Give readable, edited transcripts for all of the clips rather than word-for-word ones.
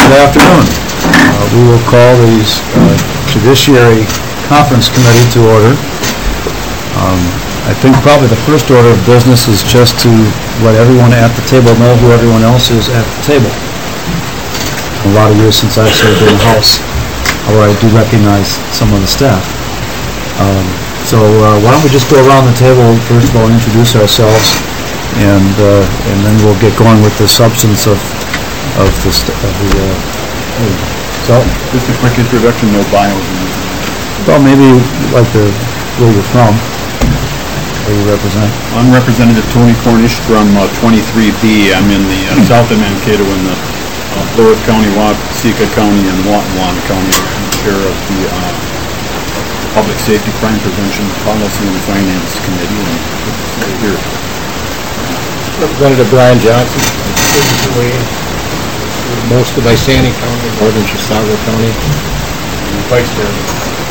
Good afternoon. We will call the Judiciary Conference Committee to order. I think probably the first order of business is just to let everyone at the table know who everyone else is at the table. A lot of years since I've served in the House, although I do recognize some of the staff. So why don't we just go around the table, first of all, introduce ourselves, and then we'll get going with the substance of the so just a quick introduction, no bio. Well, maybe like where you're from, where you represent. I'm Representative Tony Cornish from 23B. I'm in the south of Mankato in the Lower County, Waseca County, and Watonwan County. I'm chair of the Public Safety, Crime Prevention, Policy, and Finance Committee, and right here. Representative Brian Johnson, most of Isani County, northern Chisago County, and Vice Chairman.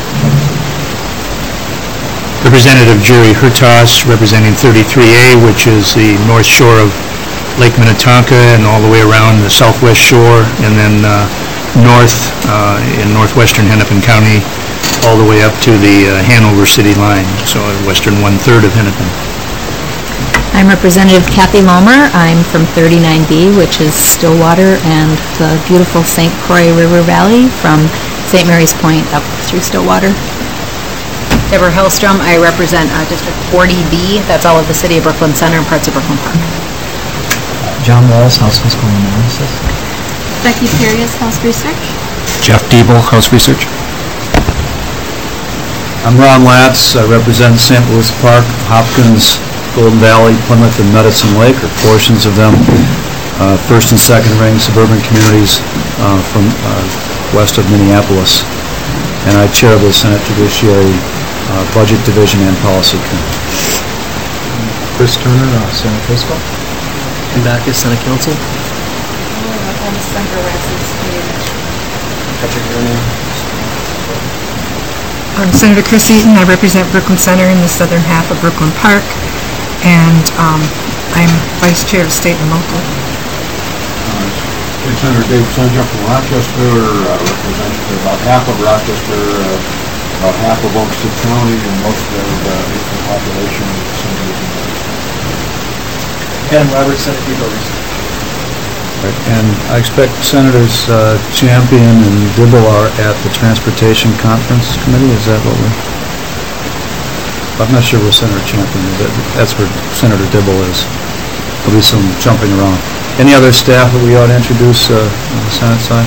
Representative Jerry Hurtas, representing 33A, which is the north shore of Lake Minnetonka and all the way around the southwest shore, and then north in northwestern Hennepin County, all the way up to the Hanover city line, so western one-third of Hennepin. I'm Representative Kathy Lomer. I'm from 39B, which is Stillwater and the beautiful St. Croix River Valley from St. Mary's Point up through Stillwater. Deborah Hellstrom. I represent District 40B. That's all of the city of Brooklyn Center and parts of Brooklyn Park. John Walls, House Fiscal Analysis. Becky Perius, House Research. Jeff Diebel, House Research. I'm Ron Latz. I represent St. Louis Park, Hopkins, Golden Valley, Plymouth, and Medicine Lake, or portions of them, first and second ring suburban communities from west of Minneapolis. And I chair the Senate Judiciary Budget Division and Policy Committee. Chris Turner, Senate Fiscal. And back is Senate Council. I'm Senator Chris Eaton. I represent Brooklyn Center in the southern half of Brooklyn Park, and I'm Vice Chair of State and Local. Senator Dave Senja from Rochester, represents about half of Rochester, about half of Oakstead County, and most of the population of the center. Ken Roberts, Senate People Research. And I expect Senators Champion and Dibble are at the Transportation Conference Committee. Is that what we're... I'm not sure where Senator Champion is. That's where Senator Dibble is. There'll be some jumping around. Any other staff that we ought to introduce on the Senate side?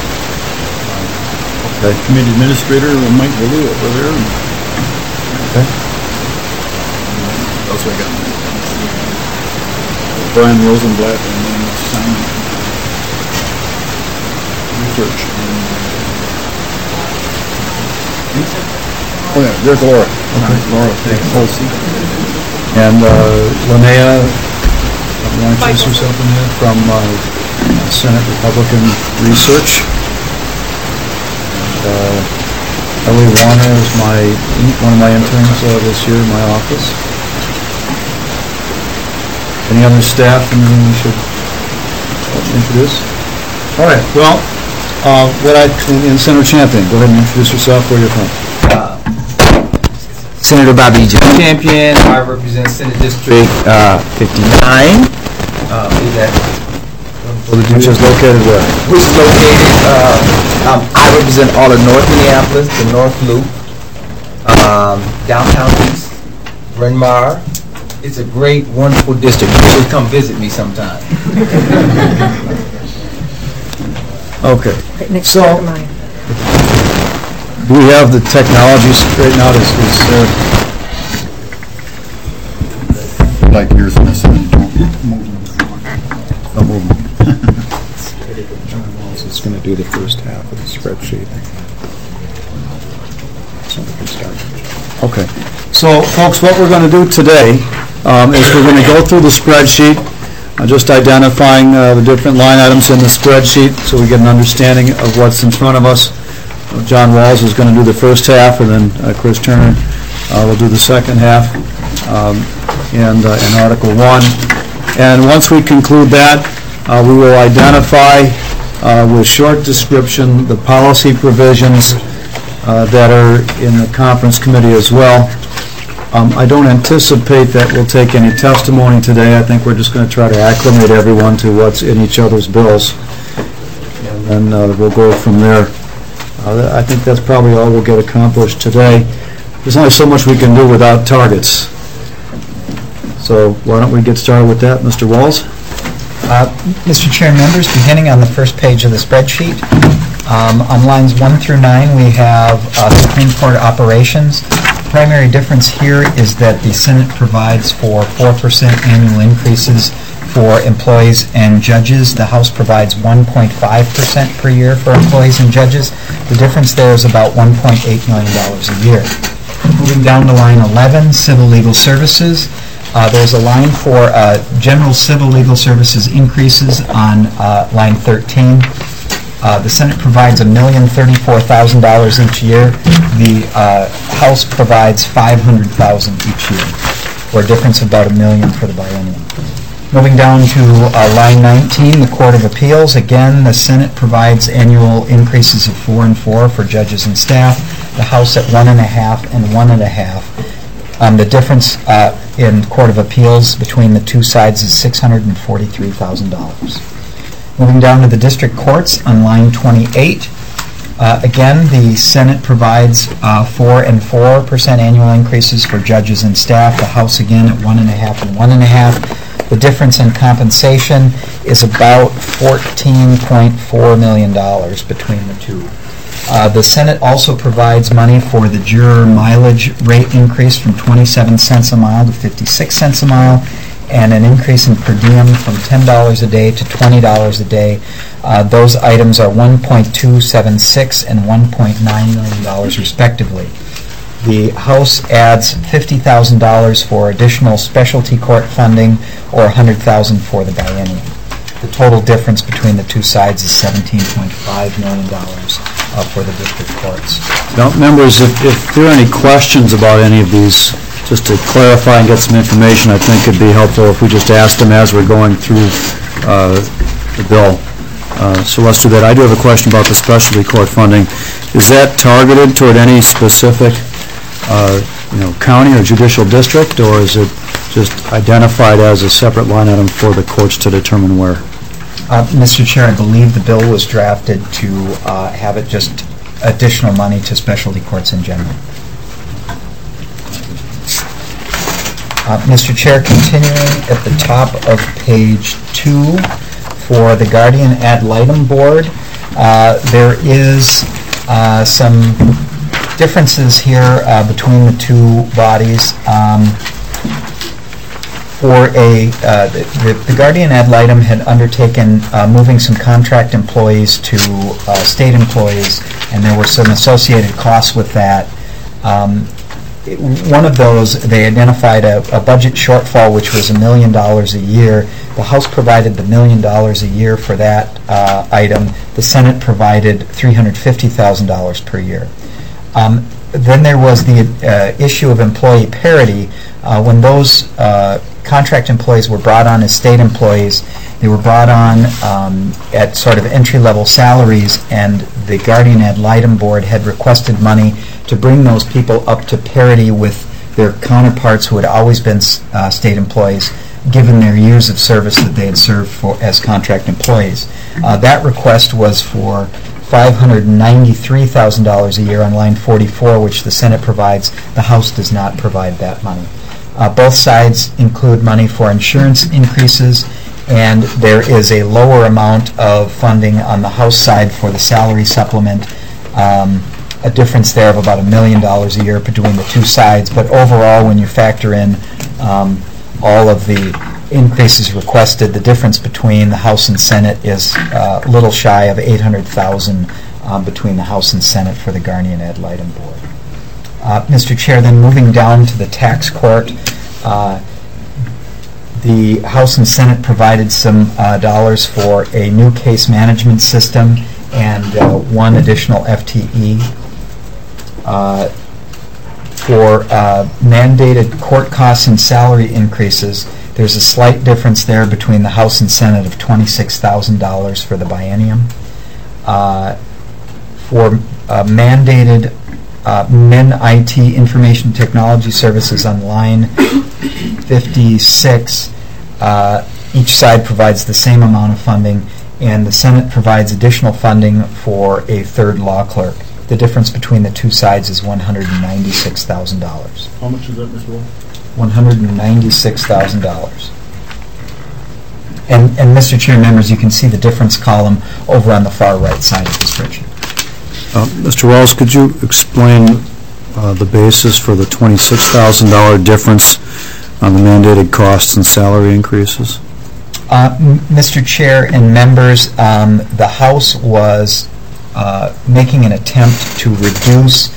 Okay. Committee Administrator Mike Ballou over there. Okay. Also I got Brian Rosenblatt and then Simon Research. Oh yeah, there's Laura. Okay. Laura, take the whole seat. And Linnea, you want to introduce yourself in here, from Senate Republican Research. And Ellie Warner is one of my interns this year in my office. Any other staff anything we should introduce? All right, well, in Senator Champion, go ahead and introduce yourself, where you're from. Senator Bobby J. Champion. I represent Senate District 59. Which is located where? Which is located, I represent all of North Minneapolis, the North Loop, downtown East, Bryn Mawr. It's a great, wonderful district. You should come visit me sometime. Okay. Right next So, door to mine. do we have the technology straightened out? Like yours missing. Don't move them. Don't move them. It's going to do the first half of the spreadsheet. So we can start. Okay. So, folks, what we're going to do today is we're going to go through the spreadsheet, just identifying the different line items in the spreadsheet so we get an understanding of what's in front of us. John Walls is going to do the first half, and then Chris Turner will do the second half in Article 1. And once we conclude that, we will identify with short description, the policy provisions that are in the conference committee as well. I don't anticipate that we'll take any testimony today. I think we're just going to try to acclimate everyone to what's in each other's bills, and then we'll go from there. I think that's probably all we'll get accomplished today. There's only so much we can do without targets. So why don't we get started with that, Mr. Walls? Mr. Chair, members, beginning on the first page of the spreadsheet, on lines 1 through 9, we have Supreme Court operations. The primary difference here is that the Senate provides for 4% annual increases for employees and judges. The House provides 1.5% per year for employees and judges. The difference there is about $1.8 million a year. Moving down to line 11, civil legal services. There's a line for general civil legal services increases on line 13. The Senate provides $1,034,000 each year. The House provides $500,000 each year, for a difference of about $1 million for the biennium. Moving down to line 19, the Court of Appeals. Again, the Senate provides annual increases of 4 and 4 for judges and staff. The House at 1.5 and 1.5. The difference in Court of Appeals between the two sides is $643,000. Moving down to the district courts on line 28. Again, the Senate provides 4 and 4% annual increases for judges and staff. The House again at 1.5 and 1.5. The difference in compensation is about $14.4 million between the two. The Senate also provides money for the juror mileage rate increase from 27 cents a mile to 56 cents a mile, and an increase in per diem from $10 a day to $20 a day. Those items are $1.276 and $1.9 million respectively. The House adds $50,000 for additional specialty court funding, or $100,000 for the biennium. The total difference between the two sides is $17.5 million for the district courts. Now, members, if there are any questions about any of these, just to clarify and get some information, I think it'd be helpful if we just ask them as we're going through the bill. So let's do that. I do have a question about the specialty court funding. Is that targeted toward any specific county or judicial district, or is it just identified as a separate line item for the courts to determine where? Mr. Chair, I believe the bill was drafted to have it just additional money to specialty courts in general. Mr. Chair, continuing at the top of page 2, for the Guardian Ad Litem Board, there is some differences here between the two bodies. The Guardian Ad Litem had undertaken moving some contract employees to state employees, and there were some associated costs with that. One of those, they identified a budget shortfall which was $1 million a year. The House provided the $1 million a year for that item. The Senate provided $350,000 per year. Then there was the issue of employee parity. When those contract employees were brought on as state employees, they were brought on at sort of entry-level salaries, and the Guardian Ad Litem Board had requested money to bring those people up to parity with their counterparts who had always been state employees, given their years of service that they had served as contract employees. That request was for $593,000 a year on line 44, which the Senate provides. The House does not provide that money. Both sides include money for insurance increases, and there is a lower amount of funding on the House side for the salary supplement, a difference there of about $1 million a year between the two sides. But overall, when you factor in all of the increases requested, the difference between the House and Senate is a little shy of $800,000 between the House and Senate for the Guardian Ad Litem Board. Mr. Chair, then moving down to the tax court, the House and Senate provided some dollars for a new case management system and one additional FTE. For mandated court costs and salary increases, there's a slight difference there between the House and Senate of $26,000 for the biennium. for mandated MIN IT Information Technology Services on line 56. Each side provides the same amount of funding, and the Senate provides additional funding for a third law clerk. The difference between the two sides is $196,000. How much is that, Mr. Wolf? $196,000. And Mr. Chair, members, you can see the difference column over on the far right side of the spreadsheet. Mr. Wells, could you explain the basis for the $26,000 difference on the mandated costs and salary increases? Mr. Chair and members, the House was making an attempt to reduce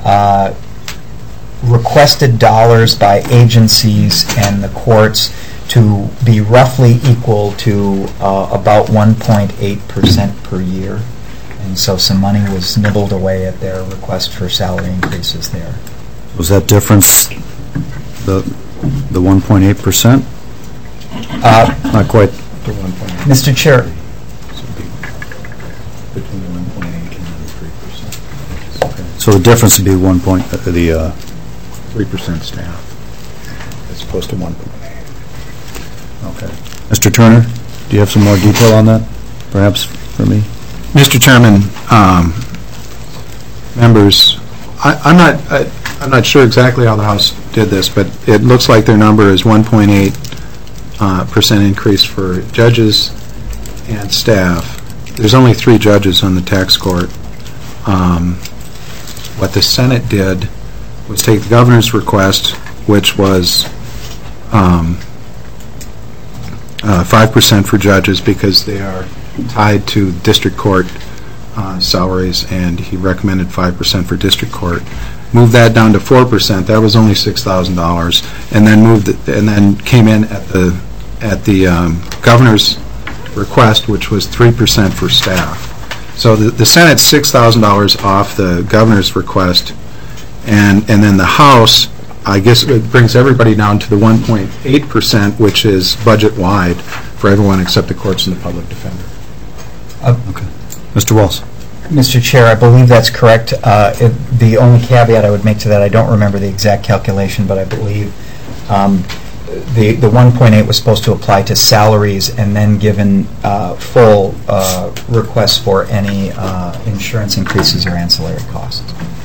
requested dollars by agencies and the courts to be roughly equal to about 1.8% per year. And so some money was nibbled away at their request for salary increases there. Was that difference the 1.8%? Not quite. Mr. Chair, Between the 1.8 and the 3%. So the difference would be 3% staff, as opposed to 1.8. Okay. Mr. Turner, do you have some more detail on that, perhaps for me? Mr. Chairman, members, I'm not sure exactly how the House did this, but it looks like their number is 1.8% increase for judges and staff. There's only 3 judges on the tax court. What the Senate did was take the governor's request, which was 5% for judges because they are tied to district court salaries, and he recommended 5% for district court. Moved that down to 4%. That was only $6,000, and then came in at the governor's request, which was 3% for staff. So the Senate's $6,000 off the governor's request, and then the House, I guess it brings everybody down to the 1.8%, which is budget-wide for everyone except the courts and the public defender. Okay. Mr. Wells. Mr. Chair, I believe that's correct. The only caveat I would make to that, I don't remember the exact calculation, but I believe the 1.8 was supposed to apply to salaries and then given full requests for any insurance increases or ancillary costs.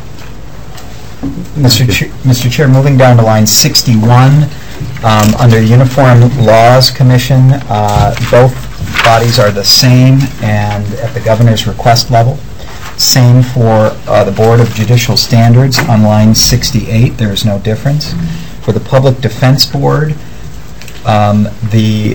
Mr. Chair, moving down to line 61, under Uniform Laws Commission, both bodies are the same and at the governor's request level. Same for the Board of Judicial Standards on line 68. There is no difference. For the Public Defense Board, the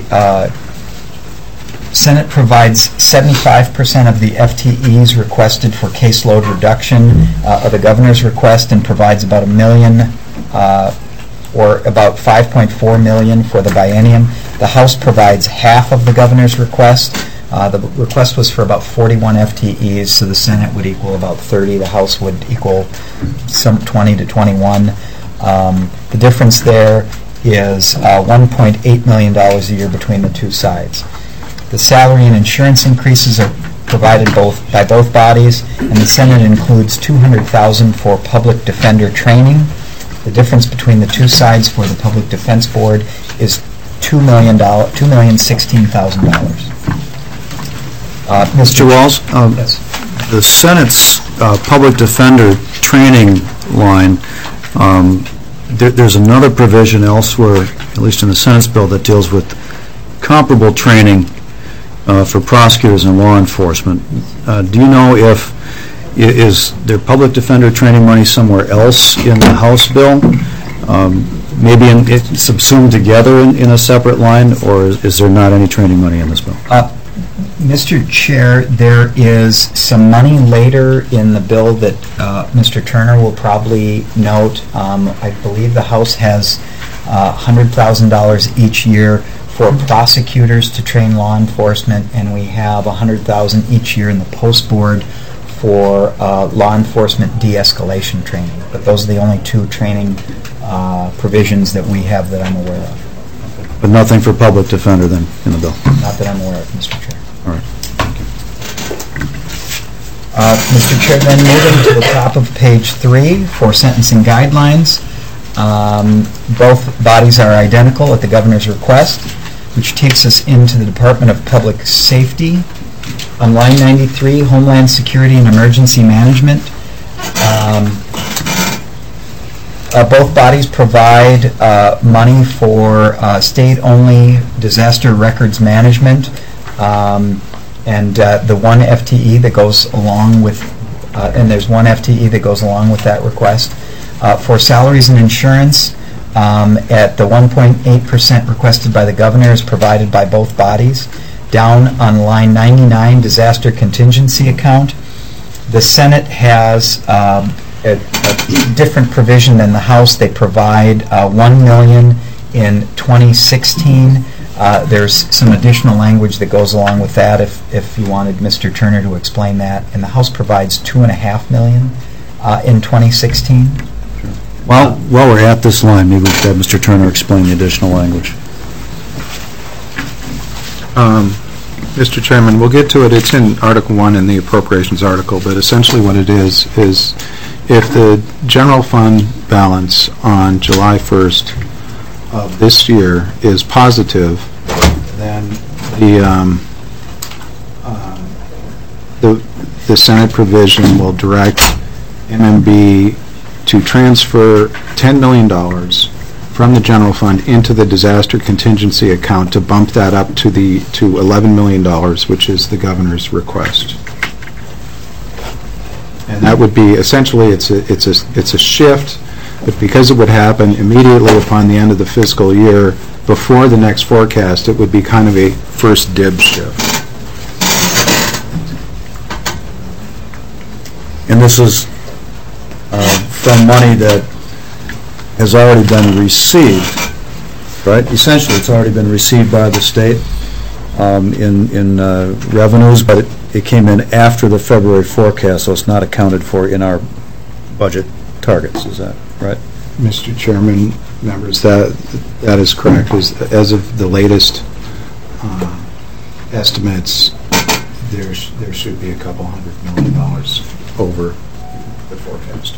Senate provides 75% of the FTEs requested for caseload reduction of the governor's request and provides about $1 million or about $5.4 million for the biennium. The House provides half of the governor's request. The request was for about 41 FTEs, so the Senate would equal about 30. The House would equal some 20 to 21. The difference there is $1.8 million a year between the two sides. The salary and insurance increases are provided by both bodies, and the Senate includes $200,000 for public defender training. The difference between the two sides for the Public Defense Board is $2,016,000. Mr. Wells, yes. The Senate's public defender training line, there's another provision elsewhere, at least in the Senate's bill, that deals with comparable training for prosecutors and law enforcement. Do you know is there public defender training money somewhere else in the House bill? Maybe it's subsumed together in a separate line, or is there not any training money in this bill? Mr. Chair, there is some money later in the bill that Mr. Turner will probably note. I believe the House has $100,000 each year for prosecutors to train law enforcement, and we have $100,000 each year in the Post Board for law enforcement de-escalation training. But those are the only two training provisions that we have that I'm aware of. But nothing for public defender then in the bill? Not that I'm aware of, Mr. Chair. All right. Thank Mr. Chair, then moving to the top of page 3 for sentencing guidelines. Both bodies are identical at the governor's request, which takes us into the Department of Public Safety. On line 93, Homeland Security and Emergency Management. Both bodies provide money for state-only disaster records management, and the one FTE that goes along with, and there's one FTE that goes along with that request. For salaries and insurance, at the 1.8% requested by the governor is provided by both bodies. Down on line 99, disaster contingency account, the Senate has a different provision than the House. They provide $1 million in 2016. There's some additional language that goes along with that if you wanted Mr. Turner to explain that. And the House provides $2.5 million in 2016. While we're at this line, maybe we should have Mr. Turner explain the additional language. Mr. Chairman, we'll get to it. It's in Article 1 in the Appropriations article, but essentially what it is if the general fund balance on July 1st of this year is positive, then the Senate provision will direct MMB to transfer $10 million from the general fund into the disaster contingency account to bump that up to $11 million, which is the governor's request. And that would be essentially it's a shift, but because it would happen immediately upon the end of the fiscal year, before the next forecast, it would be kind of a first dib shift. And this is from money that has already been received, right? Essentially, it's already been received by the state in revenues, but it came in after the February forecast, so it's not accounted for in our budget targets. Is that right? Mr. Chairman, members, that is correct. As of the latest estimates, there should be a couple $100 million over the forecast.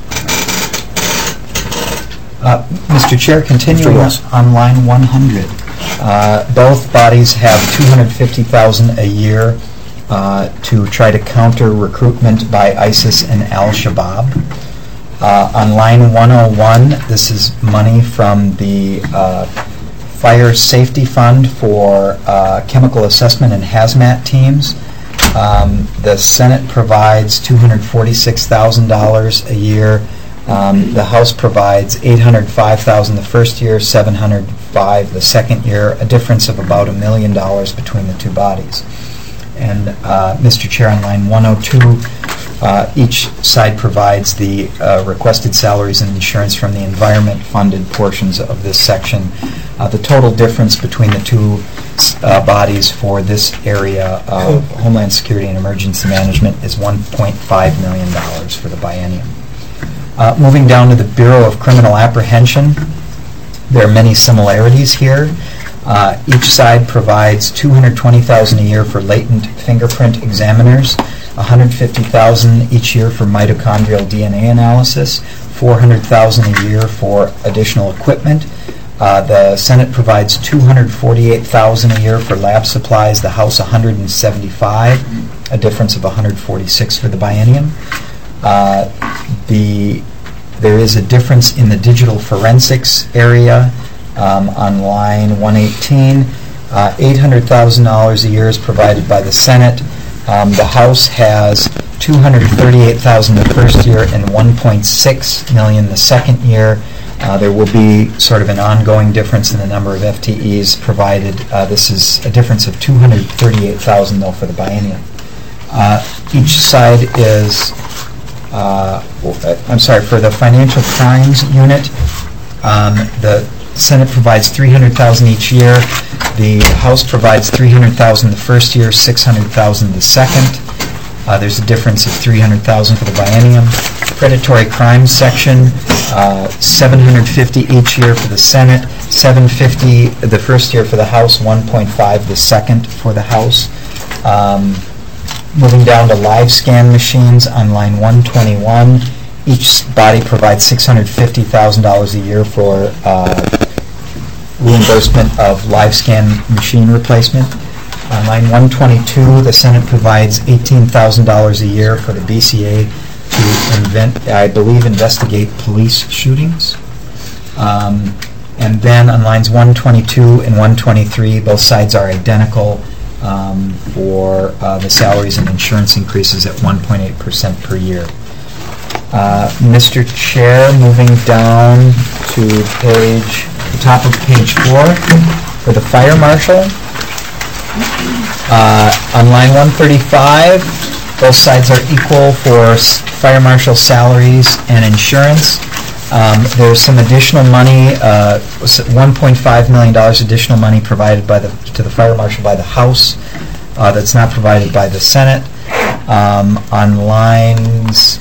Mr. Chair, continuing on line 100, both bodies have $250,000 a year to try to counter recruitment by ISIS and Al-Shabaab. On line 101, this is money from the Fire Safety Fund for chemical assessment and hazmat teams. The Senate provides $246,000 a year. The House provides $805,000 the first year, $705,000 the second year, a difference of about $1 million between the two bodies. And Mr. Chair, on line 102, each side provides the requested salaries and insurance from the environment-funded portions of this section. The total difference between the two bodies for this area of Homeland Security and Emergency Management is $1.5 million for the biennium. Moving down to the Bureau of Criminal Apprehension, there are many similarities here. Each side provides $220,000 a year for latent fingerprint examiners, $150,000 each year for mitochondrial DNA analysis, $400,000 a year for additional equipment. The Senate provides $248,000 a year for lab supplies, the House $175,000, a difference of $146,000 for the biennium. There is a difference in the digital forensics area on line 118. $800,000 a year is provided by the Senate. The House has $238,000 the first year and $1.6 million the second year. There will be sort of an ongoing difference in the number of FTEs provided. This is a difference of $238,000 though for the biennium. Each side is for the financial crimes unit, the Senate provides $300,000 each year. The House provides $300,000 the first year, $600,000 the second. There's a difference of $300,000 for the biennium. Predatory crimes section, $750,000 each year for the Senate, $750,000 the first year for the House, $1.5 the second for the House. Moving down to live scan machines on line 121, each body provides $650,000 a year for reimbursement of live scan machine replacement. On line 122, the Senate provides $18,000 a year for the BCA to investigate police shootings. And then on lines 122 and 123, both sides are identical for the salaries and insurance increases at 1.8% per year. Mr. Chair, moving down to the top of page 4 for the fire marshal. On line 135, both sides are equal for fire marshal salaries and insurance. There's some additional money, $1.5 million additional money provided to the fire marshal by the House that's not provided by the Senate. On lines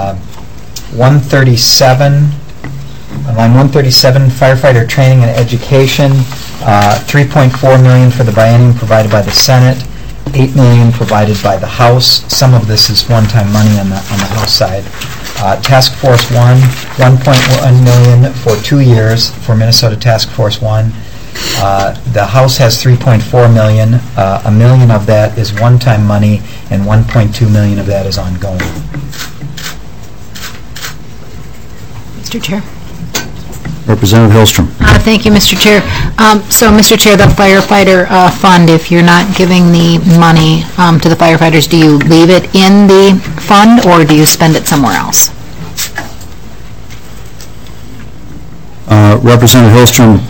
137, firefighter training and education, $3.4 million for the biennium provided by the Senate, $8 million provided by the House. Some of this is one-time money on the House side. Task Force 1, $1.1 million for 2 years for Minnesota Task Force 1. The House has $3.4 million. $1 million of that is one-time money, and $1.2 million of that is ongoing. Mr. Chair. Representative Hillstrom. Thank you, Mr. Chair. So, Mr. Chair, the firefighter fund, if you're not giving the money to the firefighters, do you leave it in the fund or do you spend it somewhere else? Representative Hillstrom,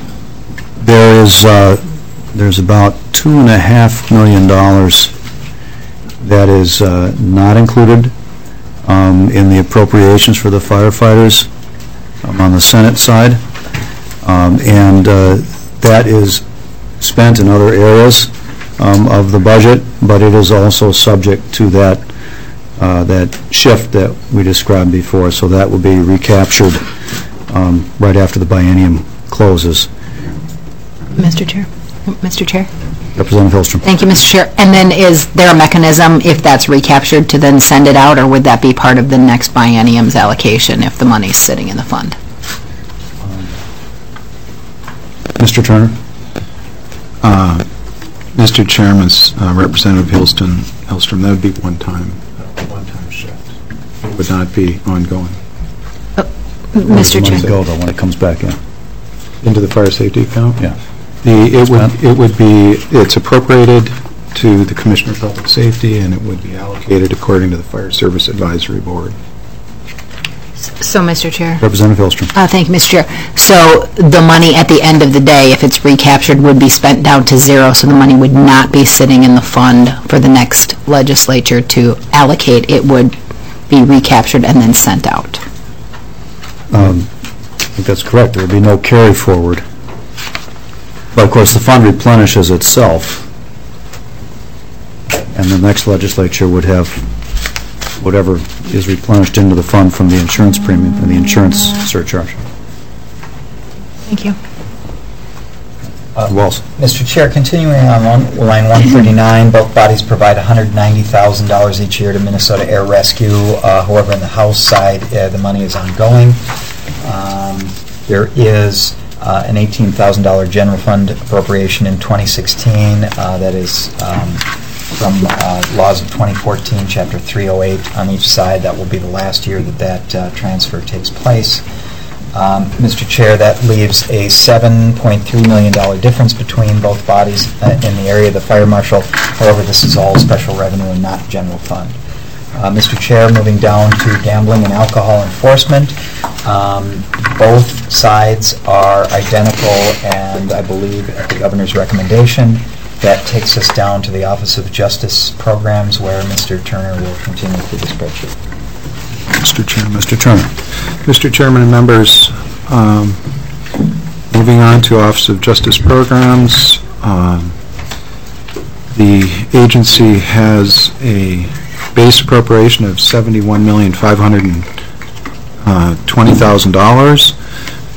there's about $2.5 million that is not included in the appropriations for the firefighters on the Senate side, and that is spent in other areas of the budget, but it is also subject to that shift that we described before, so that will be recaptured right after the biennium closes. Mr. Chair. Mr. Chair. Representative Hillstrom. Thank you, Mr. Chair. And then is there a mechanism, if that's recaptured, to then send it out, or would that be part of the next biennium's allocation if the money's sitting in the fund? Mr. Turner. Mr. Chairman, Representative Hillstrom, that would be one-time shift. It would not be ongoing. Mr. Chair. Go though when it comes back in Into the fire safety account? Yeah. It's appropriated to the Commissioner of Public Safety, and it would be allocated according to the Fire Service Advisory Board. So, Mr. Chair. Representative Hillstrom. Thank you, Mr. Chair. So the money at the end of the day, if it's recaptured, would be spent down to zero, so the money would not be sitting in the fund for the next legislature to allocate. It would be recaptured and then sent out. I think that's correct. There would be no carry forward. But of course, the fund replenishes itself, and the next legislature would have whatever is replenished into the fund from the insurance premium and the insurance surcharge. Thank you. Walls. Mr. Chair, continuing on line 139, both bodies provide $190,000 each year to Minnesota Air Rescue. However, in the House side, the money is ongoing. There is an $18,000 general fund appropriation in 2016 that is from laws of 2014, Chapter 308 on each side. That will be the last year that transfer takes place. Mr. Chair, that leaves a $7.3 million difference between both bodies in the area of the fire marshal. However, this is all special revenue and not general fund. Mr. Chair, moving down to gambling and alcohol enforcement. Both sides are identical, and I believe at the Governor's recommendation, that takes us down to the Office of Justice Programs, where Mr. Turner will continue through the spreadsheet. Mr. Turner. Mr. Chairman and members, moving on to Office of Justice Programs, the agency has a base appropriation of $71,520,000.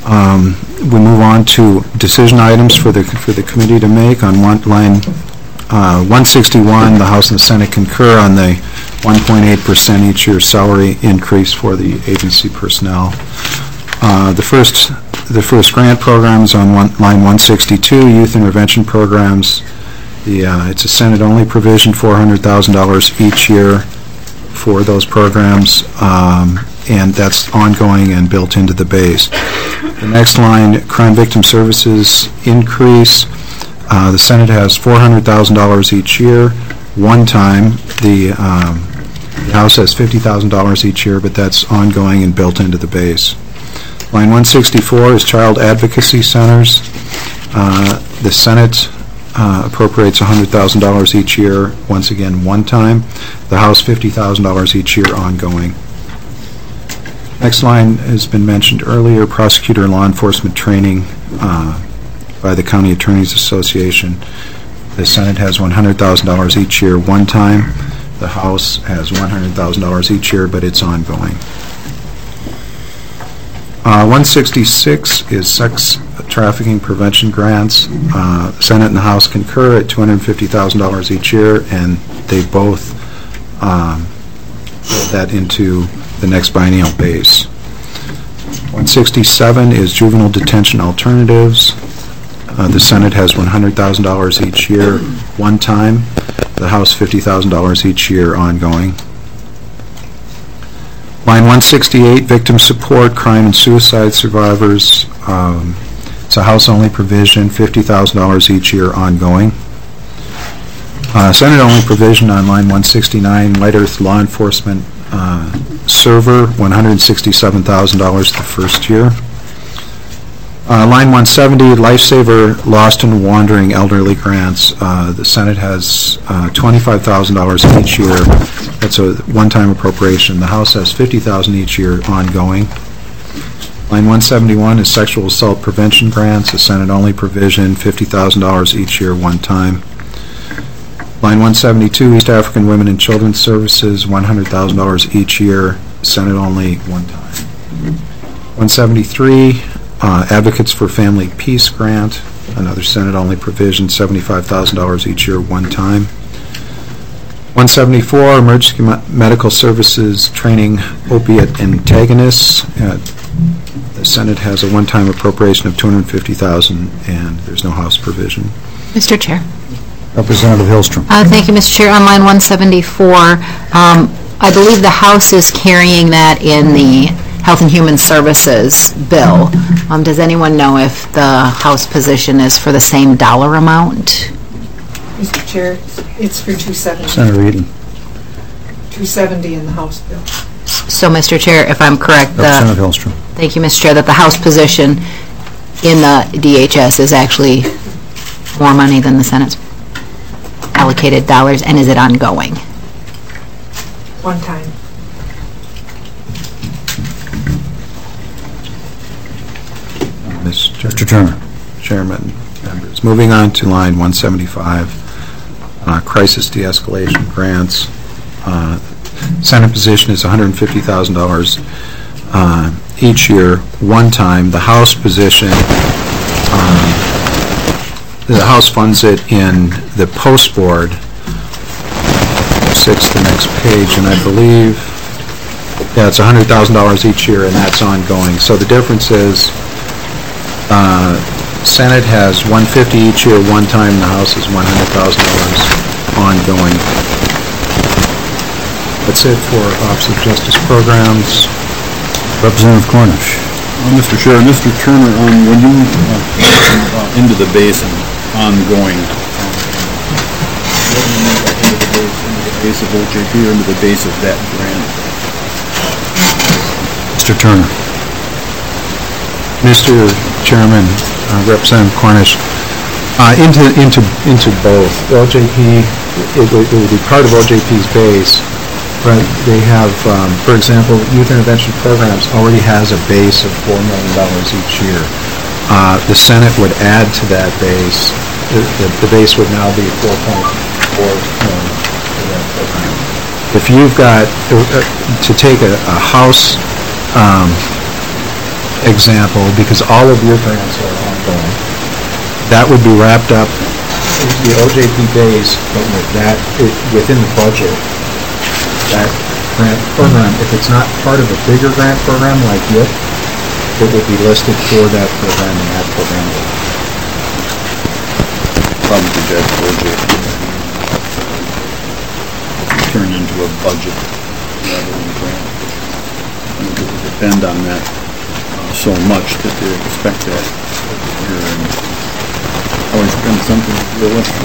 We move on to decision items for the committee to make on line 161, the House and the Senate concur on the 1.8% each year salary increase for the agency personnel. The first grant program is on line 162, youth intervention programs. It's a Senate-only provision, $400,000 each year for those programs, and that's ongoing and built into the base. The next line, crime victim services increase. The Senate has $400,000 each year, one time. The House has $50,000 each year, but that's ongoing and built into the base. Line 164 is child advocacy centers. The Senate appropriates $100,000 each year, once again, one time. The House, $50,000 each year, ongoing. Next line has been mentioned earlier, prosecutor and law enforcement training by the County Attorneys Association. The Senate has $100,000 each year, one time. The House has $100,000 each year, but it's ongoing. 166 is sex trafficking prevention grants. The Senate and the House concur at $250,000 each year, and they both build that into the next biennial base. 167 is juvenile detention alternatives. The Senate has $100,000 each year, one time. The House, $50,000 each year, ongoing. Line 168, victim support, crime and suicide survivors. It's a House-only provision, $50,000 each year, ongoing. Senate-only provision on line 169, White Earth Law Enforcement server, $167,000 the first year. Line 170, Lifesaver Lost and Wandering Elderly Grants. The Senate has $25,000 each year. That's a one-time appropriation. The House has $50,000 each year, ongoing. Line 171 is Sexual Assault Prevention Grants, a Senate-only provision, $50,000 each year, one time. Line 172, East African Women and Children's Services, $100,000 each year, Senate-only, one time. 173, Advocates for Family Peace Grant, another Senate-only provision, $75,000 each year, one time. 174, Emergency Medical Services Training Opiate Antagonists. The Senate has a one-time appropriation of $250,000, and there's no House provision. Mr. Chair. Representative Hillstrom. Thank you, Mr. Chair. On line 174, I believe the House is carrying that in the Health and Human Services bill. Does anyone know if the House position is for the same dollar amount? Mr. Chair, it's for 270. Senator Eden. 270 in the House bill. So, Mr. Chair, if I'm correct, Representative Hillstrom. thank you, Mr. Chair, that the House position in the DHS is actually more money than the Senate's allocated dollars, and is it ongoing? One time. Mr. Turner. Chairman, members. Moving on to line 175, crisis de-escalation grants. Senate position is $150,000 each year, one time. The House position, the House funds it in the post board. 6, the next page, and I believe, yeah, it's $100,000 each year, and that's ongoing. So the difference is, Senate has $150,000 each year, one time. The House is $100,000 ongoing. That's it for Office of Justice programs. Representative Cornish. Mr. Chair, Mr. Turner, when you into the base and ongoing, into the base of OJP or into the base of that grant? Mr. Turner. Mr. Chairman, Representative Cornish, into both. OJP, it will be part of OJP's base, but they have, for example, youth intervention programs already has a base of $4 million each year. The Senate would add to that base. The base would now be $4.4 million for that program. If you've got, to take a House example, because all of your grants are ongoing, that would be wrapped up the OJP base, but with that, within the budget, that grant program, if it's not part of a bigger grant program like YIP, it will be listed for that program and that program will Probably that OJP turn into a budget rather than a grant. I think it would depend on that so much that they expect that every year, and always been something realistic.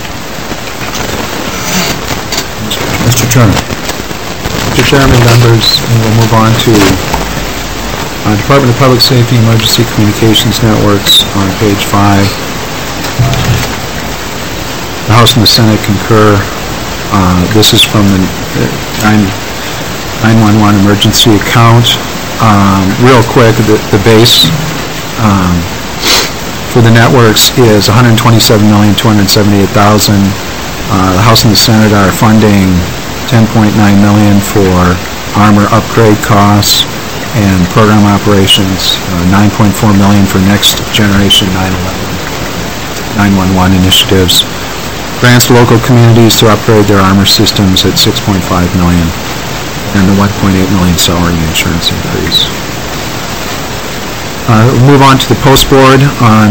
Mr. Turner. Mr. Chairman, members, and we'll move on to Department of Public Safety and Emergency Communications Networks on page 5. The House and the Senate concur. This is from the 911 emergency account. Real quick, the base for the networks is $127,278,000. The House and the Senate are funding $10.9 million for armor upgrade costs and program operations, $9.4 million for next generation 911 initiatives. Grants to local communities to upgrade their armor systems at $6.5 million, and the $1.8 million salary and insurance increase. We'll move on to the post board on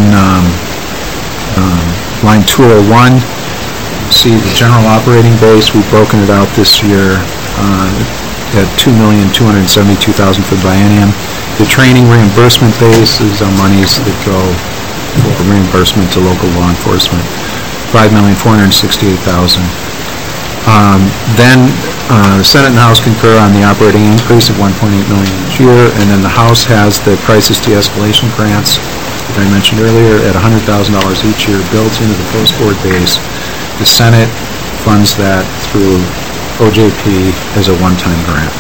line 201. See the general operating base, we've broken it out this year at $2,272,000 for the biennium. The training reimbursement base is on monies that go for reimbursement to local law enforcement, $5,468,000. Then the Senate and House concur on the operating increase of $1.8 million each year, and then the House has the crisis de-escalation grants that I mentioned earlier at $100,000 each year built into the post board base. The Senate funds that through OJP as a one-time grant.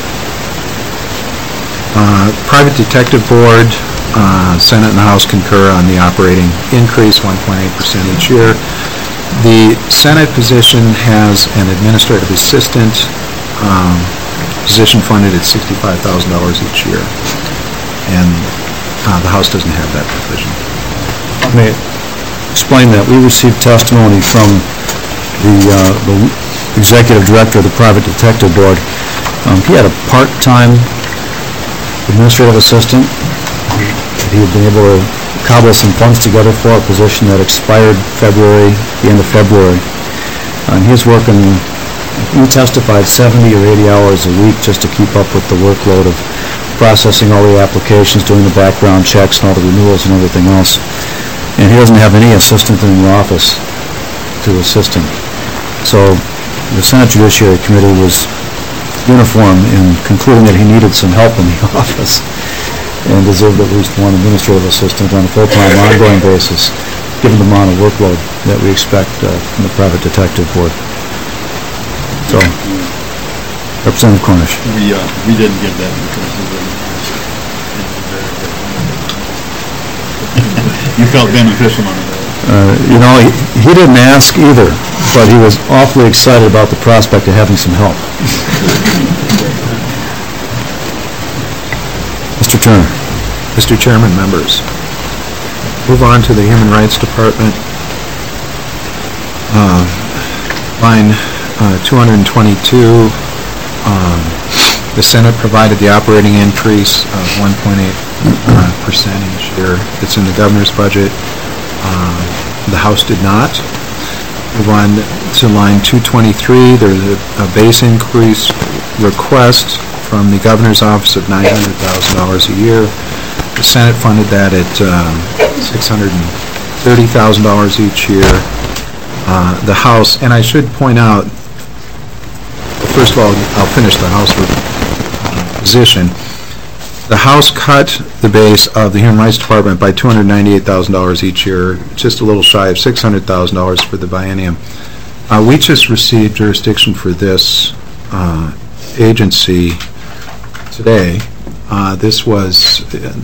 Private Detective Board, Senate and the House concur on the operating increase, 1.8% each year. The Senate position has an administrative assistant position funded at $65,000 each year, and the House doesn't have that provision. Let me explain that. We received testimony from the executive director of the Private Detective Board. He had a part-time administrative assistant. He had been able to cobble some funds together for a position that expired the end of February. And he was working, he testified 70 or 80 hours a week just to keep up with the workload of processing all the applications, doing the background checks and all the renewals and everything else. And he doesn't have any assistant in the office to assist him. So the Senate Judiciary Committee was uniform in concluding that he needed some help in the office and deserved at least one administrative assistant on a full-time ongoing basis, given the amount of workload that we expect from the Private Detective Board. So, Representative Cornish. We didn't get that because of the you felt beneficial on it. He didn't ask either, but he was awfully excited about the prospect of having some help. Mr. Turner. Mr. Chairman, members. Move on to the Human Rights Department. Line 222. The Senate provided the operating increase of 1.8% each year. It's in the governor's budget. The House did not. Move on to line 223. There's a base increase request from the governor's office of $900,000 a year. The Senate funded that at $630,000 each year. The House, and I should point out, first of all, I'll finish the House position. The House cut the base of the Human Rights Department by $298,000 each year, just a little shy of $600,000 for the biennium. We just received jurisdiction for this agency today. This was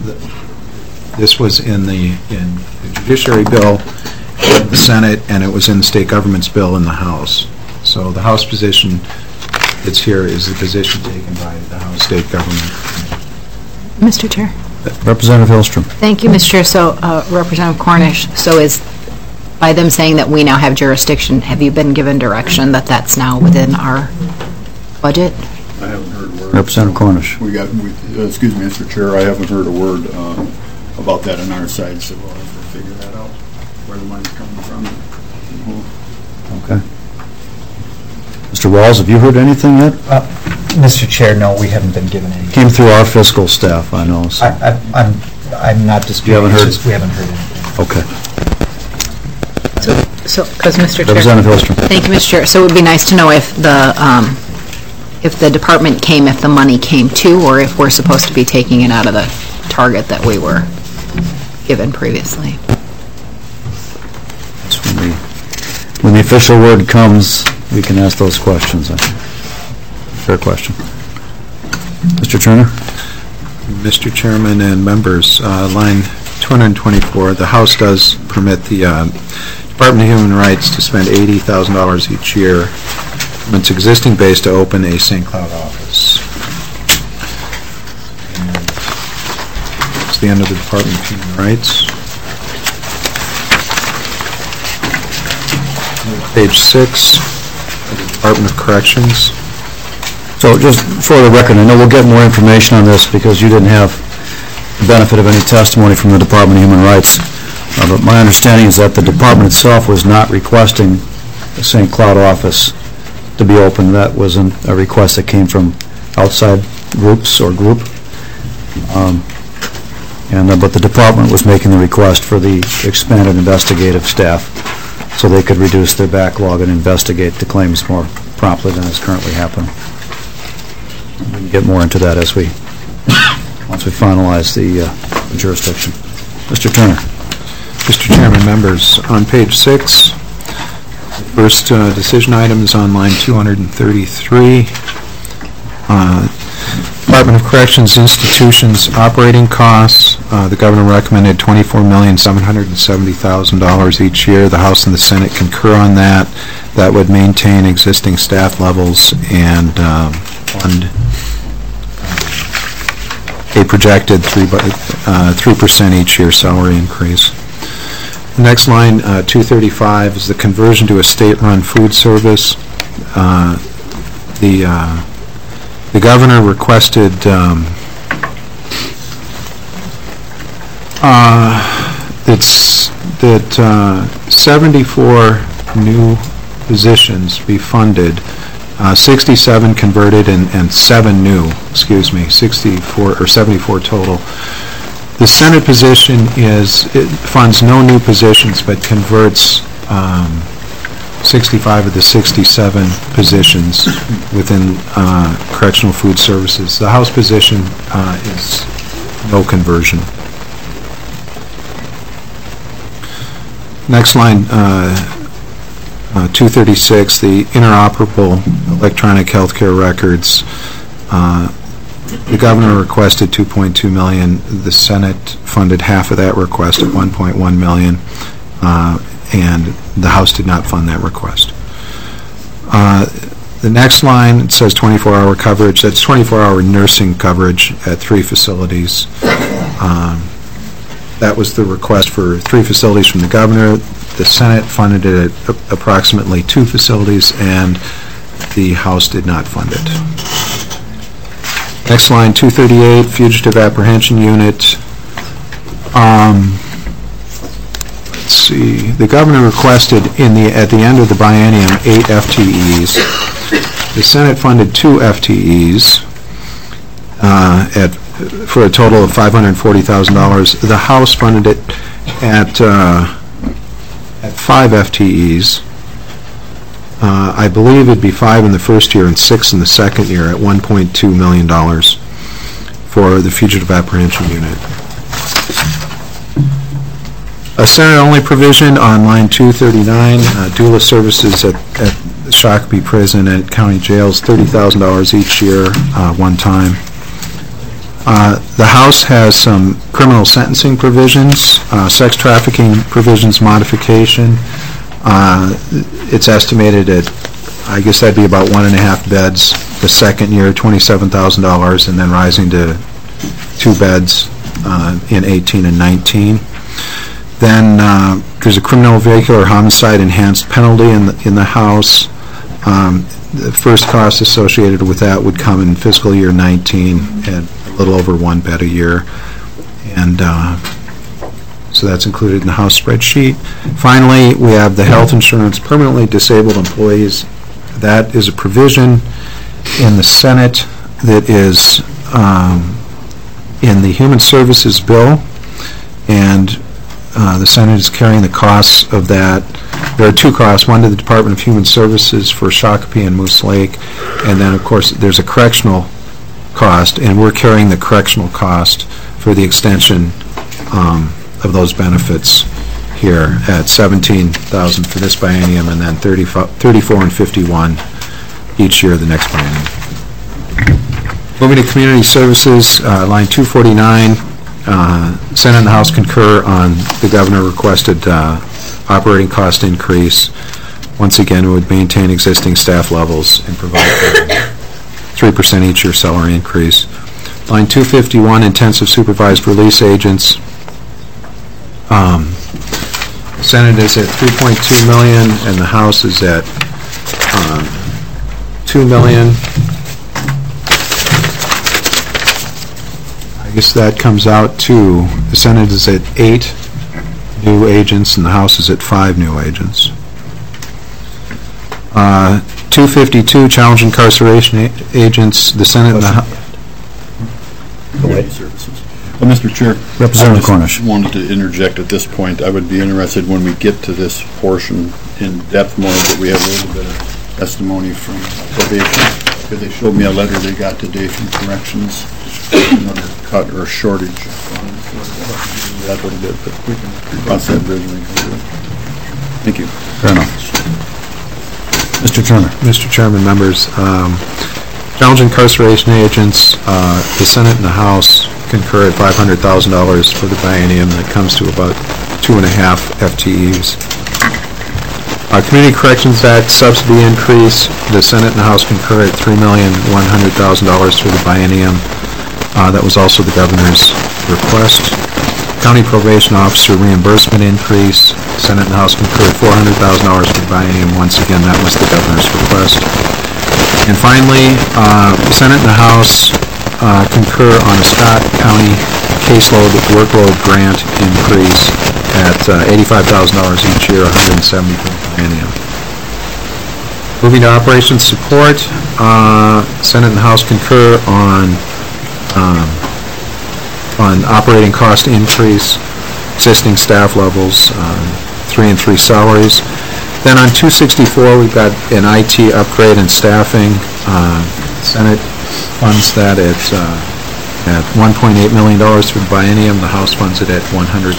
in the Judiciary bill in the Senate, and it was in the state government's bill in the House. So the House position that's here is the position taken by the House state government. Mr. Chair. Representative Hillstrom. Thank you, Mr. Chair. So, Representative Cornish, so is by them saying that we now have jurisdiction, have you been given direction that that's now within our budget? I haven't heard a word. Representative Cornish. Excuse me, Mr. Chair, I haven't heard a word about that on our side, so we'll have to figure that out, where the money's coming from. Okay. Mr. Walls, have you heard anything yet? Mr. Chair, no, we haven't been given any. Came through our fiscal staff, I know. So. I'm not disputing. You haven't heard? It's just we haven't heard anything. Okay. So, because Mr. Chair. Representative Hilstrom. Thank you, Mr. Chair. So it would be nice to know if the department came, if the money came too, or if we're supposed to be taking it out of the target that we were given previously. When the official word comes, we can ask those questions. Fair question. Mr. Turner? Mr. Chairman and members, line 224, the House does permit the Department of Human Rights to spend $80,000 each year from its existing base to open a St. Cloud office. And it's the end of the Department of Human Rights. Page 6, the Department of Corrections. So just for the record, I know we'll get more information on this because you didn't have the benefit of any testimony from the Department of Human Rights. But my understanding is that the department itself was not requesting the St. Cloud office to be open. That wasn't a request that came from outside groups or group. But the department was making the request for the expanded investigative staff so they could reduce their backlog and investigate the claims more promptly than is currently happening. We can get more into that as once we finalize the jurisdiction. Mr. Turner. Mr. Chairman, members, on page 6, the first decision item is on line 233. Department of Corrections institutions operating costs. The governor recommended $24,770,000 each year. The House and the Senate concur on that. That would maintain existing staff levels and fund a projected 3% each year salary increase. The next line, 235, is the conversion to a state-run food service. The governor requested that 74 new positions be funded, 67 converted and 7 new, 74 total. The Senate position it funds no new positions but converts 65 of the 67 positions within correctional food services. The House position is no conversion. Next line, 236, the interoperable electronic healthcare records. The governor requested $2.2 million. The Senate funded half of that request at $1.1 million, and the House did not fund that request. The next line, it says 24-hour coverage. That's 24-hour nursing coverage at 3 facilities. That was the request for 3 facilities from the governor. The Senate funded it at approximately 2 facilities, and the House did not fund it. Next line, 238, Fugitive Apprehension Unit. Let's see. The governor requested at the end of the biennium 8 FTEs. The Senate funded 2 FTEs for a total of $540,000. The House funded it at 5 FTEs. I believe it'd be 5 in the first year and 6 in the second year at $1.2 million for the Fugitive Apprehension Unit. A Senate-only provision on line 239, doula services at Shakopee Prison and county jails, $30,000 each year, one time. The House has some criminal sentencing provisions, sex trafficking provisions modification. It's estimated at, I guess that'd be about 1.5 beds the second year, $27,000, and then rising to 2 beds in 18 and 19. Then there's a criminal vehicular homicide enhanced penalty in the House. The first cost associated with that would come in fiscal year 19 at a little over one bed a year. And so that's included in the House spreadsheet. Finally, we have the health insurance permanently disabled employees. That is a provision in the Senate that is in the Human Services bill, and the Senate is carrying the costs of that. There are two costs, one to the Department of Human Services for Shakopee and Moose Lake, and then, of course, there's a correctional cost, and we're carrying the correctional cost for the extension of those benefits here at $17,000 for this biennium, and then $34,000 and $51,000 each year the next biennium. Moving to community services, line 249, Senate and the House concur on the governor requested operating cost increase. Once again, it would maintain existing staff levels and provide 3% each year salary increase. Line 251, intensive supervised release agents. Senate is at $3.2 million and the House is at $2 million. I guess that comes out to, the Senate is at 8 new agents and the House is at 5 new agents. 252, challenge incarceration agents, the Senate and the House. Mr. Chair, Representative Cornish. I just wanted to interject at this point. I would be interested when we get to this portion in depth more that we have a little bit of testimony from probation. Because they showed me a letter they got today from corrections, another cut or shortage. That little bit, but we can cross that bridge when we come to it. Thank you. Fair enough. Mr. Turner. Mr. Chairman, members, challenge incarceration agents, the Senate and the House concur at $500,000 for the biennium. That comes to about 2.5 FTEs. Community Corrections Act subsidy increase, the Senate and the House concur at $3,100,000 for the biennium. That was also the governor's request. County Probation Officer reimbursement increase, Senate and the House concur at $400,000 for the biennium. Once again, that was the governor's request. And finally, the Senate and the House concur on a Scott County caseload workload grant increase at $85,000 each year, $170,000 for the biennium. Moving to operations support, Senate and the House concur on operating cost increase, existing staff levels, 3 and 3 salaries. Then on 264, we've got an IT upgrade and staffing. Senate funds that at $1.8 million for the biennium. The House funds it at $100,000.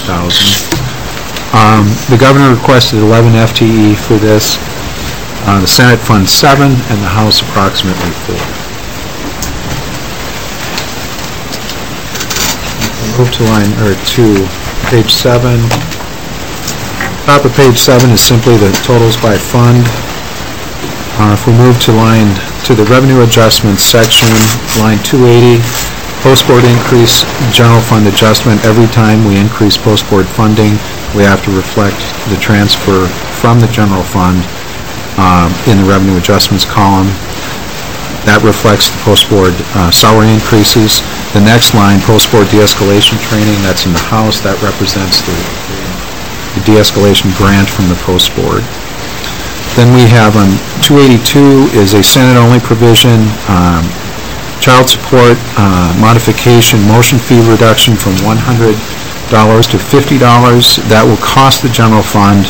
The governor requested 11 FTE for this. The Senate funds 7 and the House approximately 4. Move to page 7. Top of page 7 is simply the totals by fund. If we move to the revenue adjustments section, line 280, post-board increase, general fund adjustment. Every time we increase post-board funding, we have to reflect the transfer from the general fund in the revenue adjustments column. That reflects the post-board salary increases. The next line, post-board de-escalation training, that's in the House. That represents the de-escalation grant from the post-board. Then we have on 282 is a Senate-only provision, child support modification, motion fee reduction from $100 to $50. That will cost the general fund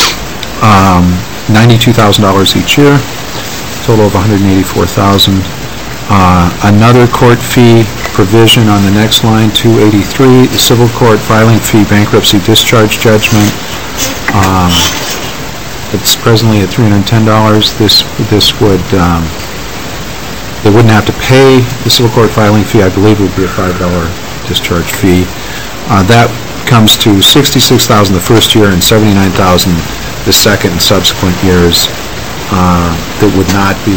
$92,000 each year, total of $184,000. Another court fee provision on the next line, 283, the civil court filing fee bankruptcy discharge judgment. It's presently at $310. This would, they wouldn't have to pay the civil court filing fee. I believe it would be a $5 discharge fee. That comes to $66,000 the first year and $79,000 the second and subsequent years. That would not be,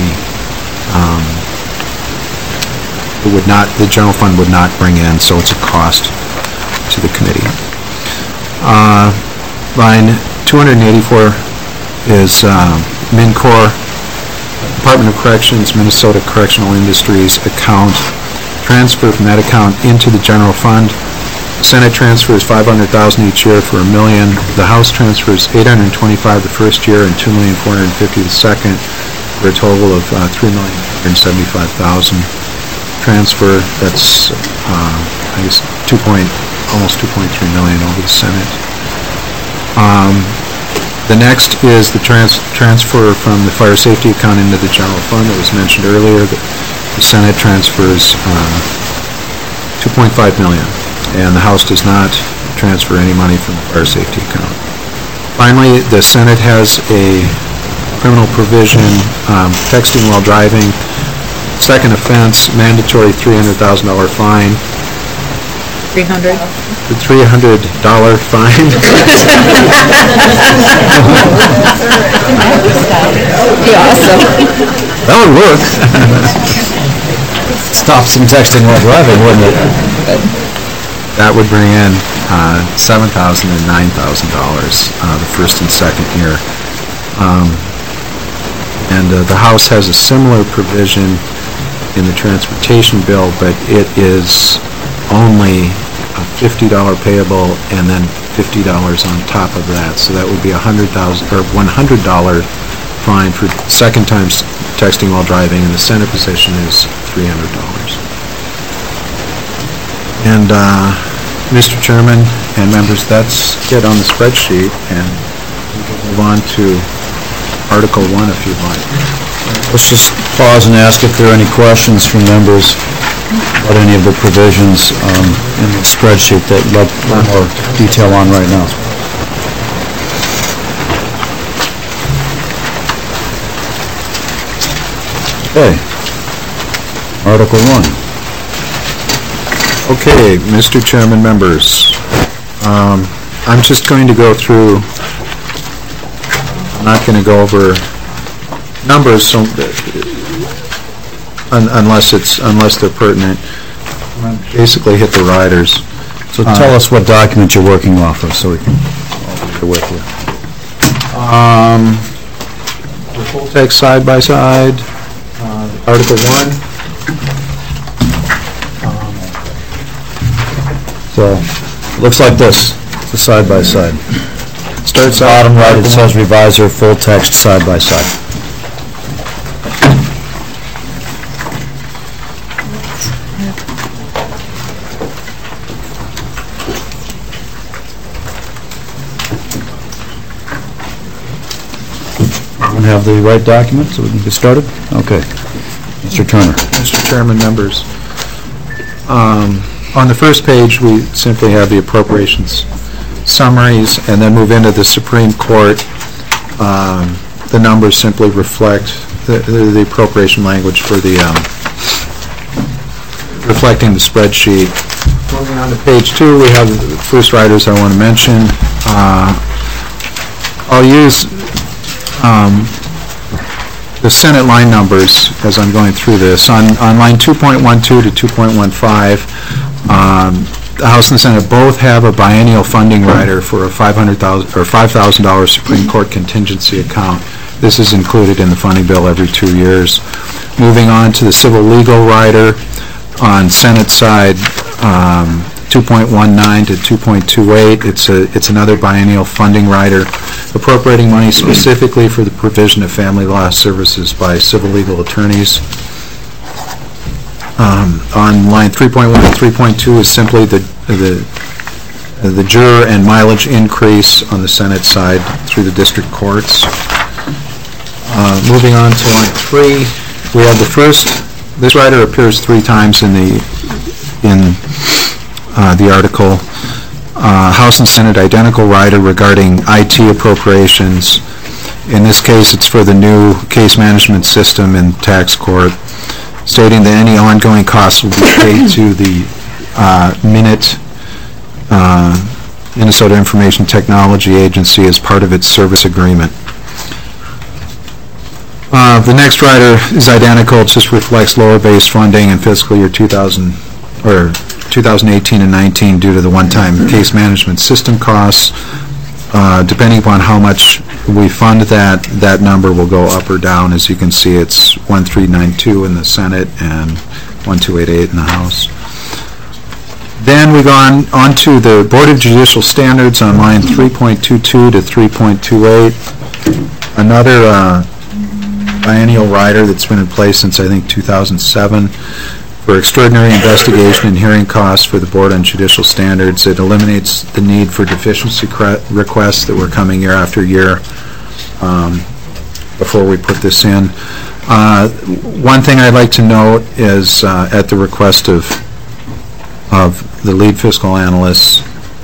the general fund would not bring in, so it's a cost to the committee. Line 284 is MinCor, Department of Corrections, Minnesota Correctional Industries account, transfer from that account into the general fund. Senate transfers $500,000 each year for $1 million. The House transfers $825,000 the first year and $2,450,000 the second, for a total of $3,175,000 transfer. That's I guess almost $2.3 million over the Senate. The next is the transfer from the fire safety account into the general fund that was mentioned earlier. The Senate transfers $2.5 million, and the House does not transfer any money from the fire safety account. Finally, the Senate has a criminal provision, texting while driving, second offense, mandatory $300,000 fine. $300. The $300 fine. Be awesome. That would work. Stop some texting while driving, wouldn't it? That would bring in $7,000 and $9,000 the first and second year. And the House has a similar provision in the transportation bill, but it is only a $50 payable and then $50 on top of that. So that would be $100 fine for second time texting while driving, and the Senate position is $300. And Mr. Chairman and members, that's it on the spreadsheet, and we can move on to Article 1 if you'd like. Let's just pause and ask if there are any questions from members about any of the provisions in the spreadsheet that you'd like a little more detail on right now. Okay. Article 1. Okay, Mr. Chairman, members, I'm just going to go through, I'm not going to go over numbers so, unless they're pertinent. Basically hit the riders. So tell us what document you're working off of so we can all be with you. The full text side by side, Article 1. So, looks like this, the side by side. Starts out Bottom right, it says revisor, full text, side by side. Everyone have the right document so we can get started? Okay. Mr. Turner. Mr. Chairman, members, on the first page, we simply have the appropriations summaries, and then move into the Supreme Court. The numbers simply reflect the appropriation language for the reflecting the spreadsheet. Moving on to page 2, we have the first riders I want to mention. I'll use the Senate line numbers as I'm going through this. On line 2.12 to 2.15, the House and the Senate both have a biennial funding rider for a $5,000 Supreme Court contingency account. This is included in the funding bill every 2 years. Moving on to the civil legal rider on Senate side, 2.19 to 2.28. It's another biennial funding rider appropriating money specifically for the provision of family law services by civil legal attorneys. On line 3.1 and 3.2 is simply the juror and mileage increase on the Senate side through the district courts. Moving on to line 3, we have the first. This rider appears 3 times in the article. House and Senate identical rider regarding IT appropriations. In this case, it's for the new case management system in tax court, stating that any ongoing costs will be paid to the Minnesota Information Technology Agency as part of its service agreement. The next rider is identical. It just reflects lower base funding in fiscal year 2000, or 2018 and 19 due to the one-time case management system costs. Depending upon how much we fund that number will go up or down. As you can see, it's 1392 in the Senate and 1288 in the House. Then we go on to the Board of Judicial Standards on line 3.22 to 3.28. Another biennial rider that's been in place since, I think, 2007 for extraordinary investigation and hearing costs for the Board on Judicial Standards. It eliminates the need for deficiency requests that were coming year after year before we put this in. One thing I'd like to note is at the request of the lead fiscal analysts,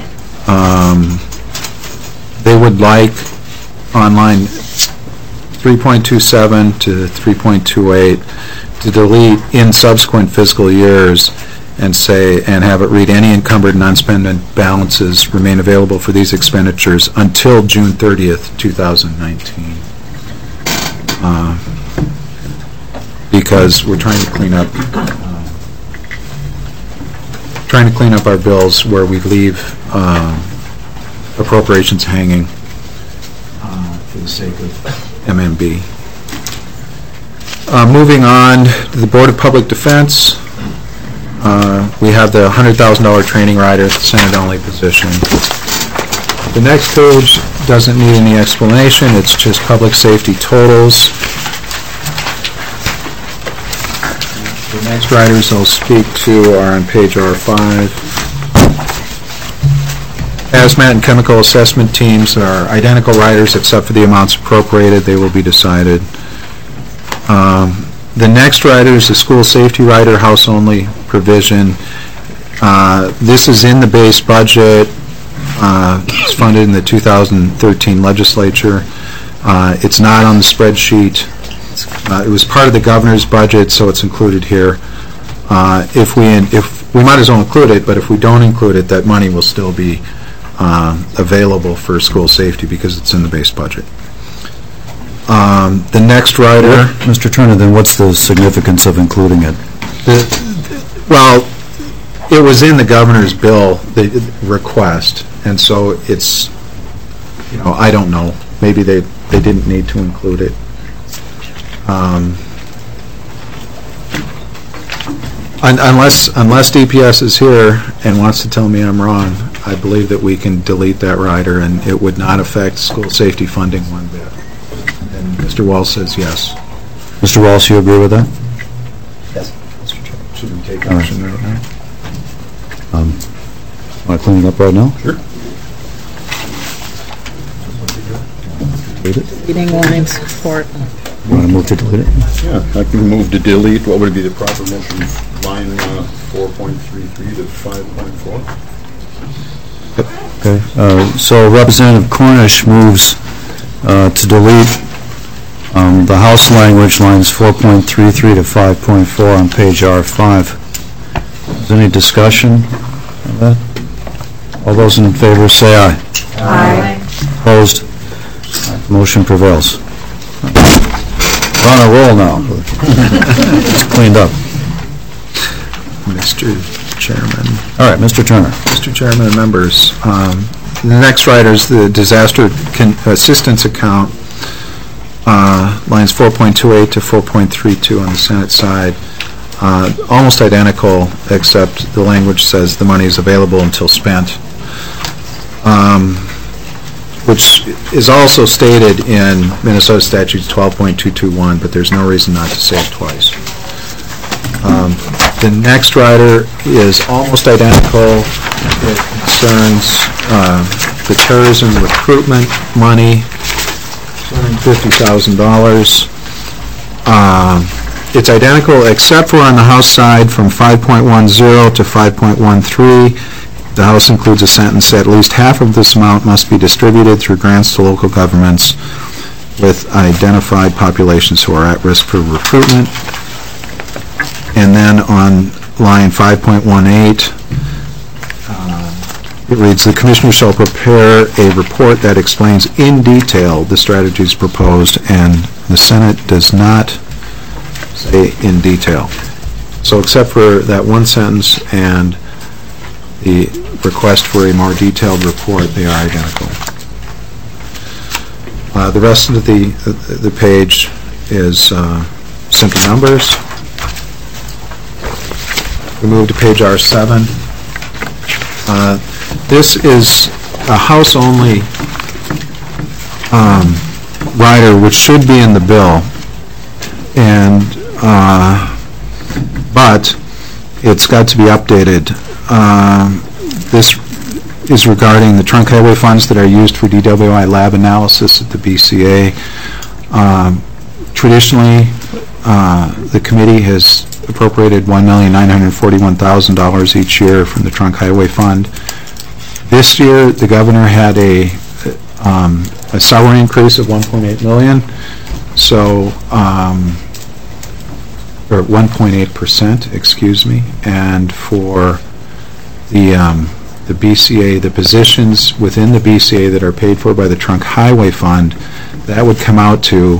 they would like on line 3.27 to 3.28 to delete in subsequent fiscal years and have it read any encumbered and unspent balances remain available for these expenditures until June 30th, 2019. Because we're trying to clean up our bills where we leave appropriations hanging for the sake of MMB. Moving on to the Board of Public Defense, we have the $100,000 training rider, Senate-only position. The next page doesn't need any explanation. It's just public safety totals. The next riders I'll speak to are on page R5. Hazmat and chemical assessment teams are identical riders except for the amounts appropriated. They will be decided. The next rider is the school safety rider, house-only provision. This is in the base budget. It's funded in the 2013 legislature. It's not on the spreadsheet. It was part of the governor's budget, so it's included here. If we might as well include it, but if we don't include it, that money will still be available for school safety because it's in the base budget. The next rider... Mr. Turner, then what's the significance of including it? Well, it was in the governor's bill, the request, and so it's, I don't know. Maybe they didn't need to include it. Unless DPS is here and wants to tell me I'm wrong, I believe that we can delete that rider and it would not affect school safety funding one bit. And Mr. Walsh says yes. Mr. Walsh, you agree with that? Yes, Mr. Chair. Should we take action right now? Want to clean it up right now? Sure. Delete it? Reading lines for Want to move to delete it? Yeah, I can move to delete. What would be the proper motion? Line 4.33 to 5.4? Okay. So Representative Cornish moves to delete the House language, lines 4.33 to 5.4 on page R5. Is there any discussion of that? All those in favor say aye. Aye. Opposed? Motion prevails. We're on a roll now. It's cleaned up. Mr. Chairman. All right, Mr. Turner. Mr. Chairman and members, the next rider is the disaster assistance account, lines 4.28 to 4.32 on the Senate side. Almost identical, except the language says the money is available until spent, which is also stated in Minnesota Statutes 12.221, but there's no reason not to say it twice. The next rider is almost identical. It concerns the terrorism recruitment money, $50,000. It's identical except for on the House side from 5.10 to 5.13. The House includes a sentence, at least half of this amount must be distributed through grants to local governments with identified populations who are at risk for recruitment. And then on line 5.18, it reads, the Commissioner shall prepare a report that explains in detail the strategies proposed, and the Senate does not say in detail. So except for that one sentence and the request for a more detailed report, they are identical. The rest of the page is simple numbers. We move to page R7. This is a house-only rider, which should be in the bill, and but it's got to be updated. This is regarding the trunk highway funds that are used for DWI lab analysis at the BCA. Traditionally, the committee has appropriated $1,941,000 each year from the trunk highway fund. This year, the governor had a salary increase of $1.8 million, so or 1.8%, excuse me, and for the BCA, the positions within the BCA that are paid for by the trunk highway fund, that would come out to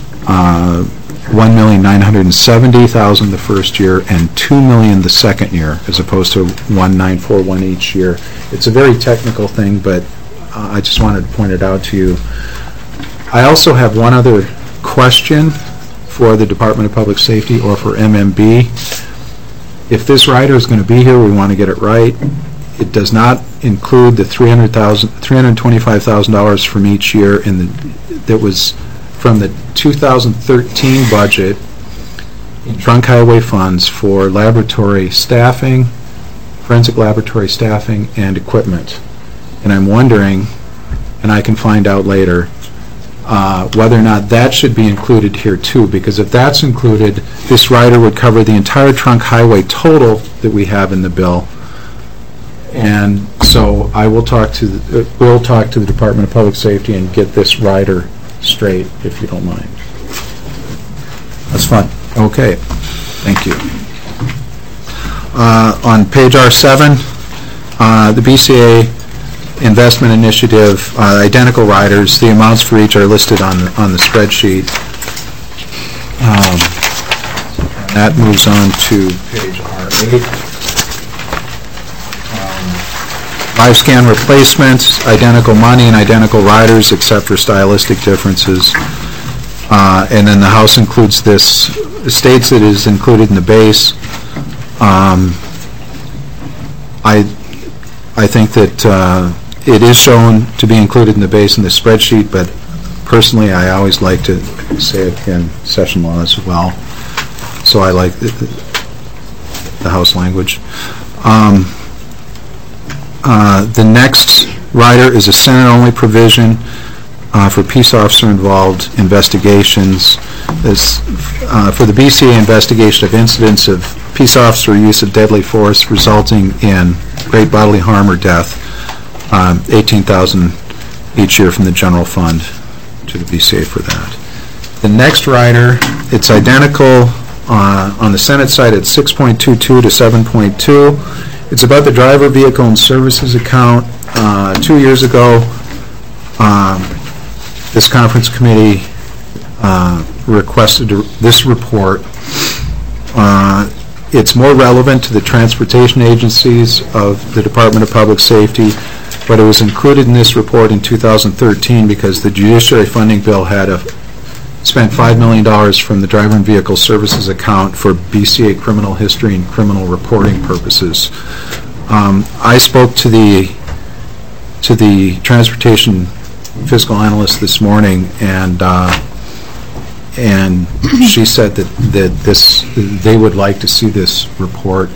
$1,970,000 the first year and $2 million the second year, as opposed to $1,941 each year. It's a very technical thing, but I just wanted to point it out to you. I also have one other question for the Department of Public Safety or for MMB. If this rider is going to be here, we want to get it right. It does not include the $325,000 from each year that was from the 2013 budget in trunk highway funds for laboratory staffing, forensic laboratory staffing, and equipment. And I'm wondering, and I can find out later, whether or not that should be included here too, because if that's included, this rider would cover the entire trunk highway total that we have in the bill. And so I will talk to we'll talk to the Department of Public Safety and get this rider straight, if you don't mind. That's fine. Okay. Thank you. On page R7, the BCA investment initiative, identical riders. The amounts for each are listed on the spreadsheet. That moves on to page R8. Live scan replacements, identical money and identical riders except for stylistic differences. And then the House includes this, states it is included in the base. I think that it is shown to be included in the base in the spreadsheet, but personally I always like to say it in session law as well. So I like the House language. The next rider is a Senate-only provision for peace officer-involved investigations. This, for the BCA investigation of incidents of peace officer use of deadly force resulting in great bodily harm or death, $18,000 each year from the general fund to the BCA for that. The next rider, it's identical on the Senate side at 6.22 to 7.2. It's about the driver vehicle and services account. 2 years ago, this conference committee requested this report. It's more relevant to the transportation agencies of the Department of Public Safety, but it was included in this report in 2013 because the judiciary funding bill had spent $5 million from the driver and vehicle services account for BCA criminal history and criminal reporting purposes. I spoke to the transportation fiscal analyst this morning, and she said that they would like to see this report,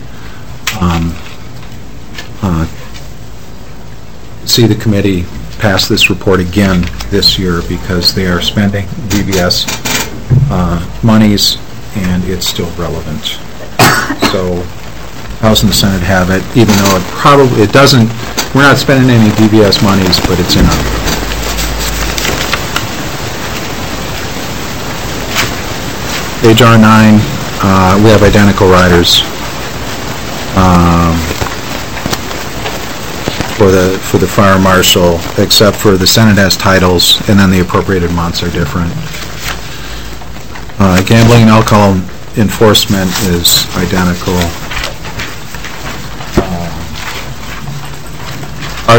see the committee pass this report again this year because they are spending DBS monies and it's still relevant. So House and the Senate have it, even though it doesn't, we're not spending any DBS monies, but it's in our page R9, we have identical riders for the fire marshal, except for the Senate has titles, and then the appropriated amounts are different. Gambling and alcohol enforcement is identical.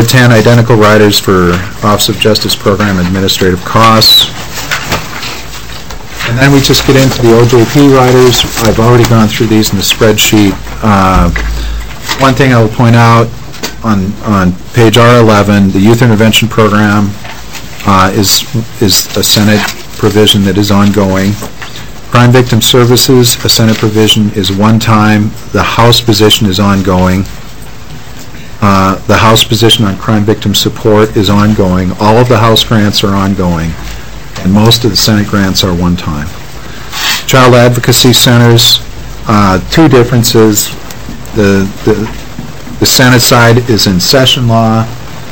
Ward 10, identical riders for Office of Justice Program administrative costs. And then we just get into the OJP riders. I've already gone through these in the spreadsheet. One thing I will point out on page R11, the Youth Intervention Program is a Senate provision that is ongoing. Crime Victim Services, a Senate provision, is one time. The House position is ongoing. The House position on crime victim support is ongoing. All of the House grants are ongoing, and most of the Senate grants are one time. Child Advocacy Centers, two differences. The Senate side is in session law.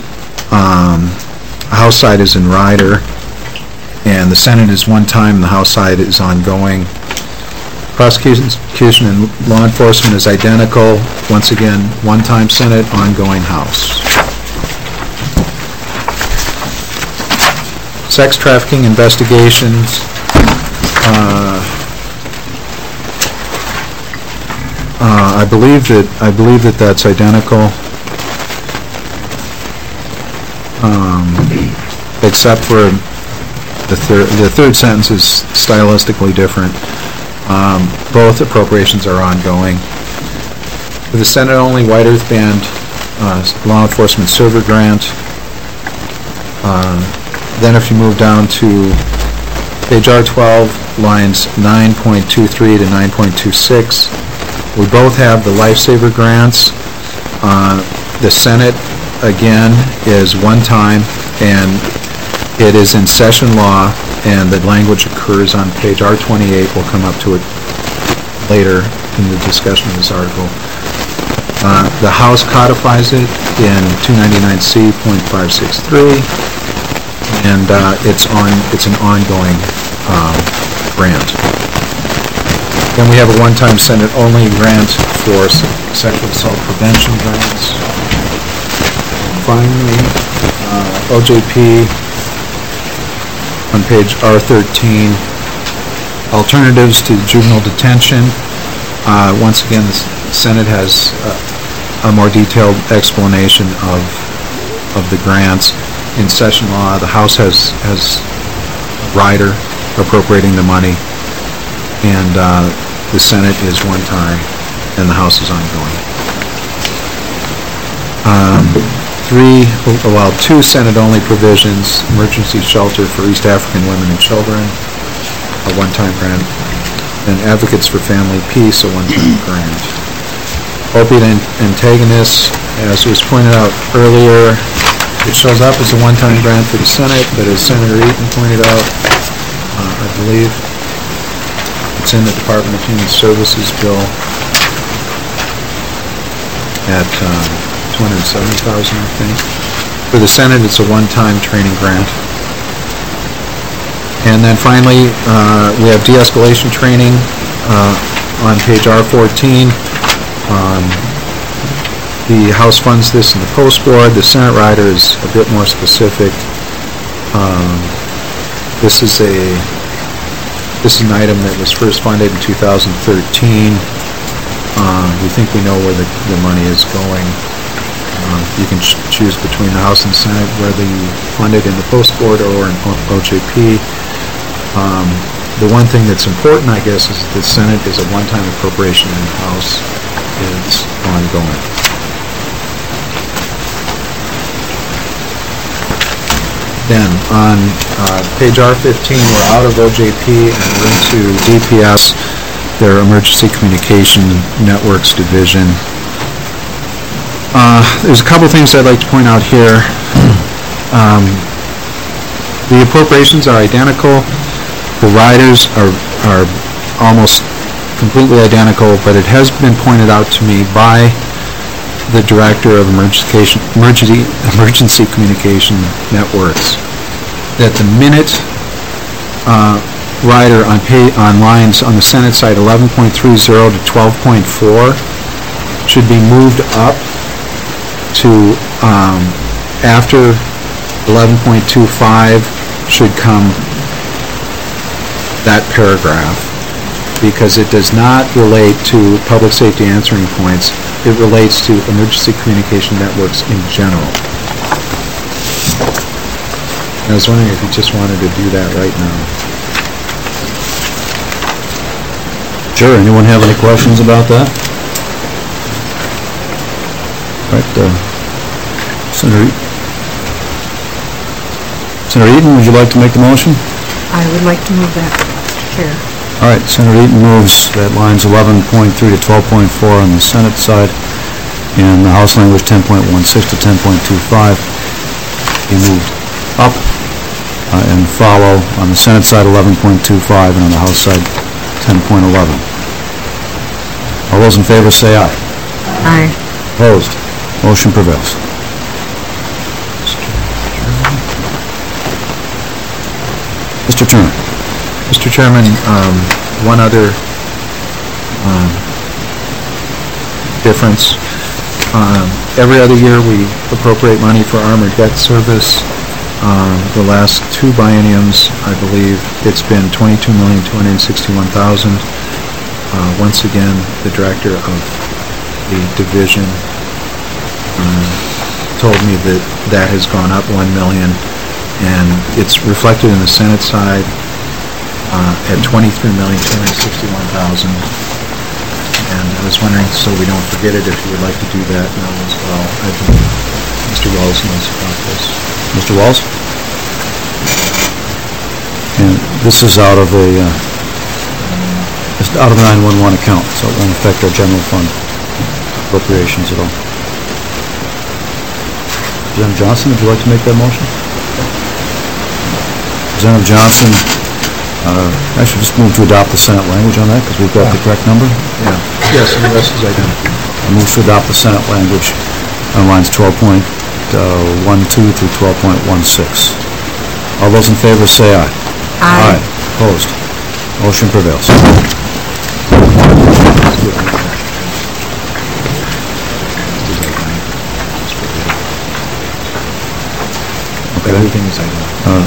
House side is in rider. And the Senate is one time, and the House side is ongoing. Prosecution and law enforcement is identical. Once again, one-time Senate, ongoing House. Sex trafficking investigations. I believe that that's identical, except for the third sentence is stylistically different. Both appropriations are ongoing. For the Senate-only White Earth Band law enforcement server grant, then if you move down to page R12, lines 9.23 to 9.26, we both have the Lifesaver grants. The Senate, again, is one time, and it is in session law, and the language occurs on page R28. We'll come up to it later in the discussion of this article. The House codifies it in 299C.563, and it's an ongoing grant. Then we have a one-time Senate-only grant for sexual assault prevention grants. Finally, OJP on page R13, alternatives to juvenile detention. Once again, the Senate has a more detailed explanation of the grants. In session law, the House has rider appropriating the money, and the Senate is one time, and the House is ongoing. Two Senate-only provisions: emergency shelter for East African women and children, a one-time grant, and Advocates for Family Peace, a one-time grant. Opiate antagonists, as was pointed out earlier, it shows up as a one-time grant for the Senate, but as Senator Eaton pointed out, I believe it's in the Department of Human Services bill at $270,000, I think. For the Senate, it's a one-time training grant. And then finally, we have de-escalation training on page R14. The House funds this in the Post Board. The Senate rider is a bit more specific. This is an item that was first funded in 2013. We think we know where the money is going. You can choose between the House and Senate whether you fund it in the Post Board or in OJP. The one thing that's important, I guess, is that the Senate is a one-time appropriation and the House is ongoing. Then on page R15, we're out of OJP and we're into DPS, their Emergency Communication Networks Division. There's a couple things I'd like to point out here. The appropriations are identical. The riders are almost completely identical, but it has been pointed out to me by the Director of Emergency Communication Networks that the minute rider on lines on the Senate side 11.30 to 12.4 should be moved up to after 11.25 should come that paragraph, because it does not relate to public safety answering points. It relates to emergency communication networks in general. I was wondering if you just wanted to do that right now. Sure, anyone have any questions about that? Right, Senator Eaton, would you like to make the motion? I would like to move that, Chair. All right, Senator Eaton moves that lines 11.3 to 12.4 on the Senate side, and the House language 10.16 to 10.25 be moved up and follow on the Senate side 11.25 and on the House side 10.11. All those in favor say aye. Aye. Opposed? Motion prevails. Mr. Turner. Mr. Chairman, one other difference. Every other year, we appropriate money for armored debt service. The last two bienniums, I believe, it's been $22,261,000. Once again, the director of the division told me that that has gone up $1 million, and it's reflected in the Senate side at $23,261,000. And I was wondering, so we don't forget it, if you would like to do that now as well. I think Mr. Wells knows about this. Mr. Wells? And this is out of a, out of the 911 account, so it won't affect our general fund appropriations at all. Representative Johnson, would you like to make that motion? Representative Johnson, actually just move to adopt the Senate language on that, because we've got the correct number. Yeah. Yes, and the rest is identical. I move to adopt the Senate language on lines 12.12 through 12.16. All those in favor say aye. Aye. Opposed? Motion prevails. Okay. Everything is identical.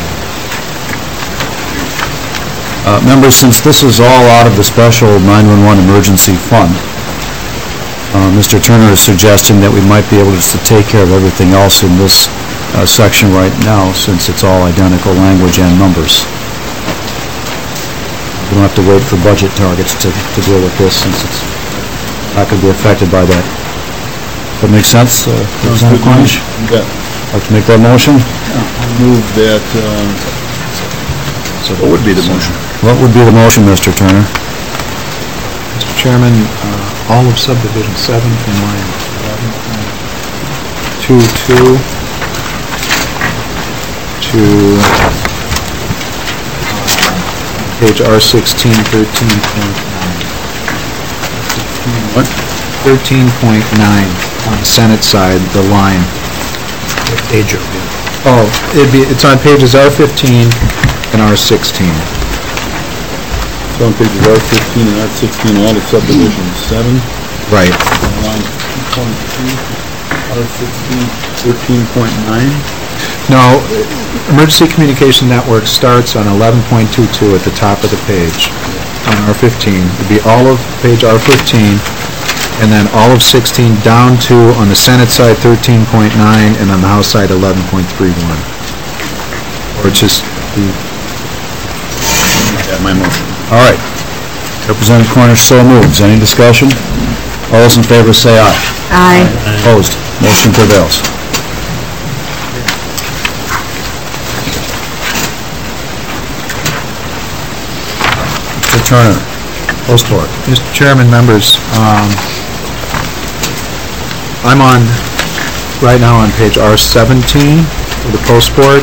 Members, since this is all out of the special 911 emergency fund, Mr. Turner is suggesting that we might be able to take care of everything else in this section right now, since it's all identical language and numbers. We don't have to wait for budget targets to deal with this, since it's not going to be affected by that. That makes sense, Representative Cornish? Yeah. Like to make that motion? I'll move that, so what would be the motion? What would be the motion, Mr. Turner? Mr. Chairman, all of subdivision 7 from line 11.22 to page R16, 13.9. What? 13.9 on the Senate side, the line. Page of Oh, it's on pages R15 and R16. So on pages R15 and R16, all of subdivision 7. Right. Line 2.2, R16, 13.9. No, Emergency Communication Network starts on 11.22 at the top of the page on R15. It'd be all of page R15, and then all of 16 down to, on the Senate side, 13.9, and on the House side, 11.31. Or just the... Yeah, my motion. All right. Representative Cornish so moves. Any discussion? All those in favor say aye. Aye. Opposed? Motion prevails. Mr. Turner, post board. Mr. Chairman, members, I'm on, right now on page R17 for the post board.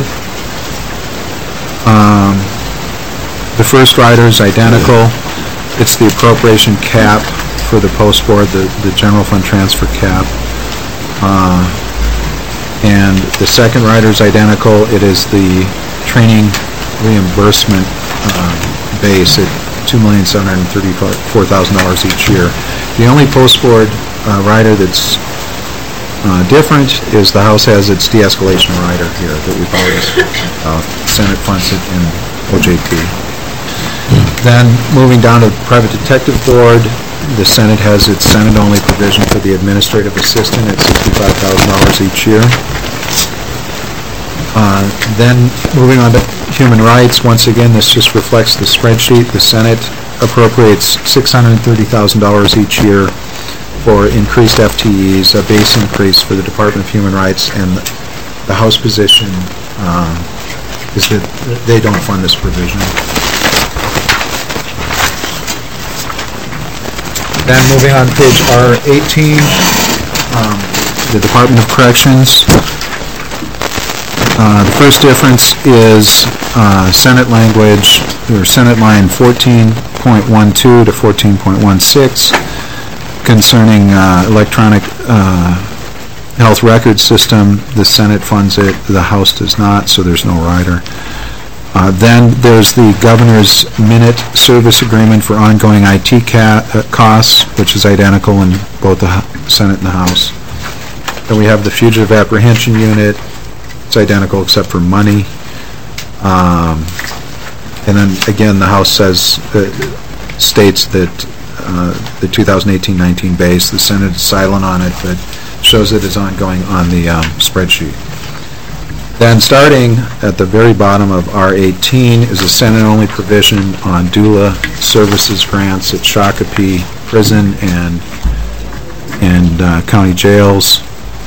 The first rider is identical. It's the appropriation cap for the post board, the general fund transfer cap. And the second rider is identical. It is the training reimbursement base at $2,734,000 each year. The only post board rider that's different is the House has its de-escalation rider here that we've always, Senate funds it in OJP. Then moving down to the private detective board, the Senate has its Senate-only provision for the administrative assistant at $65,000 each year. Then, moving on to human rights, once again, this just reflects the spreadsheet. The Senate appropriates $630,000 each year for increased FTEs, a base increase for the Department of Human Rights, and the House position is that they don't fund this provision. Then moving on to page R18, the Department of Corrections. The first difference is Senate language, or Senate line 14.12 to 14.16 concerning electronic health record system. The Senate funds it, the House does not, so there's no rider. Then there's the governor's minute service agreement for ongoing IT costs, which is identical in both the Senate and the House. Then we have the fugitive apprehension unit. It's identical except for money. And then again, the House states that the 2018-19 base, the Senate is silent on it, but shows it is ongoing on the spreadsheet. Then starting at the very bottom of R18 is a Senate-only provision on doula services grants at Shakopee Prison and county jails.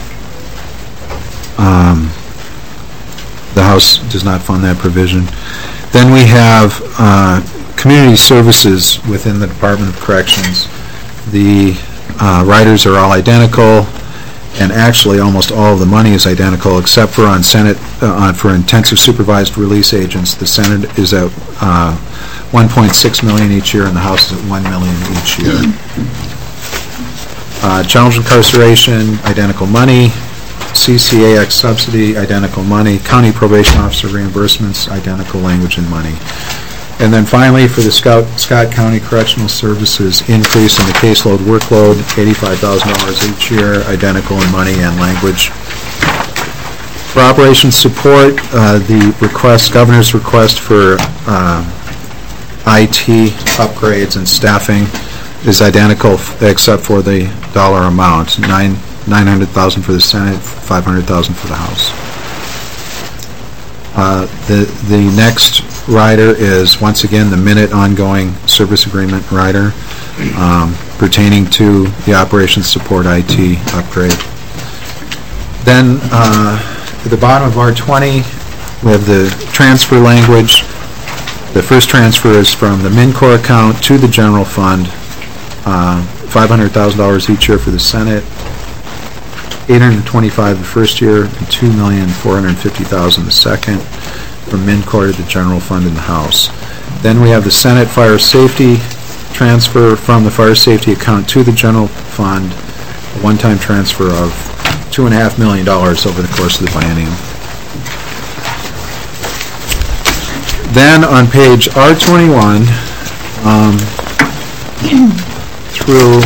The House does not fund that provision. Then we have community services within the Department of Corrections. The riders are all identical, and actually almost all of the money is identical except for on Senate for intensive supervised release agents. The Senate is at $1.6 million each year, and the House is at $1 million each year. Challenge incarceration, identical money. CCAX subsidy, identical money. County probation officer reimbursements, identical language and money. And then finally, for the Scott County Correctional Services, increase in the caseload workload, $85,000 each year, identical in money and language. For operations support, the governor's request for IT upgrades and staffing is identical except for the dollar amount, $900,000 for the Senate, $500,000 for the House. The next rider is, once again, the minute ongoing service agreement rider pertaining to the operations support IT upgrade. Then at the bottom of R20, we have the transfer language. The first transfer is from the MnCore account to the general fund, $500,000 each year for the Senate, $825,000 the first year, and $2,450,000 the second, from MnCore to the general fund in the House. Then we have the Senate fire safety transfer from the fire safety account to the general fund, a one-time transfer of $2.5 million over the course of the biennium. Then on page R21 through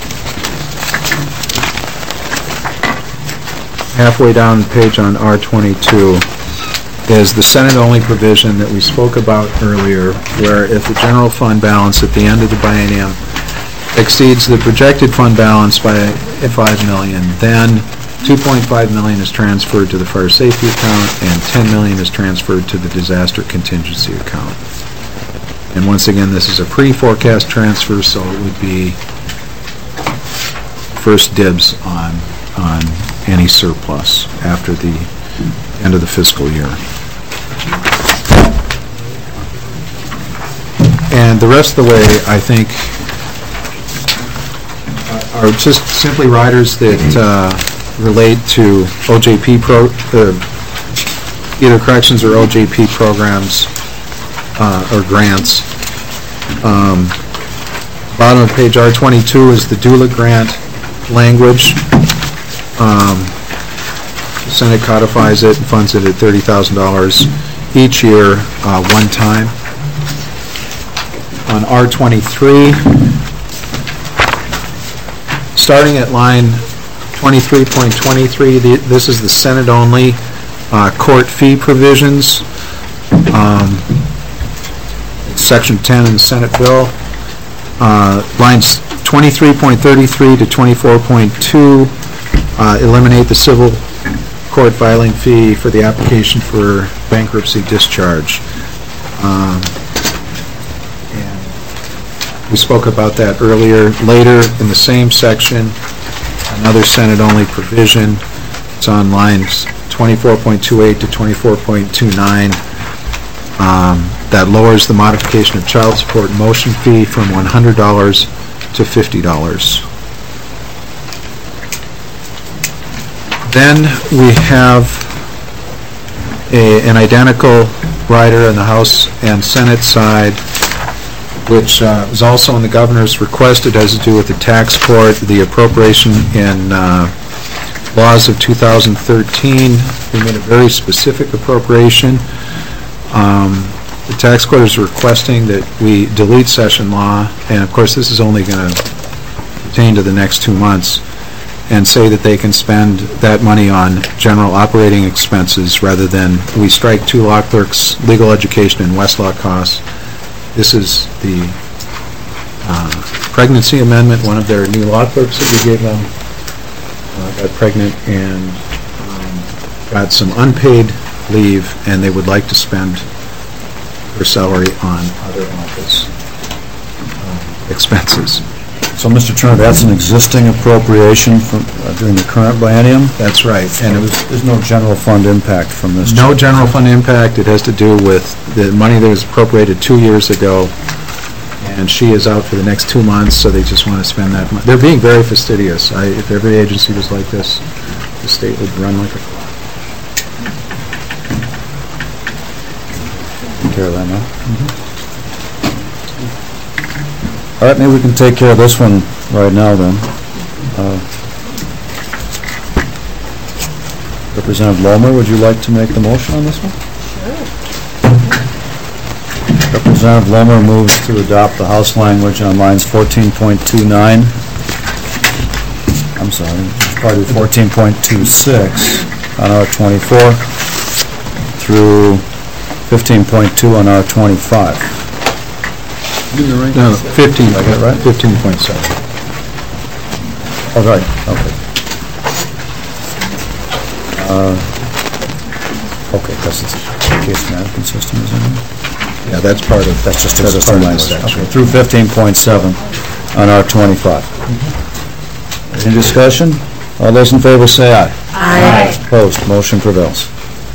halfway down the page on R22 is the Senate-only provision that we spoke about earlier, where if the general fund balance at the end of the biennium exceeds the projected fund balance by $5 million, then $2.5 million is transferred to the fire safety account and $10 million is transferred to the disaster contingency account. And once again, this is a pre-forecast transfer, so it would be first dibs on any surplus after the end of the fiscal year. And the rest of the way, I think, are just simply riders that relate to OJP either corrections or OJP programs or grants. Bottom of page R22 is the doula grant language. The Senate codifies it and funds it at $30,000 each year, one time. On R23, starting at line 23.23, this is the Senate-only court fee provisions. Section 10 in the Senate bill. Lines 23.33 to 24.2 eliminate the civil court filing fee for the application for bankruptcy discharge. And we spoke about that earlier. Later, in the same section, another Senate-only provision. It's on lines 24.28 to 24.29. That lowers the modification of child support motion fee from $100 to $50. Then we have an identical rider on the House and Senate side, which is also in the governor's request. It has to do with the tax court, the appropriation in laws of 2013. We made a very specific appropriation. The tax court is requesting that we delete session law, and of course this is only going to pertain to the next 2 months, and say that they can spend that money on general operating expenses rather than we strike 2 law clerks, legal education, and Westlaw costs. This is the pregnancy amendment. One of their new law clerks that we gave them got pregnant and got some unpaid leave, and they would like to spend her salary on other office expenses. So, Mr. Turner, that's an existing appropriation from during the current biennium? That's right. And there's no general fund impact from this? No general fund impact. It has to do with the money that was appropriated 2 years ago, and she is out for the next 2 months, so they just want to spend that money. They're being very fastidious. If every agency was like this, the state would run like a clock. Take care of that now. All right, maybe we can take care of this one right now then. Representative Lomer, would you like to make the motion on this one? Sure. Representative Lomer moves to adopt the House language on lines 14.29. I'm sorry, probably 14.26 on R24 through 15.2 on R25. No, 15. I got it right? 15.7. Oh, right, okay. Okay, because it's a case management system, isn't it? Yeah, that's part of, That's just part of language. section. Okay, through 15.7 on R25. Any discussion? All those in favor say aye. Aye. Opposed, motion prevails.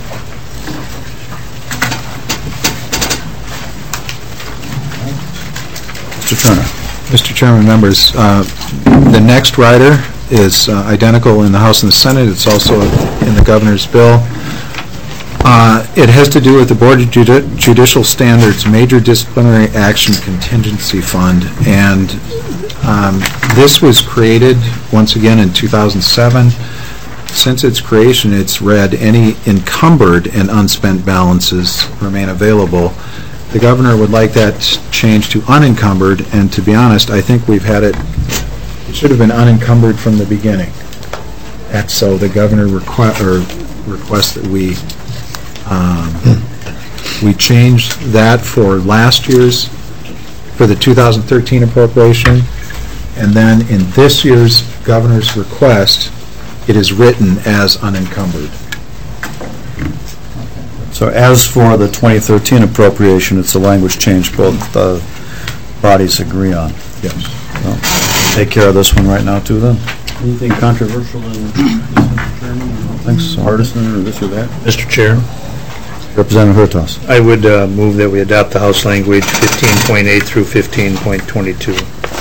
Mr. Turner. Mr. Chairman, members, the next rider is identical in the House and the Senate. It's also in the governor's bill. It has to do with the Board of Judicial Standards Major Disciplinary Action Contingency Fund, and this was created once again in 2007. Since its creation, it's read any encumbered and unspent balances remain available. The governor would like that changed to unencumbered, and to be honest, I think we've had it should have been unencumbered from the beginning. And so the governor requests that we change that for last year's, for the 2013 appropriation, and then in this year's governor's request, it is written as unencumbered. So as for the 2013 appropriation, it's a language change both bodies agree on. Yes. Well, take care of this one right now too then. Anything controversial in this, Mr. Chairman? I don't think so. Partisan or this or that? Mr. Chair, Representative Hurtas. I would move that we adopt the House language 15.8 through 15.22.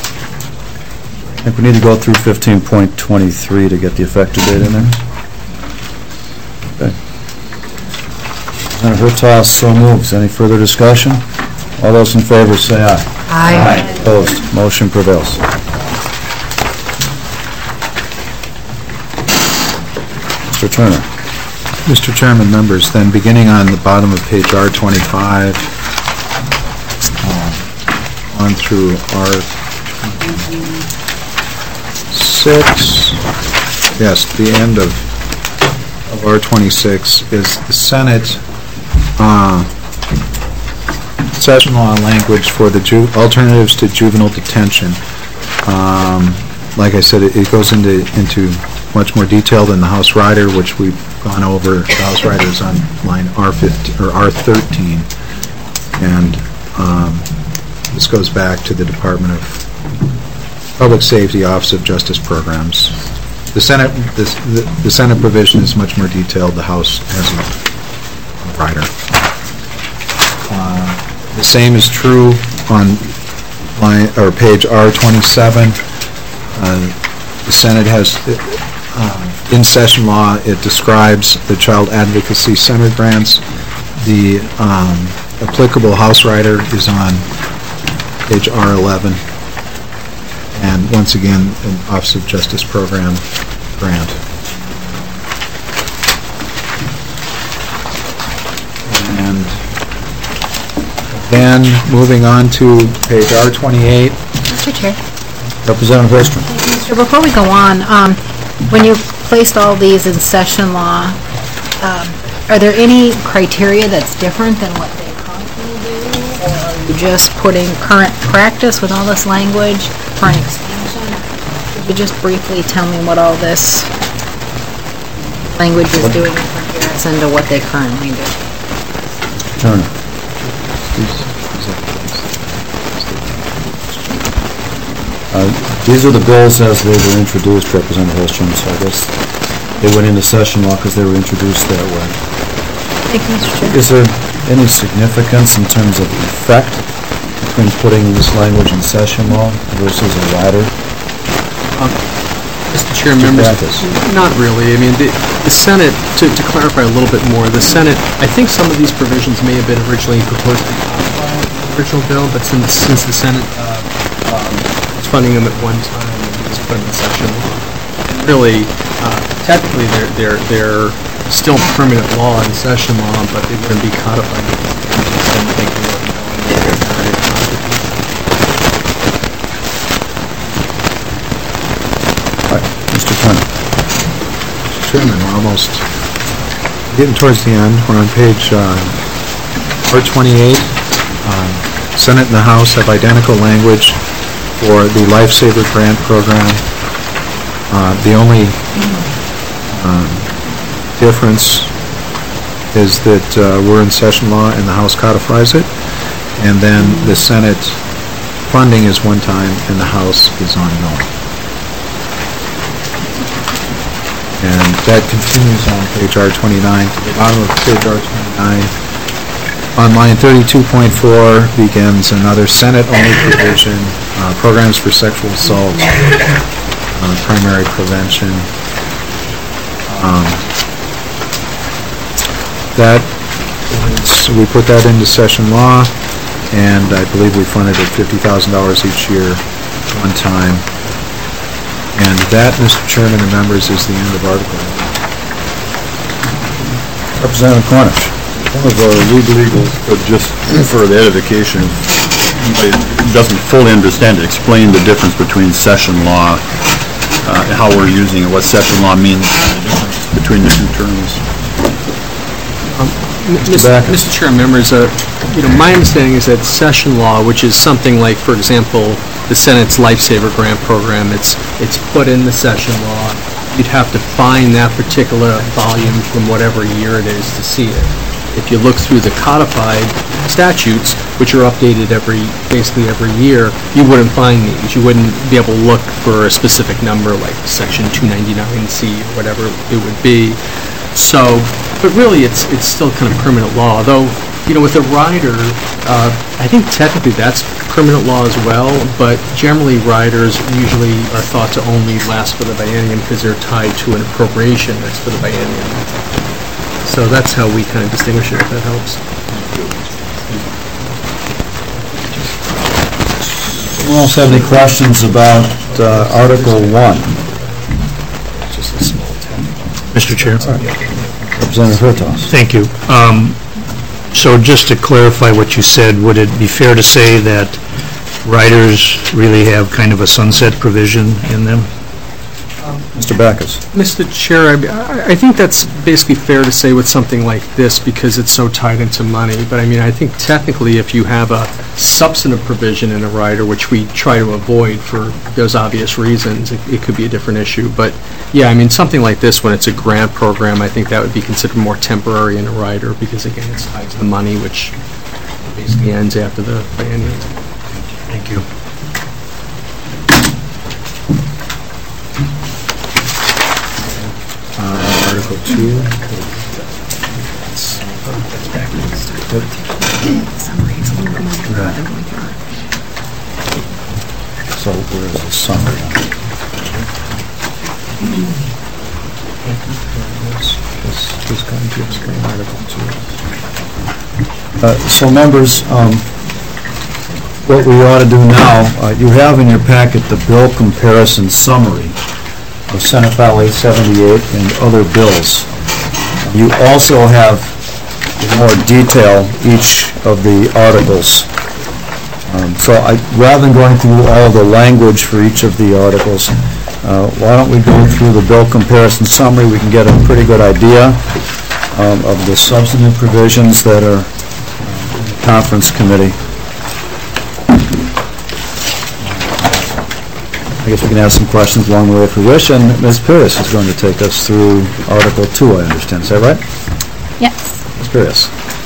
I think we need to go through 15.23 to get the effective date in there. Okay. Representative Hurtas so moves. Any further discussion? All those in favor say aye. Aye. Opposed? Motion prevails. Mr. Turner. Mr. Chairman, members, then beginning on the bottom of page R25 on through R6, yes, the end of R26 is the Senate session law language for the alternatives to juvenile detention. Like I said, it goes into much more detailed than the House Rider, which we've gone over. The House Rider is on line R15, or R13, and this goes back to the Department of Public Safety, Office of Justice Programs. The Senate provision is much more detailed. The House has a rider. The same is true on page R27. The Senate has, in session law, it describes the Child Advocacy Center grants. The applicable House rider is on page R11. And once again, an Office of Justice Program grant. And then moving on to page R28. Mr. Chair. Representative Hilstrom. Thank you, Mr. Before we go on, when you placed all these in session law, are there any criteria that's different than what they currently do? Or are you just putting current practice with all this language, current expansion? Could you just briefly tell me what all this language is doing in comparison to what they currently do? Turner. These are the bills as they were introduced, Representative Hilstrom, so I guess they went into session law because they were introduced that way. Thank you, Mr. Chair. Is there any significance in terms of effect between putting this language in session law versus a rider? Mr. Chair, members, not really. I mean, the Senate, to clarify a little bit more, the Senate, I think some of these provisions may have been originally proposed to codify the original bill, but since the Senate was funding them at one time, we just put them in session law. And really, technically, they're still permanent law in session law, but they wouldn't be codified. Mr. Turner. Mr. Chairman, we're almost getting towards the end. We're on page R28. Senate and the House have identical language for the Lifesaver Grant Program. The only difference is that we're in session law and the House codifies it, and then the Senate funding is one time and the House is ongoing. And that continues on page R29. Bottom of page R29. On line 32.4 begins another Senate-only provision, programs for sexual assault, primary prevention. We put that into session law, and I believe we funded it $50,000 each year, one time. And that, Mr. Chairman and members, is the end of Article 1. Representative Cornish. One of our legal, but just for the edification, anybody who doesn't fully understand it, explain the difference between session law, how we're using it, what session law means, between the two terms. Mr. Chair, members, my understanding is that session law, which is something like, for example, the Senate's Lifesaver Grant Program, it's put in the session law. You'd have to find that particular volume from whatever year it is to see it. If you look through the codified statutes, which are updated basically every year, you wouldn't find these. You wouldn't be able to look for a specific number like Section 299C or whatever it would be. So, but really it's still kind of permanent law. Though, with a rider, I think technically that's permanent law as well, but generally riders usually are thought to only last for the biennium because they're tied to an appropriation that's for the biennium. So that's how we kind of distinguish it, if that helps. Anyone else have any questions about Article 1? Just a small tab. Mr. Chair. Representative Hirtos. Thank you. So just to clarify what you said, would it be fair to say that riders really have kind of a sunset provision in them? Mr. Backus. Mr. Chair, I think that's basically fair to say with something like this because it's so tied into money. But I mean, I think technically if you have a substantive provision in a rider, which we try to avoid for those obvious reasons, it could be a different issue. But yeah, I mean, something like this, when it's a grant program, I think that would be considered more temporary in a rider because, again, it's tied to the money, which basically ends after the biennium. Thank you. Article 2. So where's the summary on it? This going to explain Article 2. So members, what we ought to do now, you have in your packet the bill comparison summary of Senate File 878 and other bills. You also have in more detail each of the articles. So rather than going through all the language for each of the articles, why don't we go through the bill comparison summary? We can get a pretty good idea of the substantive provisions that are in the conference committee. I guess we can ask some questions along the way if we wish, and Ms. Pierce is going to take us through Article 2, I understand. Is that right? Yes. Ms. Pierce.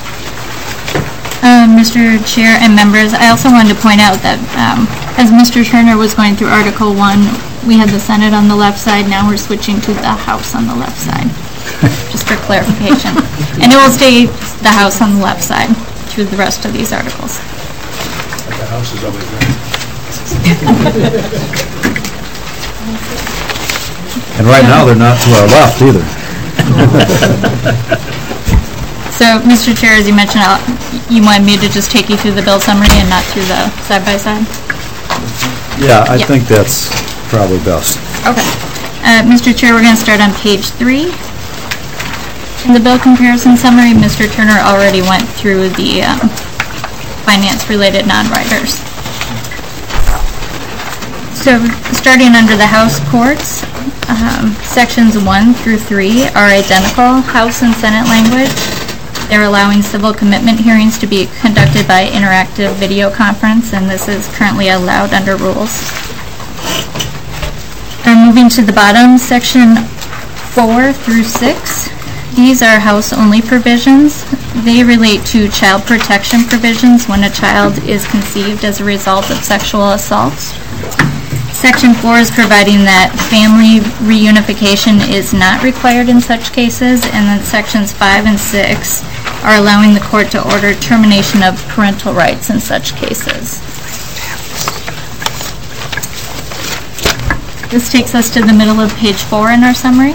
Mr. Chair and members, I also wanted to point out that as Mr. Turner was going through Article 1, we had the Senate on the left side, now we're switching to the House on the left side, just for clarification. And it will stay the House on the left side through the rest of these articles. The House is always there. And right now, they're not to our left either. So, Mr. Chair, as you mentioned, you wanted me to just take you through the bill summary and not through the side-by-side? Yeah, I think that's probably best. Okay. Mr. Chair, we're going to start on page 3. In the bill comparison summary, Mr. Turner already went through the finance-related non-riders. So, starting under the House courts, sections 1 through 3 are identical House and Senate language. They're allowing civil commitment hearings to be conducted by interactive video conference, and this is currently allowed under rules. Moving to the bottom, section 4 through 6. These are House-only provisions. They relate to child protection provisions when a child is conceived as a result of sexual assault. Section 4 is providing that family reunification is not required in such cases, and then sections 5 and 6 are allowing the court to order termination of parental rights in such cases. This takes us to the middle of page 4 in our summary.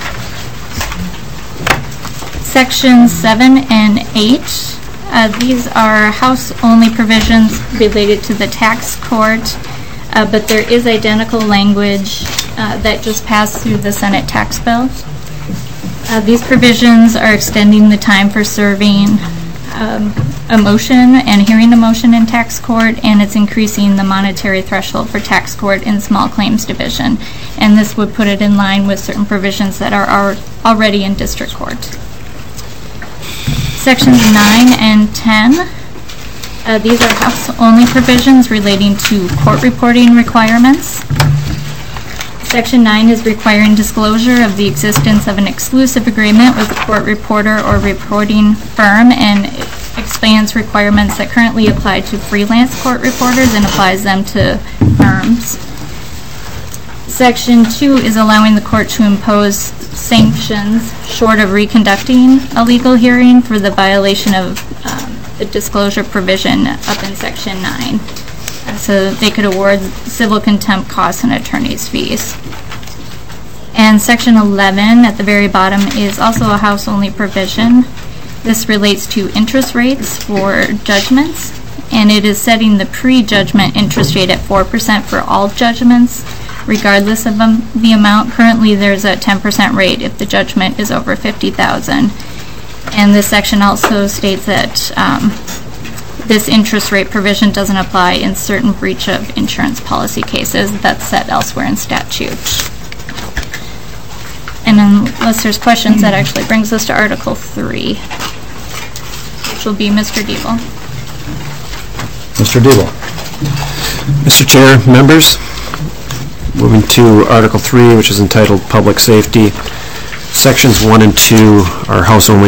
Sections 7 and 8. These are House-only provisions related to the tax court. But there is identical language that just passed through the Senate tax bill. These provisions are extending the time for serving a motion and hearing a motion in tax court, and it's increasing the monetary threshold for tax court in small claims division. And this would put it in line with certain provisions that are already in district court. Sections 9 and 10. These are House-only provisions relating to court reporting requirements. Section 9 is requiring disclosure of the existence of an exclusive agreement with a court reporter or reporting firm, and it expands requirements that currently apply to freelance court reporters and applies them to firms. Section 2 is allowing the court to impose sanctions short of reconducting a legal hearing for the violation of the disclosure provision up in Section 9. So they could award civil contempt costs and attorney's fees. And Section 11 at the very bottom is also a House-only provision. This relates to interest rates for judgments, and it is setting the pre-judgment interest rate at 4% for all judgments, regardless of the amount. Currently, there's a 10% rate if the judgment is over $50,000. And this section also states that this interest rate provision doesn't apply in certain breach of insurance policy cases that's set elsewhere in statute. And unless there's questions, that actually brings us to Article 3, which will be Mr. Diebel. Mr. Diebel. Mr. Chair, members, moving to Article 3, which is entitled Public Safety. Sections 1 and 2 are house-only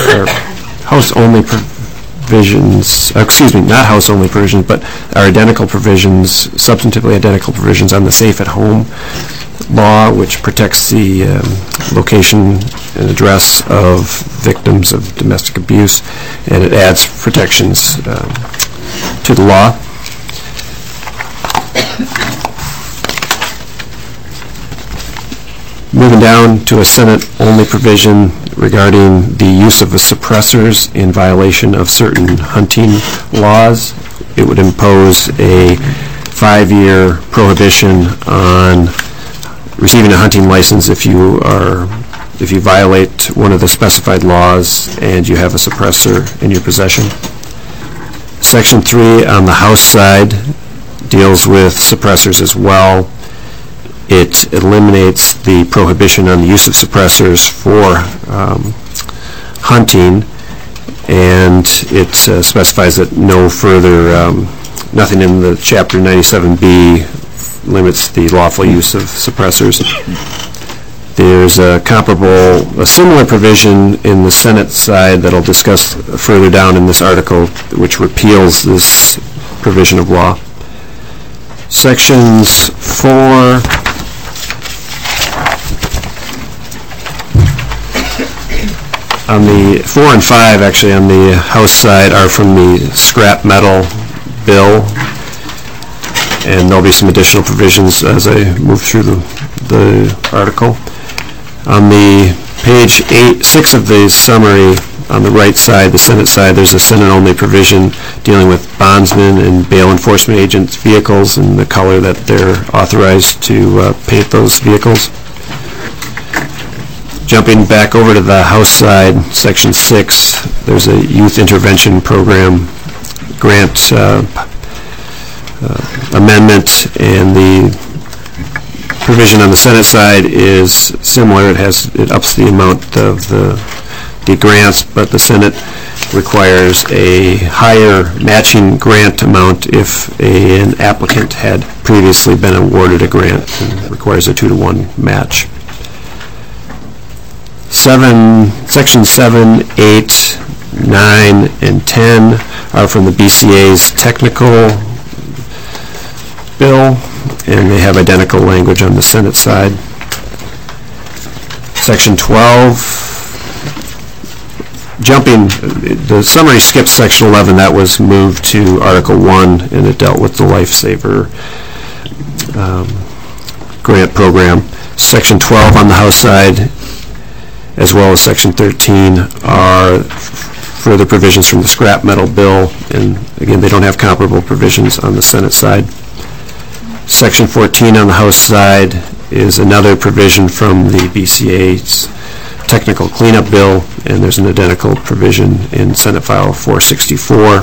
provisions, not house-only provisions, but are identical provisions, substantively identical provisions on the Safe at Home law, which protects the location and address of victims of domestic abuse, and it adds protections to the law. Moving down to a Senate-only provision regarding the use of the suppressors in violation of certain hunting laws. It would impose a 5-year prohibition on receiving a hunting license if you violate one of the specified laws and you have a suppressor in your possession. Section 3 on the House side deals with suppressors as well. It eliminates the prohibition on the use of suppressors for hunting, and it specifies that no further, nothing in the Chapter 97B limits the lawful use of suppressors. There's a similar provision in the Senate side that I'll discuss further down in this article, which repeals this provision of law. Sections 4 on the 4 and 5, actually, on the House side, are from the scrap metal bill, and there'll be some additional provisions as I move through the article. On the page 6 of the summary, on the right side, the Senate side, there's a Senate-only provision dealing with bondsmen and bail enforcement agents' vehicles and the color that they're authorized to paint those vehicles. Jumping back over to the House side, Section 6, there's a youth intervention program grant amendment, and the provision on the Senate side is similar. It ups the amount of the grants, but the Senate requires a higher matching grant amount if an applicant had previously been awarded a grant, and requires a 2-to-1 match. Sections 7, 8, 9, and 10 are from the BCA's technical bill, and they have identical language on the Senate side. Section 12, the summary skips Section 11. That was moved to Article 1, and it dealt with the Lifesaver grant program. Section 12 on the House side, as well as Section 13, are further provisions from the scrap metal bill, and again, they don't have comparable provisions on the Senate side. Section 14 on the House side is another provision from the BCA's technical cleanup bill, and there's an identical provision in Senate File 464.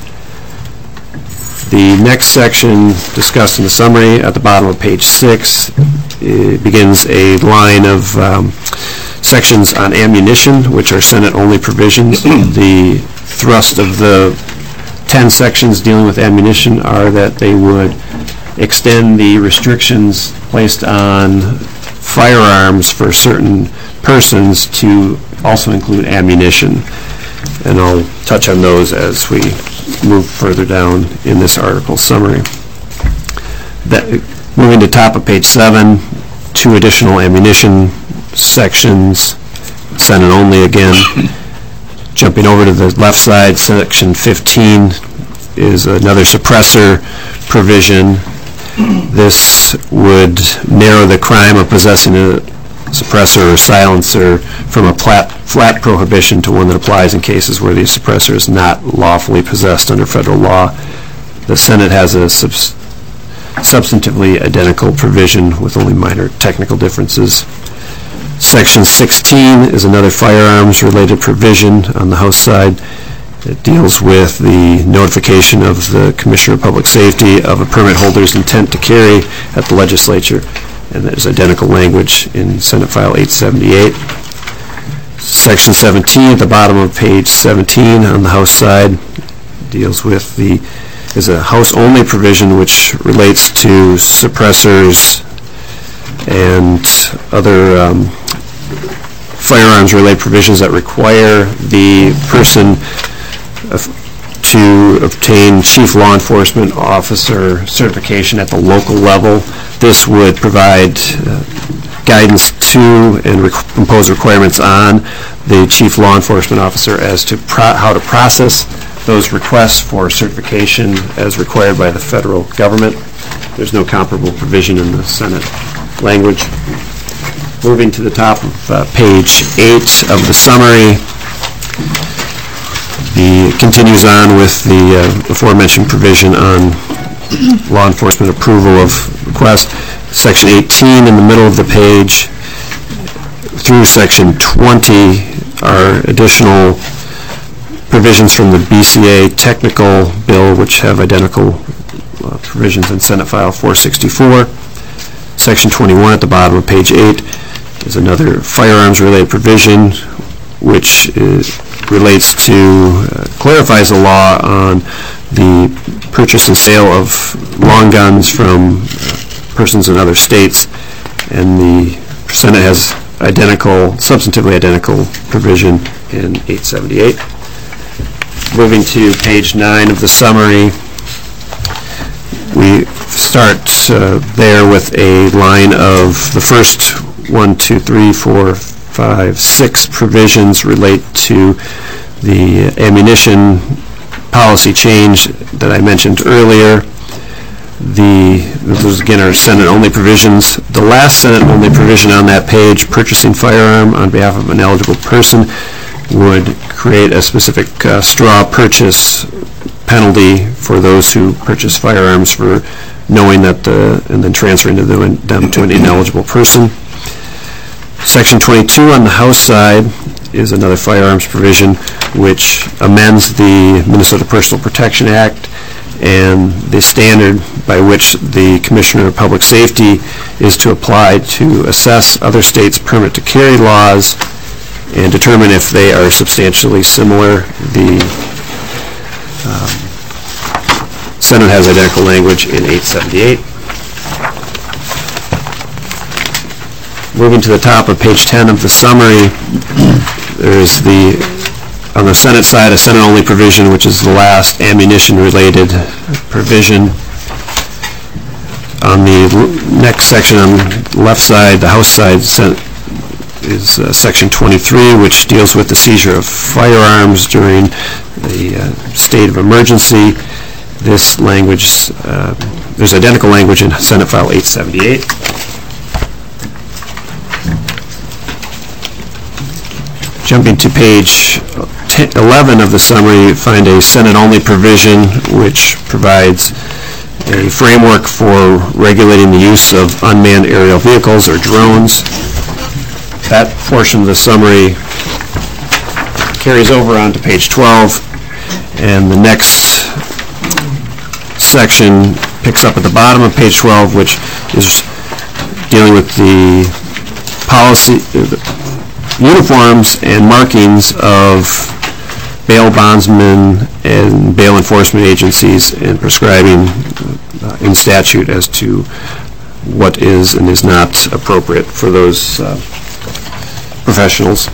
The next section discussed in the summary at the bottom of page 6 begins a line of sections on ammunition, which are Senate-only provisions. The thrust of the 10 sections dealing with ammunition are that they would extend the restrictions placed on firearms for certain persons to also include ammunition. And I'll touch on those as we move further down in this article summary. Moving to top of page 7, 2 additional ammunition sections, Senate only again. Jumping over to the left side, Section 15 is another suppressor provision. This would narrow the crime of possessing a suppressor or silencer from a flat prohibition to one that applies in cases where the suppressor is not lawfully possessed under federal law. The Senate has a substantively identical provision with only minor technical differences. Section 16 is another firearms-related provision on the House side. It deals with the notification of the Commissioner of Public Safety of a permit holder's intent to carry at the legislature. and there's identical language in Senate File 878. Section 17 at the bottom of page 17 on the House side deals with is a House-only provision which relates to suppressors and other firearms-related provisions that require the person to obtain chief law enforcement officer certification at the local level. This would provide guidance to and impose requirements on the chief law enforcement officer as to how to process those requests for certification as required by the federal government. There's no comparable provision in the Senate language. Moving to the top of page 8 of the summary, continues on with the aforementioned provision on law enforcement approval of requests. Section 18 in the middle of the page through section 20 are additional provisions from the BCA technical bill, which have identical provisions in Senate File 464. Section 21 at the bottom of page 8 is another firearms-related provision, which relates to, clarifies the law on the purchase and sale of long guns from persons in other states, and the Senate has substantively identical provision in 878. Moving to page 9 of the summary, we start there with a line of the first 1, 2, 3, 4, 5, 6 provisions relate to the ammunition policy change that I mentioned earlier. Those again are Senate-only provisions. The last Senate-only provision on that page, purchasing firearm on behalf of an eligible person, would create a specific straw purchase penalty for those who purchase firearms for knowing that and then transferring them to an ineligible person. Section 22 on the House side is another firearms provision which amends the Minnesota Personal Protection Act and the standard by which the Commissioner of Public Safety is to apply to assess other states' permit to carry laws and determine if they are substantially similar. The Senate has identical language in 878. Moving to the top of page 10 of the summary, there's on the Senate side, a Senate-only provision, which is the last ammunition-related provision. On the next section on the left side, the House side, is Section 23, which deals with the seizure of firearms during the state of emergency. This language, there's identical language in Senate File 878. Jumping to page 11 of the summary, you find a Senate-only provision which provides a framework for regulating the use of unmanned aerial vehicles or drones. That portion of the summary carries over onto page 12, and the next section picks up at the bottom of page 12, which is dealing with the policy, uniforms and markings of bail bondsmen and bail enforcement agencies, and prescribing in statute as to what is and is not appropriate for those professionals.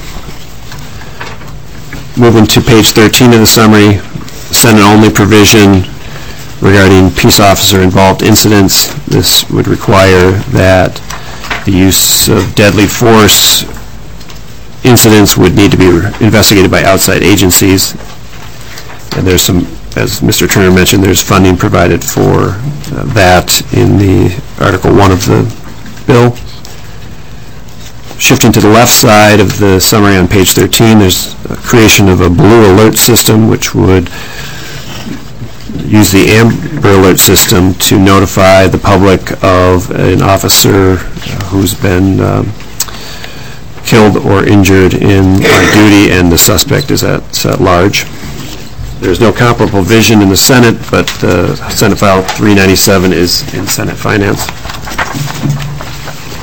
Moving to page 13 of the summary, Senate-only provision regarding peace officer-involved incidents. This would require that the use of deadly force incidents would need to be investigated by outside agencies. And there's some, as Mr. Turner mentioned, there's funding provided for that in the Article 1 of the bill. Shifting to the left side of the summary on page 13, there's a creation of a blue alert system which would use the Amber Alert system to notify the public of an officer who's been killed or injured on duty and the suspect is at large. There's no comparable provision in the Senate, but Senate File 397 is in Senate Finance.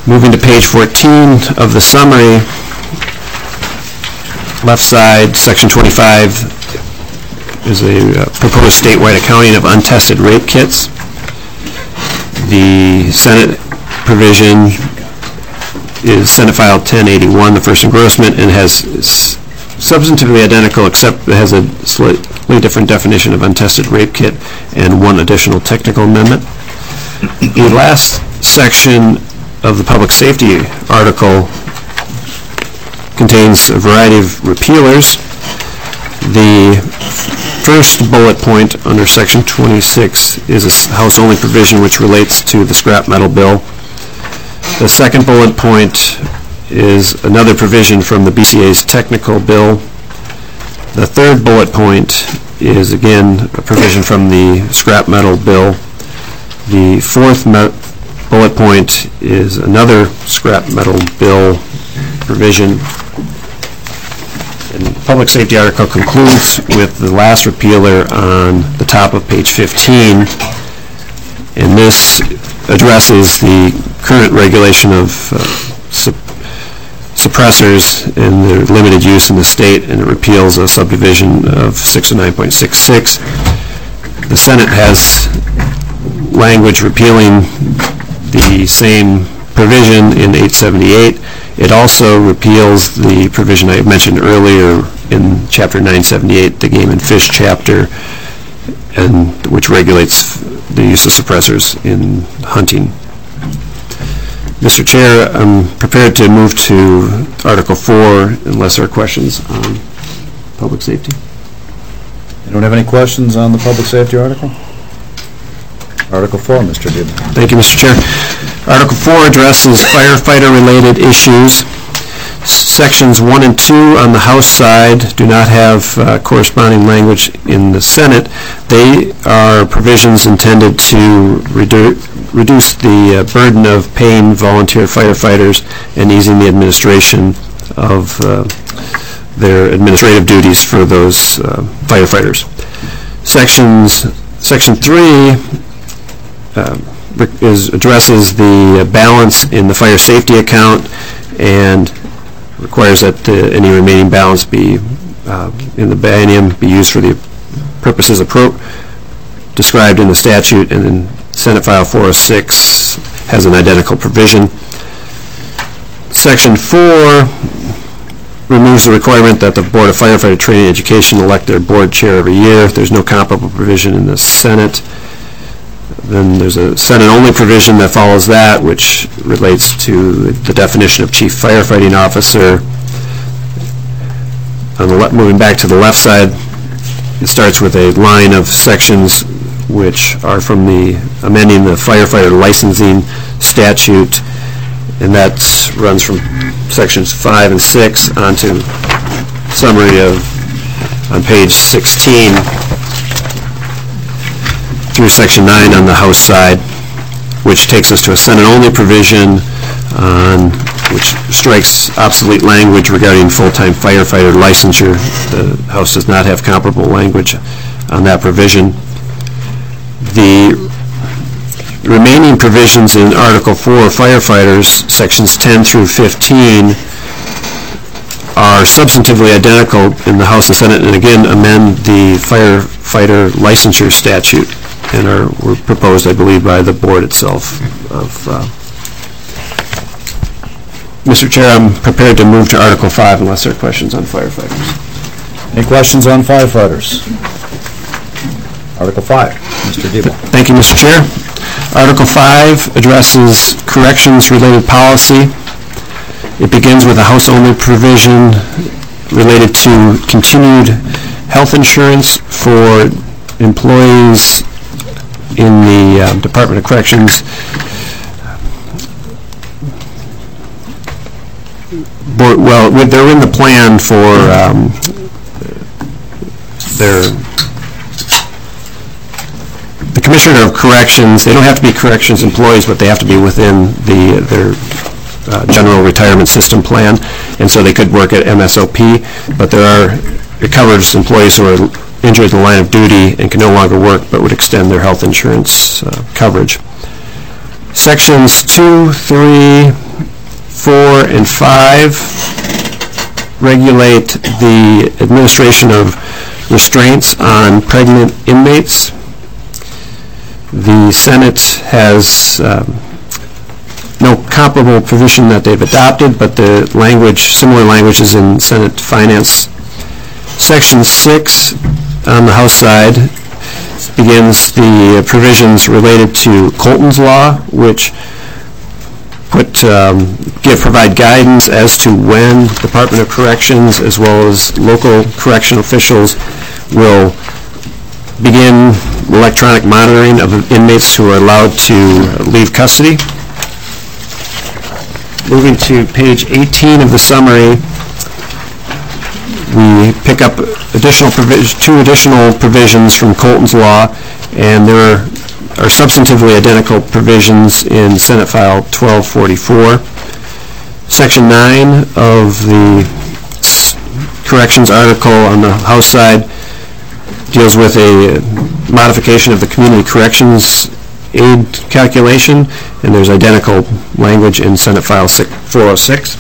Moving to page 14 of the summary, left side, section 25, is a proposed statewide accounting of untested rape kits. The Senate provision is Senate File 1081, the first engrossment, and has substantively identical, except it has a slightly different definition of untested rape kit and one additional technical amendment. The last section of the public safety article contains a variety of repealers. The first bullet point under section 26 is a House-only provision which relates to the scrap metal bill. The second bullet point is another provision from the BCA's technical bill. The third bullet point is again a provision from the scrap metal bill. The fourth bullet point is another scrap metal bill provision. And the public safety article concludes with the last repealer on the top of page 15, and this addresses the current regulation of suppressors and their limited use in the state, and it repeals a subdivision of 609.66. The Senate has language repealing the same provision in 878. It also repeals the provision I mentioned earlier in Chapter 978, the Game and Fish chapter, and which regulates the use of suppressors in hunting. Mr. Chair, I'm prepared to move to Article 4 unless there are questions on public safety. You don't have any questions on the public safety article? Article 4, Mr. Dibble. Thank you, Mr. Chair. Article 4 addresses firefighter-related issues. Sections 1 and 2 on the House side do not have corresponding language in the Senate. They are provisions intended to reduce the burden of paying volunteer firefighters and easing the administration of their administrative duties for those firefighters. Section 3 addresses the balance in the fire safety account and requires that any remaining balance be in the biennium be used for the purposes described in the statute, and then Senate File 406 has an identical provision. Section 4 removes the requirement that the Board of Firefighter Training and Education elect their board chair every year. There's no comparable provision in the Senate. Then there's a Senate-only provision that follows that, which relates to the definition of chief firefighting officer. Moving back to the left side, it starts with a line of sections which are from amending the firefighter licensing statute, and that runs from sections 5 and 6 onto summary on page 16 through section 9 on the House side, which takes us to a Senate-only provision which strikes obsolete language regarding full-time firefighter licensure. The House does not have comparable language on that provision. The remaining provisions in Article 4 firefighters, sections 10 through 15, are substantively identical in the House and Senate, and again amend the firefighter licensure statute, and were proposed, I believe, by the board itself. Mr. Chair, I'm prepared to move to Article 5 unless there are questions on firefighters. Any questions on firefighters? Article 5, Mr. Dibble. Thank you, Mr. Chair. Article 5 addresses corrections-related policy. It begins with a House-only provision related to continued health insurance for employees in the Department of Corrections. Well, they're in the plan for the Commissioner of Corrections. They don't have to be corrections employees, but they have to be within their general retirement system plan, and so they could work at MSOP, but it covers employees who are injured in the line of duty and can no longer work but would extend their health insurance coverage. Sections 2, 3, 4 and 5 regulate the administration of restraints on pregnant inmates. The Senate has no comparable provision that they've adopted, but the similar language is in Senate Finance. Section 6 on the House side begins the provisions related to Colton's Law, which provide guidance as to when Department of Corrections as well as local correction officials will begin electronic monitoring of inmates who are allowed to leave custody. Moving to page 18 of the summary, we pick up two additional provisions from Colton's Law, and there are substantively identical provisions in Senate File 1244. Section 9 of the corrections article on the House side deals with a modification of the community corrections aid calculation, and there's identical language in Senate File 406.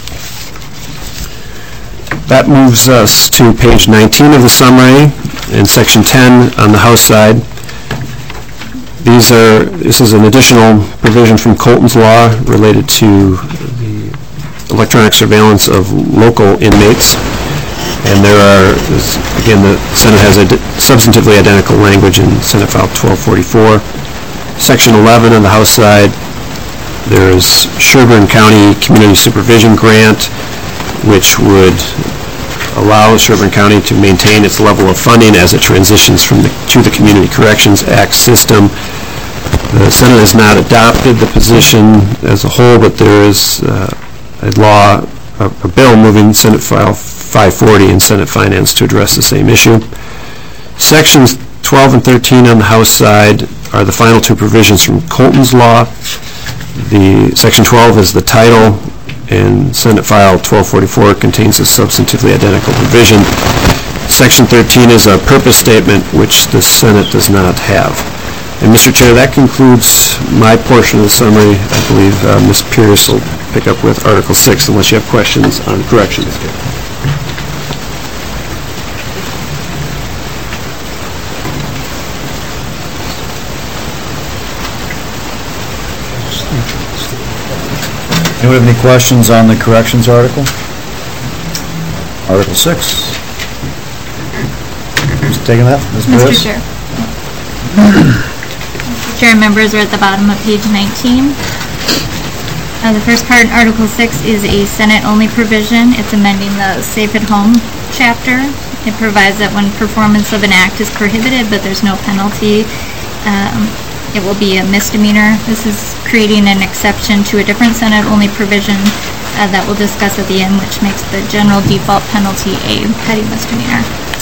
That moves us to page 19 of the summary and Section 10 on the House side. This is an additional provision from Colton's Law related to the electronic surveillance of local inmates. And there are, again, the Senate has a substantively identical language in Senate File 1244. Section 11 on the House side, there's Sherburne County Community Supervision Grant, which would allow Sherburne County to maintain its level of funding as it transitions to the Community Corrections Act system. The Senate has not adopted the position as a whole, but there is a bill moving Senate File 540 and Senate Finance to address the same issue. Sections 12 and 13 on the House side are the final two provisions from Colton's Law. The Section 12 is the title, and Senate File 1244 contains a substantively identical provision. Section 13 is a purpose statement, which the Senate does not have. And Mr. Chair, that concludes my portion of the summary. I believe Ms. Pierce will pick up with Article 6 unless you have questions on corrections. Anyone have any questions on the corrections article? Article 6. Who's taking that? Ms. Mr. Pierce? Chair. Mr. Chair, members are at the bottom of page 19. The first part, Article 6, is a Senate-only provision. It's amending the Safe at Home chapter. It provides that when performance of an act is prohibited, but there's no penalty, it will be a misdemeanor. This is creating an exception to a different Senate-only provision that we'll discuss at the end, which makes the general default penalty a petty misdemeanor.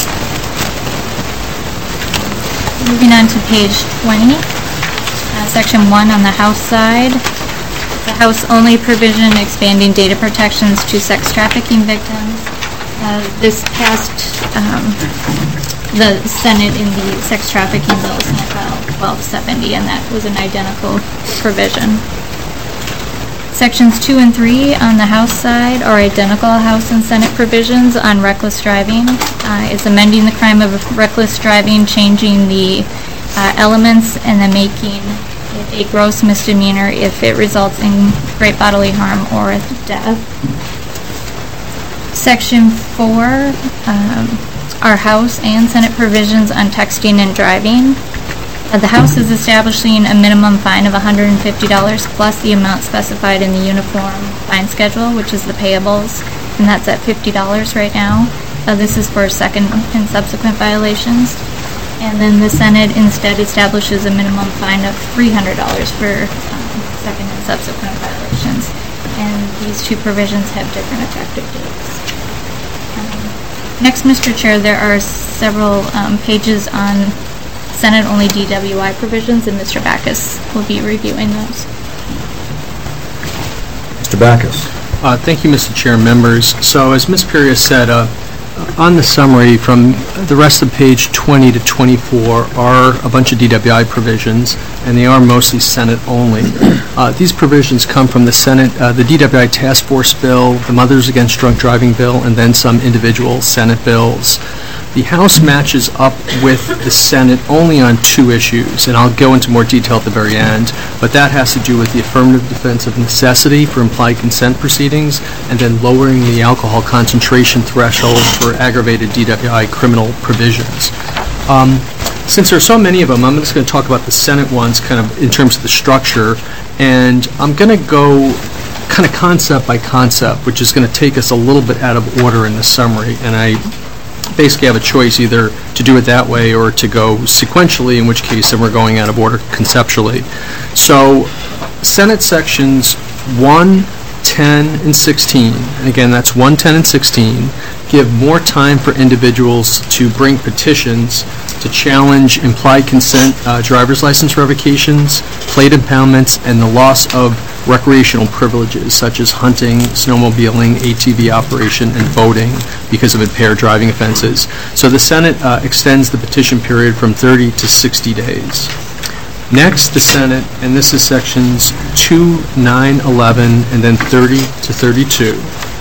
Moving on to page 20, Section 1 on the House side. The House-only provision expanding data protections to sex trafficking victims. This passed the Senate in the sex trafficking bill, Senate File 1270, and that was an identical provision. Sections 2 and 3 on the House side are identical House and Senate provisions on reckless driving. It's amending the crime of reckless driving, changing the elements, and then making it a gross misdemeanor if it results in great bodily harm or death. Section 4 are House and Senate provisions on texting and driving. The House is establishing a minimum fine of $150 plus the amount specified in the uniform fine schedule, which is the payables, and that's at $50 right now. This is for second and subsequent violations. And then the Senate instead establishes a minimum fine of $300 for second and subsequent violations. And these two provisions have different effective dates. Next, Mr. Chair, there are several pages on Senate-only DWI provisions, and Mr. Backus will be reviewing those. Mr. Backus. Thank you, Mr. Chair, members. So as Ms. Pierce said, on the summary, from the rest of page 20 to 24 are a bunch of DWI provisions, and they are mostly Senate only. These provisions come from the Senate, the DWI Task Force bill, the Mothers Against Drunk Driving bill, and then some individual Senate bills. The House matches up with the Senate only on two issues, and I'll go into more detail at the very end, but that has to do with the affirmative defense of necessity for implied consent proceedings, and then lowering the alcohol concentration threshold for aggravated DWI criminal provisions. Since there are so many of them, I'm just going to talk about the Senate ones kind of in terms of the structure, and I'm going to go kind of concept by concept, which is going to take us a little bit out of order in the summary, and I basically have a choice either to do it that way or to go sequentially, in which case then we're going out of order conceptually. So Senate sections 1, 10, and 16, and again that's 1, 10, and 16, give more time for individuals to bring petitions to challenge implied consent driver's license revocations, plate impoundments, and the loss of recreational privileges such as hunting, snowmobiling, ATV operation, and boating because of impaired driving offenses. So the Senate extends the petition period from 30 to 60 days. Next, the Senate, and this is sections 2, 9, 11, and then 30 to 32,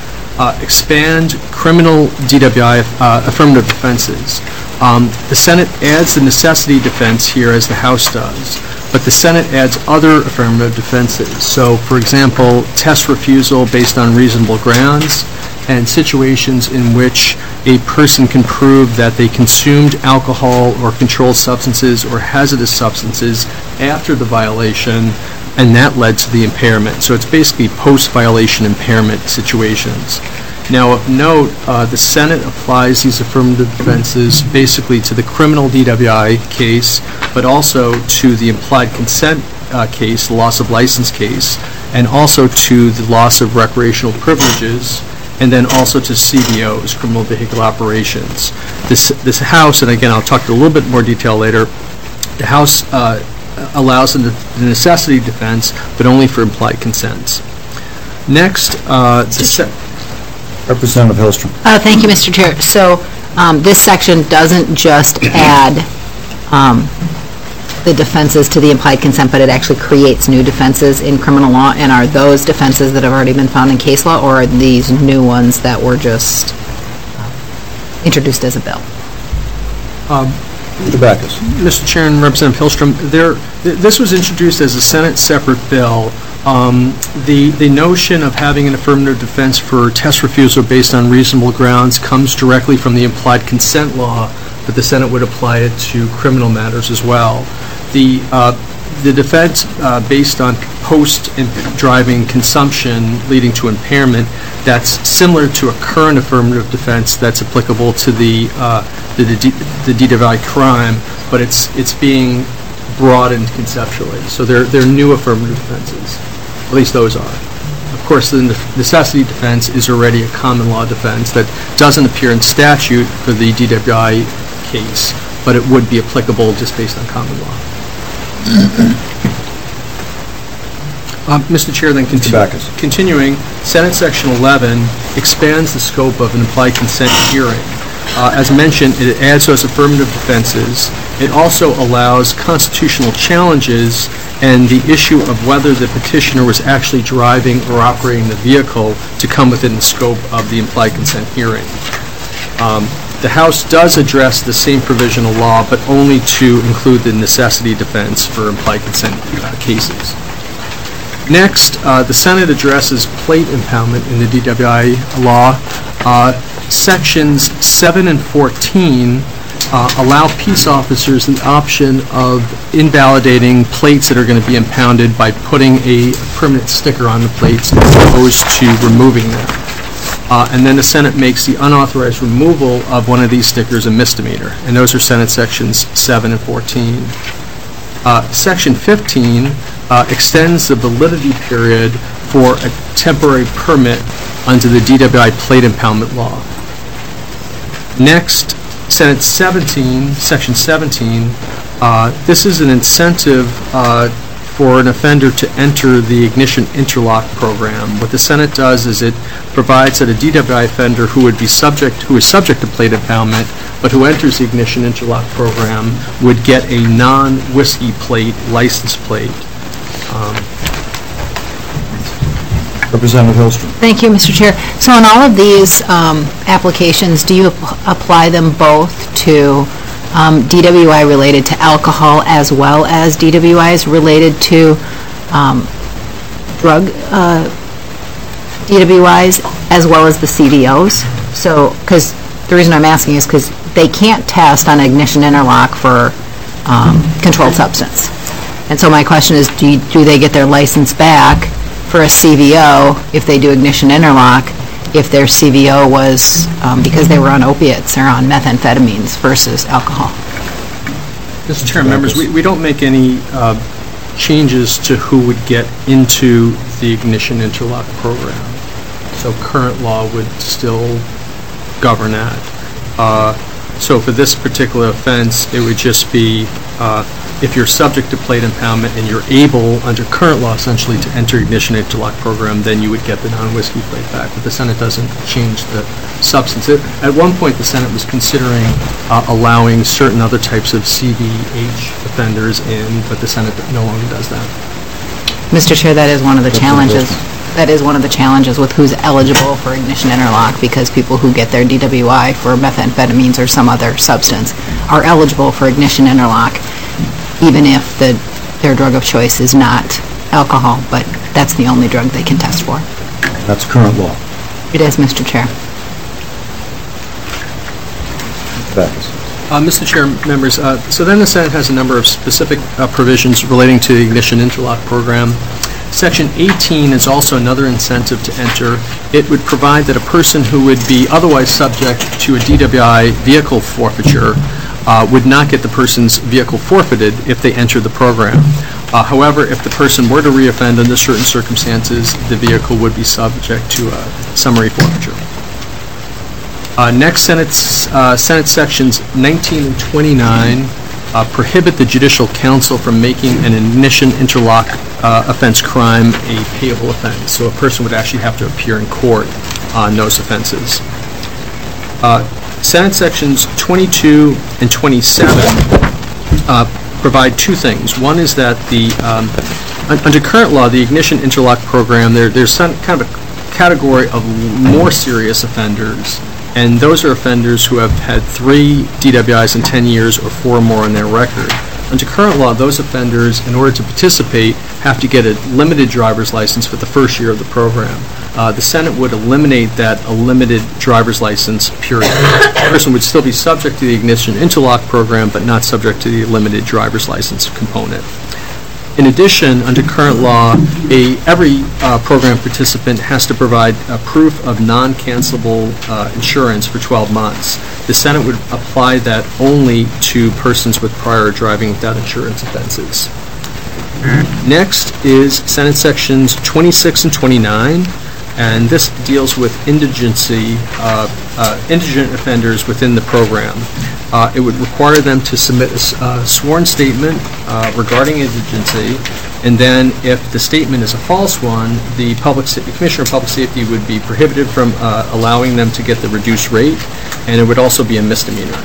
expand criminal DWI affirmative defenses. The Senate adds the necessity defense here as the House does, but the Senate adds other affirmative defenses. So, for example, test refusal based on reasonable grounds, and situations in which a person can prove that they consumed alcohol or controlled substances or hazardous substances after the violation, and that led to the impairment. So it's basically post-violation impairment situations. Now, of note, the Senate applies these affirmative defenses basically to the criminal DWI case, but also to the implied consent case, the loss of license case, and also to the loss of recreational privileges, and then also to CVOs, criminal vehicle operations. This House, and again I'll talk in a little bit more detail later, the House allows the necessity defense, but only for implied consents. Next, Representative Hillstrom. Thank you, Mr. Chair. So this section doesn't just add the defenses to the implied consent, but it actually creates new defenses in criminal law. And are those defenses that have already been found in case law, or are these new ones that were just introduced as a bill? Mr. Backus. Mr. Chair and Representative Hillstrom, this was introduced as a Senate separate bill. The notion of having an affirmative defense for test refusal based on reasonable grounds comes directly from the implied consent law, but the Senate would apply it to criminal matters as well. The defense based on post-driving consumption leading to impairment, that's similar to a current affirmative defense that's applicable to the DWI crime, but it's being broadened conceptually. So they're new affirmative defenses. At least those are. Of course, the necessity defense is already a common law defense that doesn't appear in statute for the DWI case, but it would be applicable just based on common law. Mr. Chair, then continuing, Senate Section 11 expands the scope of an implied consent hearing. As mentioned, it adds those affirmative defenses. It also allows constitutional challenges and the issue of whether the petitioner was actually driving or operating the vehicle to come within the scope of the implied consent hearing. The House does address the same provision of law, but only to include the necessity defense for implied consent cases. Next, the Senate addresses plate impoundment in the DWI law. Sections 7 and 14 allow peace officers the option of invalidating plates that are going to be impounded by putting a permanent sticker on the plates as opposed to removing them. And then the Senate makes the unauthorized removal of one of these stickers a misdemeanor, and those are Senate Sections 7 and 14. Section 15 extends the validity period for a temporary permit under the DWI plate impoundment law. Next, Senate 17, Section 17, this is an incentive for an offender to enter the ignition interlock program. What the Senate does is it provides that a DWI offender who is subject to plate impoundment, but who enters the ignition interlock program, would get a non-whiskey plate license plate. Representative Hillstrom. Thank you, Mr. Chair. So on all of these applications, do you apply them both to DWI related to alcohol as well as DWIs related to drug DWIs as well as the CDOs? So, because the reason I'm asking is because they can't test on ignition interlock for controlled substance. And so my question is, do they get their license back for a CVO if they do ignition interlock, if their CVO was because they were on opiates or on methamphetamines versus alcohol? Mr. Chair, members, we don't make any changes to who would get into the ignition interlock program. So current law would still govern that. So for this particular offense, it would just be if you're subject to plate impoundment and you're able, under current law, essentially, to enter ignition interlock program, then you would get the non-whiskey plate back. But the Senate doesn't change the substance. At one point, the Senate was considering allowing certain other types of CVH offenders in, but the Senate no longer does that. Mr. Chair, that is one of the challenges. That is one of the challenges with who's eligible for ignition interlock, because people who get their DWI for methamphetamines or some other substance are eligible for ignition interlock, even if their drug of choice is not alcohol, but that's the only drug they can test for. That's current law. It is, Mr. Chair. Mr. Chair, members, so then the Senate has a number of specific provisions relating to the ignition interlock program. Section 18 is also another incentive to enter. It would provide that a person who would be otherwise subject to a DWI vehicle forfeiture would not get the person's vehicle forfeited if they enter the program. However, if the person were to reoffend under certain circumstances, the vehicle would be subject to a summary forfeiture. Next, Senate Sections 19 and 29 prohibit the Judicial Council from making an ignition interlock offense crime a payable offense. So a person would actually have to appear in court on those offenses. Senate Sections 22 and 27 provide two things. One is that under current law, the ignition interlock program, there's some kind of a category of more serious offenders, and those are offenders who have had 3 DWIs in 10 years or 4 more on their record. Under current law, those offenders, in order to participate, have to get a limited driver's license for the first year of the program. The Senate would eliminate that limited driver's license period. The person would still be subject to the ignition interlock program, but not subject to the limited driver's license component. In addition, under current law, every program participant has to provide proof of non-cancelable insurance for 12 months. The Senate would apply that only to persons with prior driving without insurance offenses. Next is Senate Sections 26 and 29, and this deals with indigency, indigent offenders within the program. It would require them to submit a sworn statement regarding indigency, and then if the statement is a false one, the Commissioner of Public Safety would be prohibited from allowing them to get the reduced rate, and it would also be a misdemeanor.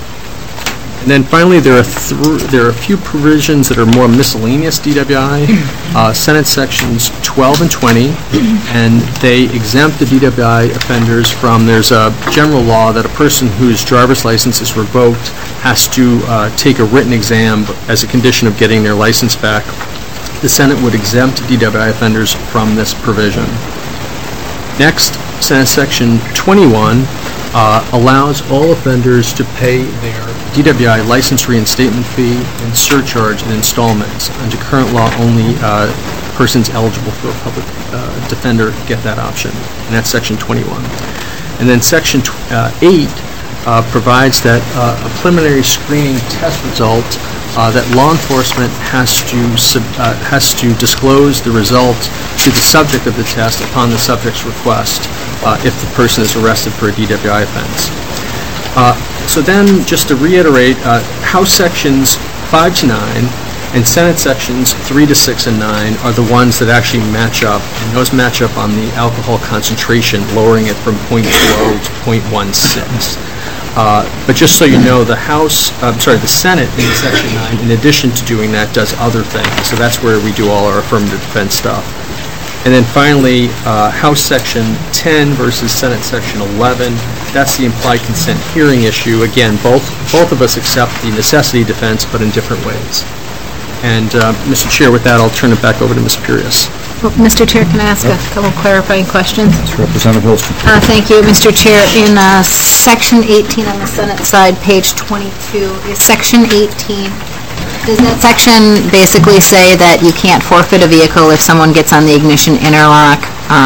And then finally, there are a few provisions that are more miscellaneous DWI, Senate Sections 12 and 20, and they exempt the DWI offenders from, there's a general law that a person whose driver's license is revoked has to take a written exam as a condition of getting their license back. The Senate would exempt DWI offenders from this provision. Next, Senate Section 21 allows all offenders to pay their DWI license reinstatement fee and surcharge in installments. Under current law, only persons eligible for a public defender get that option, and that's Section 21. And then Section 8 provides that a preliminary screening test result that law enforcement has to disclose the result to the subject of the test upon the subject's request if the person is arrested for a DWI offense. So then, just to reiterate, House Sections 5 to 9 And Senate sections 3 to 6 and 9 are the ones that actually match up, and those match up on the alcohol concentration, lowering it from 0.20 to 0.16. But just so you know, the Senate in Section 9, in addition to doing that, does other things. So that's where we do all our affirmative defense stuff. And then finally, House Section 10 versus Senate Section 11, that's the implied consent hearing issue. Again, both of us accept the necessity defense, but in different ways. And, Mr. Chair, with that, I'll turn it back over to Ms. Purius. Well, Mr. Chair, can I ask a couple clarifying questions? Representative Hilstrom. Thank you, Mr. Chair. In Section 18 on the Senate side, page 22, is Section 18, does that section basically say that you can't forfeit a vehicle if someone gets on the ignition interlock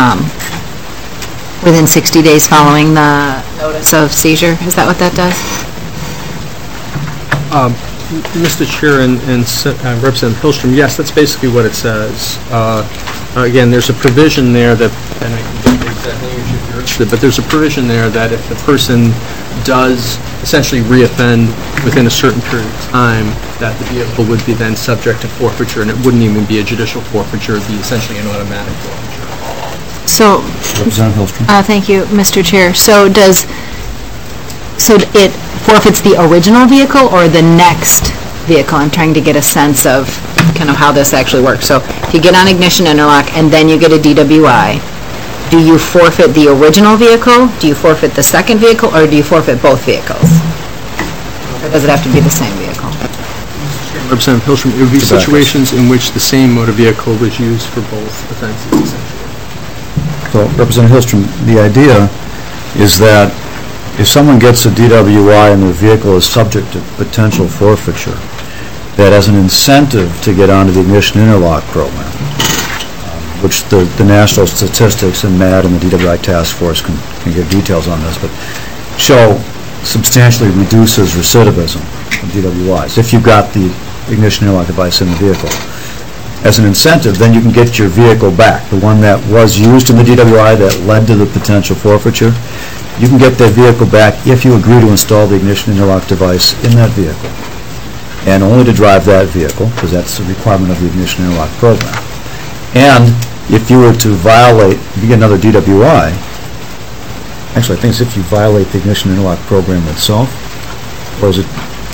within 60 days following the notice of seizure? Is that what that does? Mr. Chair and Representative Hilstrom, yes, that's basically what it says. Again, there's a provision there that, and I can get the exact language if you're interested, but there's a provision there that if the person does essentially reoffend within a certain period of time, that the vehicle would be then subject to forfeiture, and it wouldn't even be a judicial forfeiture, it would be essentially an automatic forfeiture. So, Representative Hilstrom. thank you, Mr. Chair. So it forfeits the original vehicle or the next vehicle? I'm trying to get a sense of kind of how this actually works. So if you get on ignition interlock and then you get a DWI, do you forfeit the original vehicle, do you forfeit the second vehicle, or do you forfeit both vehicles? Or does it have to be the same vehicle? Representative Hilstrom, it would be situations in which the same motor vehicle was used for both offenses, essentially. So, Representative Hilstrom, the idea is that if someone gets a DWI and their vehicle is subject to potential forfeiture, that as an incentive to get onto the ignition interlock program, which the national statistics and MAD and the DWI task force can give details on this, but show substantially reduces recidivism of DWIs if you've got the ignition interlock device in the vehicle. As an incentive, then you can get your vehicle back, the one that was used in the DWI that led to the potential forfeiture. You can get that vehicle back if you agree to install the ignition interlock device in that vehicle, and only to drive that vehicle, because that's the requirement of the ignition interlock program. And if you were to violate, if you get another DWI, actually I think it's if you violate the ignition interlock program itself, or is it,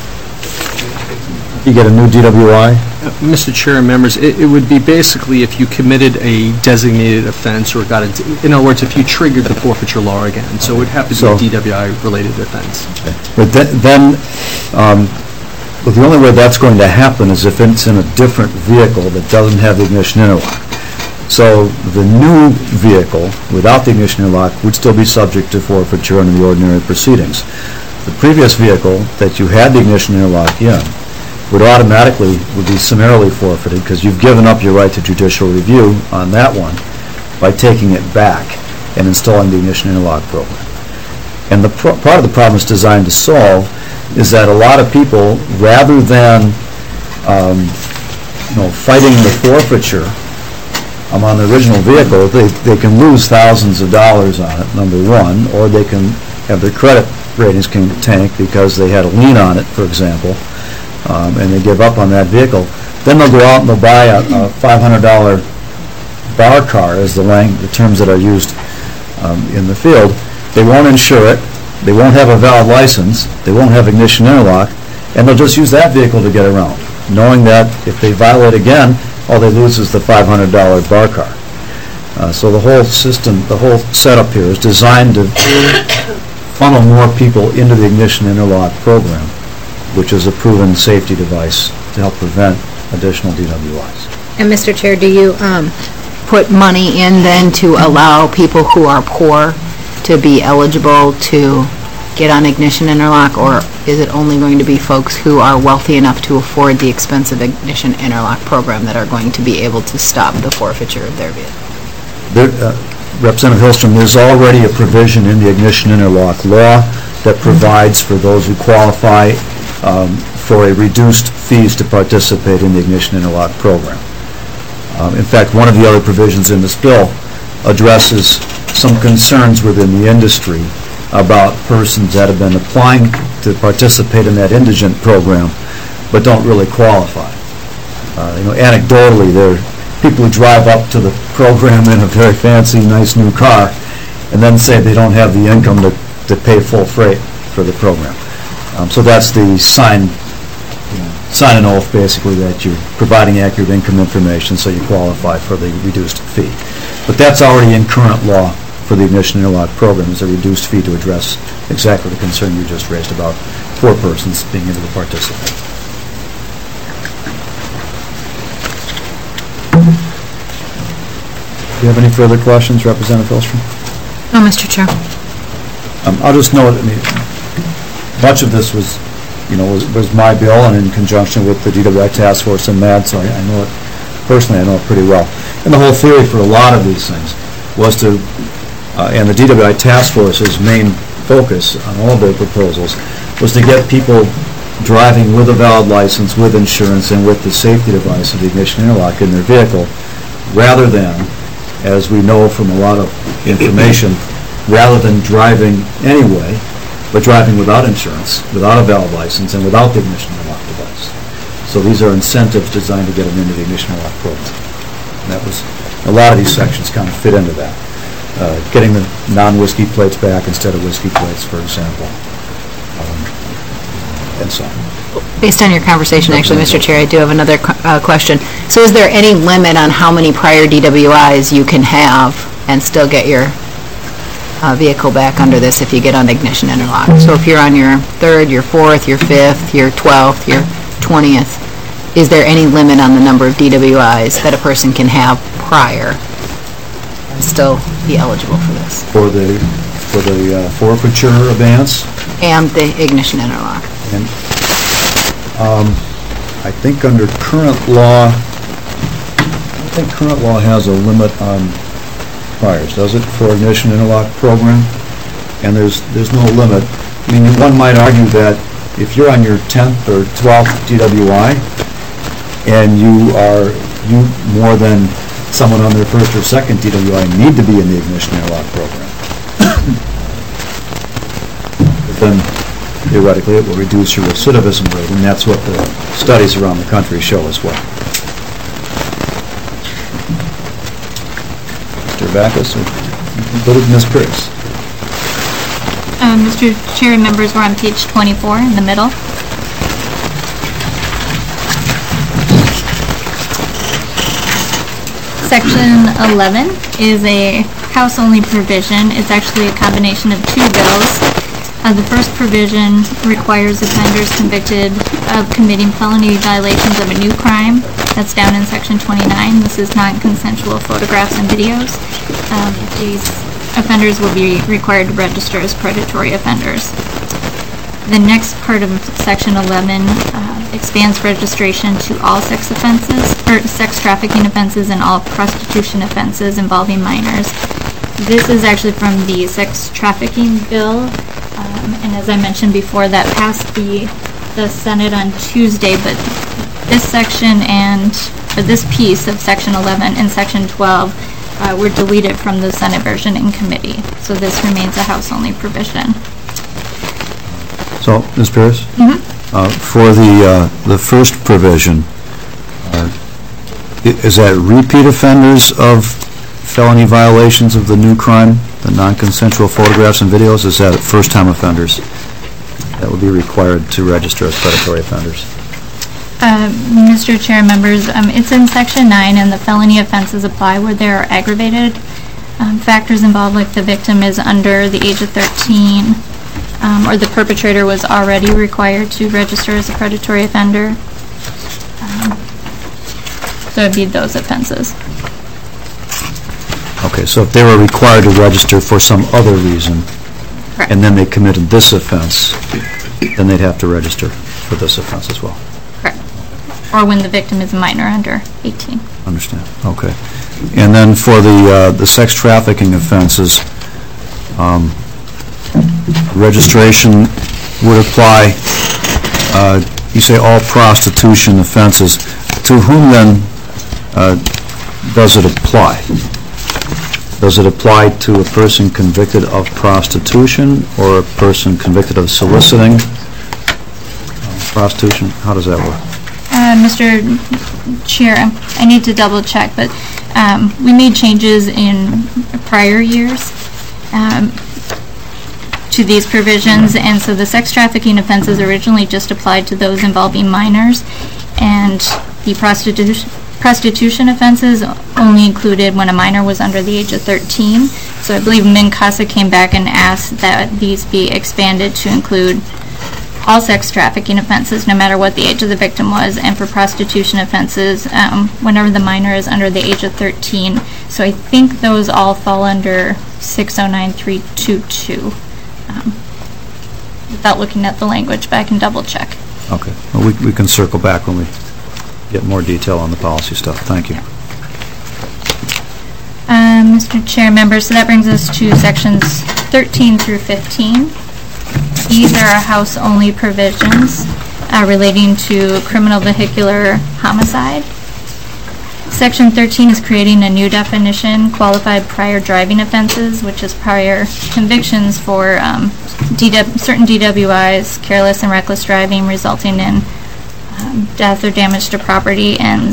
you get a new DWI? Mr. Chair and members, it would be basically if you committed a designated offense or got in other words, if you triggered the forfeiture law again. So it would have to be a DWI-related offense. Okay. But then the only way that's going to happen is if it's in a different vehicle that doesn't have the ignition interlock. So the new vehicle without the ignition interlock would still be subject to forfeiture under the ordinary proceedings. The previous vehicle that you had the ignition interlock in would be summarily forfeited because you've given up your right to judicial review on that one by taking it back and installing the ignition interlock program. And the part of the problem it's designed to solve is that a lot of people, rather than fighting the forfeiture on the original vehicle, they can lose thousands of dollars on it, number one, or they can have their credit ratings can tank because they had a lien on it, for example, and they give up on that vehicle. Then they'll go out and they'll buy a $500 bar car, as the terms that are used in the field. They won't insure it, they won't have a valid license, they won't have ignition interlock, and they'll just use that vehicle to get around, knowing that if they violate again, all they lose is the $500 bar car. So the whole system, the whole setup here is designed to funnel more people into the ignition interlock program, which is a proven safety device to help prevent additional DWIs. And Mr. Chair, do you put money in then to allow people who are poor to be eligible to get on ignition interlock, or is it only going to be folks who are wealthy enough to afford the expensive ignition interlock program that are going to be able to stop the forfeiture of their vehicle? Representative Hilstrom, there's already a provision in the ignition interlock law that provides for those who qualify for a reduced fees to participate in the ignition interlock program. In fact, one of the other provisions in this bill addresses some concerns within the industry about persons that have been applying to participate in that indigent program but don't really qualify. Anecdotally, there are people who drive up to the program in a very fancy, nice new car, and then say they don't have the income to pay full freight for the program. So that's the sign an oath, basically, that you're providing accurate income information so you qualify for the reduced fee. But that's already in current law for the Ignition Interlock program, is a reduced fee to address exactly the concern you just raised about 4 persons being able to participate. Do you have any further questions, Representative Hillstrom? No, Mr. Chair. I'll just note, much of this was my bill, and in conjunction with the DWI task force and MAD, so I know it personally. I know it pretty well. And the whole theory for a lot of these things was to, and the DWI task force's main focus on all their proposals was to get people driving with a valid license, with insurance, and with the safety device of the ignition interlock in their vehicle, rather than, as we know from a lot of information, rather than driving anyway, but driving without insurance, without a valid license, and without the ignition interlock device. So these are incentives designed to get them into the ignition interlock program. And that was, a lot of these sections kind of fit into that. Getting the non-whiskey plates back instead of whiskey plates, for example, and so on. Based on your conversation, actually, Mr. Chair, I do have another question. So is there any limit on how many prior DWIs you can have and still get your vehicle back under this if you get on ignition interlock? So if you're on your 3rd, your 4th, your 5th, your 12th, your 20th, is there any limit on the number of DWIs that a person can have prior and still be eligible for this? For the forfeiture advance? And the ignition interlock. And I think under current law, has a limit on priors, does it, for ignition interlock program? And there's no limit. I mean, one might argue that if you're on your 10th or 12th DWI and you more than someone on their 1st or 2nd DWI need to be in the ignition interlock program, then theoretically it will reduce your recidivism rate, and that's what the studies around the country show as well. Mr. Backus, or Ms. Pierce? Mr. Chair and members, we're on page 24 in the middle. Section 11 is a house-only provision. It's actually a combination of 2 bills. The first provision requires offenders convicted of committing felony violations of a new crime. That's down in section 29. This is non-consensual photographs and videos. These offenders will be required to register as predatory offenders. The next part of section 11 expands registration to all sex offenses, or sex trafficking offenses and all prostitution offenses involving minors. This is actually from the sex trafficking bill. And as I mentioned before, that passed the Senate on Tuesday, but this section or this piece of Section 11 and Section 12 were deleted from the Senate version in committee. So this remains a House-only provision. So, Ms. Pierce? For the first provision, is that repeat offenders of felony violations of the new crime, the non-consensual photographs and videos? Is that first-time offenders that would be required to register as predatory offenders? Mr. Chair, members, it's in Section 9, and the felony offenses apply where there are aggravated factors involved, like the victim is under the age of 13, or the perpetrator was already required to register as a predatory offender. So it would be those offenses. Okay, so if they were required to register for some other reason, Correct. and then they committed this offense, then they'd have to register for this offense as well. Correct. Or when the victim is a minor under 18. Understand, okay. And then for the sex trafficking offenses, registration would apply, you say all prostitution offenses. To whom then does it apply? Does it apply to a person convicted of prostitution or a person convicted of soliciting prostitution? How does that work? Chair, I need to double check, but we made changes in prior years to these provisions, and so the sex trafficking offenses originally just applied to those involving minors, and the prostitution offenses only included when a minor was under the age of 13. So I believe MnCASA came back and asked that these be expanded to include all sex trafficking offenses, no matter what the age of the victim was, and for prostitution offenses, whenever the minor is under the age of 13. So I think those all fall under 609322. Without looking at the language, but I can double check. Okay. Well, we can circle back when we get more detail on the policy stuff. Thank you. Mr. Chair, members, so that brings us to sections 13 through 15. These are house-only provisions relating to criminal vehicular homicide. Section 13 is creating a new definition, qualified prior driving offenses, which is prior convictions for certain DWIs, careless and reckless driving resulting in death or damage to property, and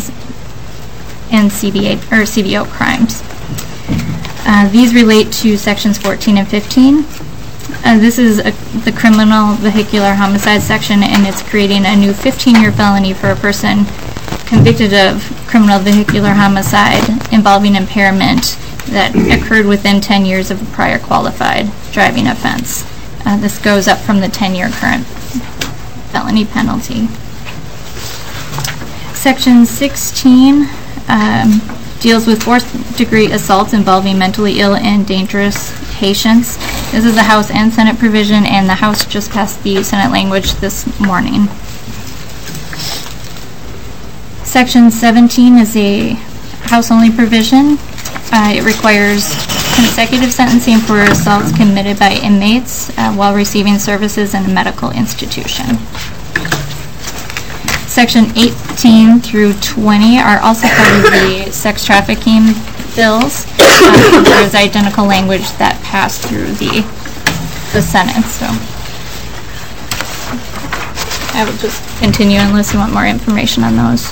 CVO crimes. These relate to sections 14 and 15. This is the criminal vehicular homicide section, and it's creating a new 15-year felony for a person convicted of criminal vehicular homicide involving impairment that occurred within 10 years of a prior qualified driving offense. This goes up from the 10-year current felony penalty. Section 16 deals with fourth-degree assaults involving mentally ill and dangerous patients. This is a House and Senate provision, and the House just passed the Senate language this morning. Section 17 is a House-only provision. It requires consecutive sentencing for assaults committed by inmates while receiving services in a medical institution. Section 18 through 20 are also part of the sex trafficking bills. There is identical language that passed through the Senate, so I will just continue unless you want more information on those.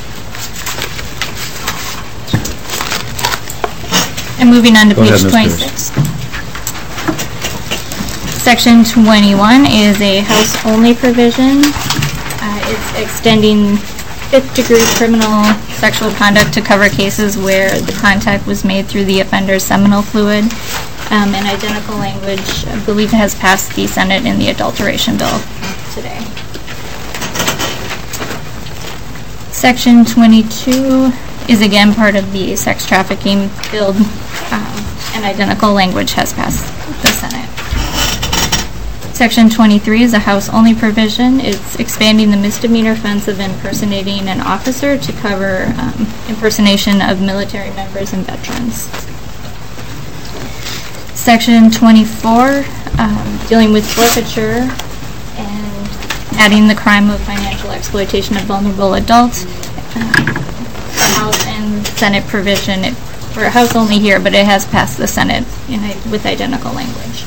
And moving on to page 26. Section 21 is a House-only provision. It's extending fifth-degree criminal sexual conduct to cover cases where the contact was made through the offender's seminal fluid. And identical language, I believe, has passed the Senate in the adulteration bill today. Section 22 is again part of the sex trafficking bill, and identical language has passed the Senate. Section 23 is a House-only provision. It's expanding the misdemeanor offense of impersonating an officer to cover impersonation of military members and veterans. Section 24, dealing with forfeiture and adding the crime of financial exploitation of vulnerable adults. House and Senate provision, for House only here, but it has passed the Senate with identical language.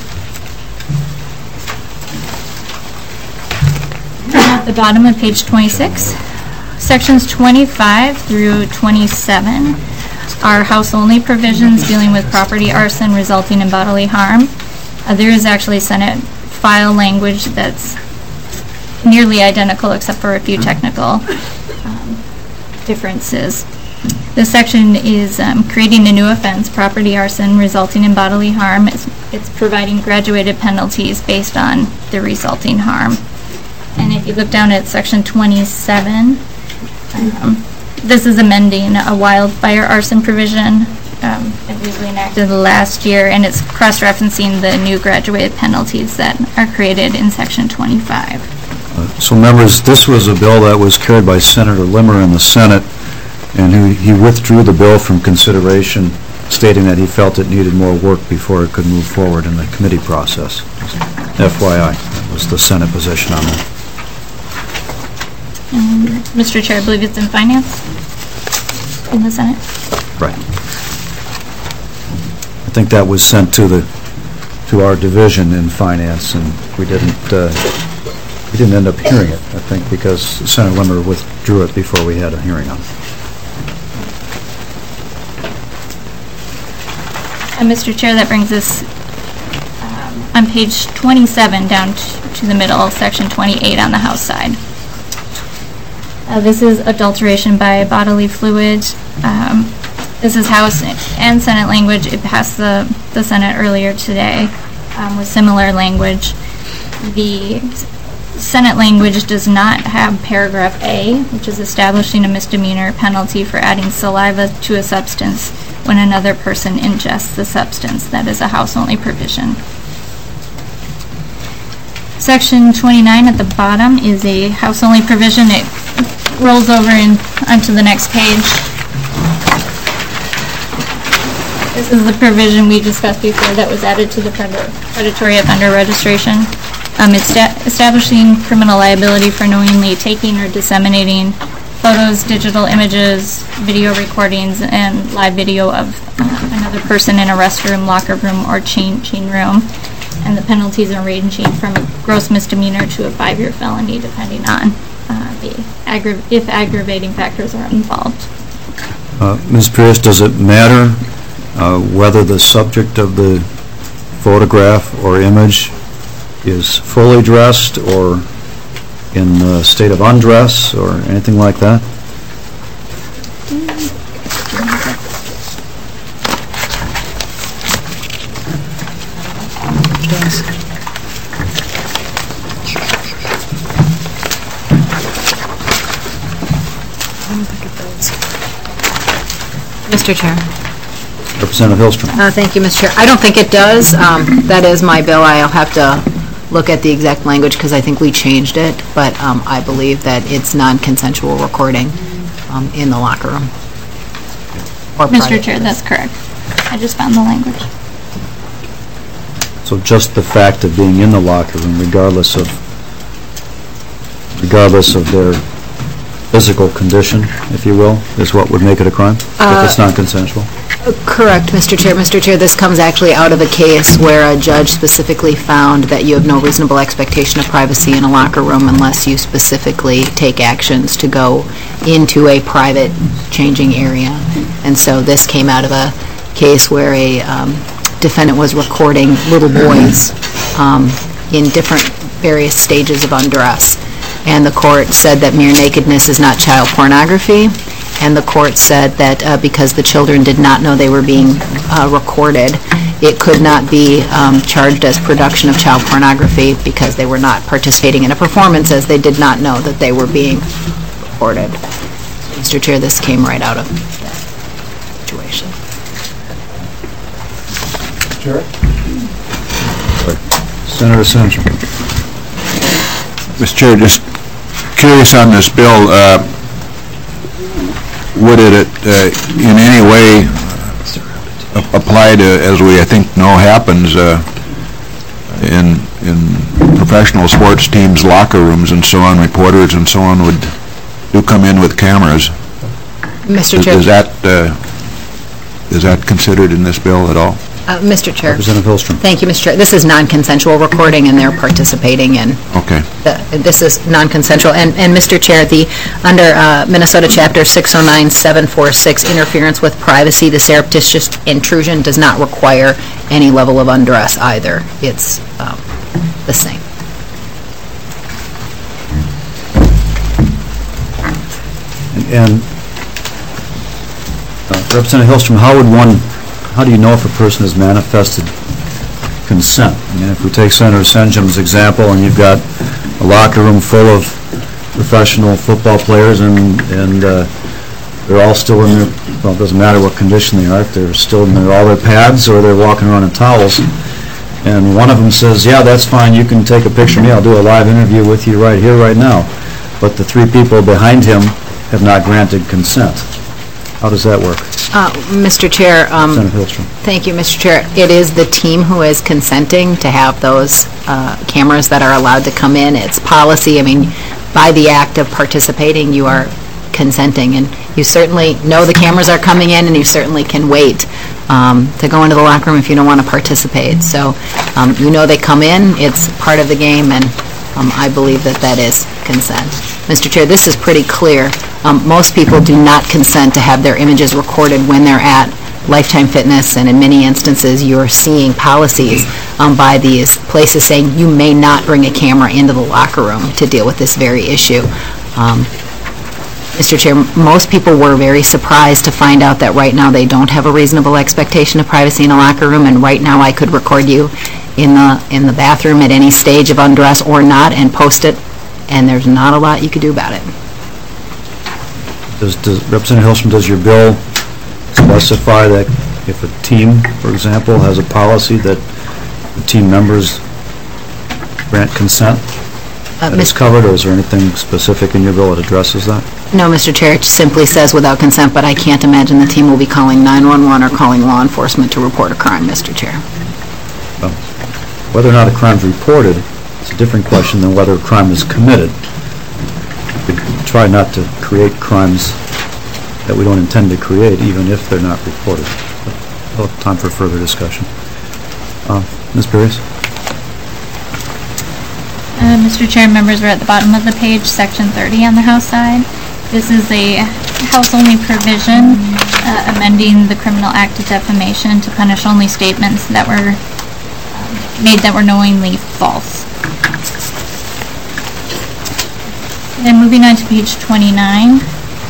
At the bottom of page 26, sections 25 through 27 are House-only provisions dealing with property arson resulting in bodily harm. There is actually Senate file language that's nearly identical except for a few technical differences. This section is creating a new offense, property arson resulting in bodily harm. It's providing graduated penalties based on the resulting harm. And if you look down at section 27, this is amending a wildfire arson provision that was enacted last year, and it's cross-referencing the new graduated penalties that are created in section 25. So members, this was a bill that was carried by Senator Limmer in the Senate, and he withdrew the bill from consideration, stating that he felt it needed more work before it could move forward in the committee process. FYI, that was the Senate position on that. Mr. Chair, I believe it's in Finance in the Senate. Right. I think that was sent to our division in Finance, and we didn't We didn't end up hearing it, I think, because Senator Limmer withdrew it before we had a hearing on it. And Mr. Chair, that brings us on page 27 down to the middle, section 28 on the House side. This is adulteration by bodily fluid. This is House and Senate language. It passed the Senate earlier today with similar language. The Senate language does not have paragraph A, which is establishing a misdemeanor penalty for adding saliva to a substance when another person ingests the substance. That is a House-only provision. Section 29 at the bottom is a House-only provision. It rolls over onto the next page. This is the provision we discussed before that was added to the predatory offender registration. It's establishing criminal liability for knowingly taking or disseminating photos, digital images, video recordings, and live video of another person in a restroom, locker room, or change room. And the penalties are ranging from a gross misdemeanor to a 5-year felony, depending on if aggravating factors are involved. Ms. Pierce, does it matter whether the subject of the photograph or image is fully dressed or in the state of undress or anything like that? Mr. Chair. Representative Hillstrom. Thank you, Mr. Chair. I don't think it does. That is my bill. I'll have to look at the exact language because I think we changed it, but I believe that it's non-consensual recording in the locker room. Mr. Chair, that's correct. I just found the language. So just the fact of being in the locker room, regardless of their physical condition, if you will, is what would make it a crime, if it's non-consensual? Correct, Mr. Chair. Mr. Chair, this comes actually out of a case where a judge specifically found that you have no reasonable expectation of privacy in a locker room unless you specifically take actions to go into a private changing area. And so this came out of a case where a defendant was recording little boys in different various stages of undress. And the court said that mere nakedness is not child pornography. And the court said that because the children did not know they were being recorded, it could not be charged as production of child pornography because they were not participating in a performance as they did not know that they were being recorded. Mr. Chair, this came right out of that situation. Chair? Senator Central. Mr. Chair, just curious on this bill, would it in any way apply to, as we I think know happens in professional sports teams' locker rooms and so on, reporters and so on do come in with cameras? Mr. Chair. Is that considered in this bill at all? Mr. Chair. Representative Hillstrom. Thank you, Mr. Chair. This is non-consensual recording, and they're participating in. Okay. This is non-consensual. And Mr. Chair, under Minnesota Chapter 609746, interference with privacy, the surreptitious intrusion does not require any level of undress either. It's the same. And Representative Hillstrom, how do you know if a person has manifested consent? I mean, if we take Senator Senjum's example, and you've got a locker room full of professional football players, and they're all still in their, well, it doesn't matter what condition they are, if they're still in all their pads or they're walking around in towels, and one of them says, yeah, that's fine, you can take a picture of me, I'll do a live interview with you right here, right now. But the three people behind him have not granted consent. How does that work? Mr. Chair, Senator Hillstrom. Thank you, Mr. Chair. It is the team who is consenting to have those cameras that are allowed to come in. It's policy. I mean, by the act of participating, you are consenting, and you certainly know the cameras are coming in, and you certainly can wait to go into the locker room if you don't want to participate. So you know they come in. It's part of the game, and I believe that that is consent. Mr. Chair, this is pretty clear. Most people do not consent to have their images recorded when they're at Lifetime Fitness, and in many instances, you're seeing policies by these places saying you may not bring a camera into the locker room to deal with this very issue. Mr. Chair, most people were very surprised to find out that right now they don't have a reasonable expectation of privacy in a locker room, and right now I could record you in the bathroom at any stage of undress or not and post it, and there's not a lot you could do about it. Does Representative Hilstrom, does your bill specify that if a team, for example, has a policy that the team members grant consent, that is covered, or is there anything specific in your bill that addresses that? No, Mr. Chair, it simply says without consent, but I can't imagine the team will be calling 911 or calling law enforcement to report a crime, Mr. Chair. Well, whether or not a crime is reported, it's a different question than whether a crime is committed. We try not to create crimes that we don't intend to create, even if they're not reported. But we'll have time for further discussion. Ms. Beers? Mr. Chair, members, we're at the bottom of the page, section 30 on the House side. This is a House-only provision amending the Criminal Act of Defamation to punish only statements that were made that were knowingly false. And moving on to page 29,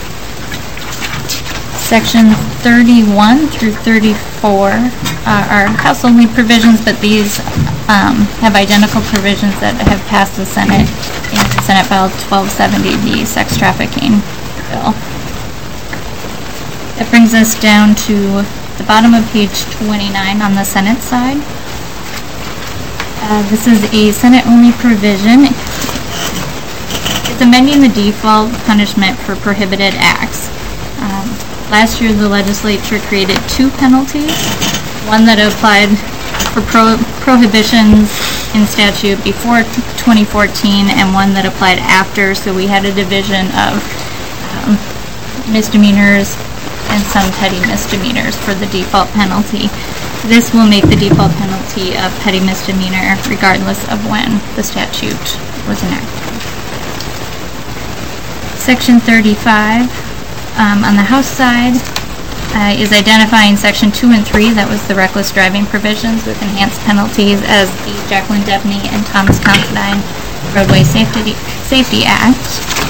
section 31 through 34 are House-only provisions, but these have identical provisions that have passed the Senate in Senate Bill 1270, the sex trafficking bill. That brings us down to the bottom of page 29 on the Senate side. This is a Senate-only provision. It's amending the default punishment for prohibited acts. Last year, the legislature created two penalties, one that applied for prohibitions in statute before 2014 and one that applied after, so we had a division of misdemeanors and some petty misdemeanors for the default penalty. This will make the default penalty a petty misdemeanor regardless of when the statute was enacted. Section 35 on the House side is identifying section 2 and 3, that was the reckless driving provisions with enhanced penalties as the Jacqueline Debney and Thomas Considine Roadway Safety Act.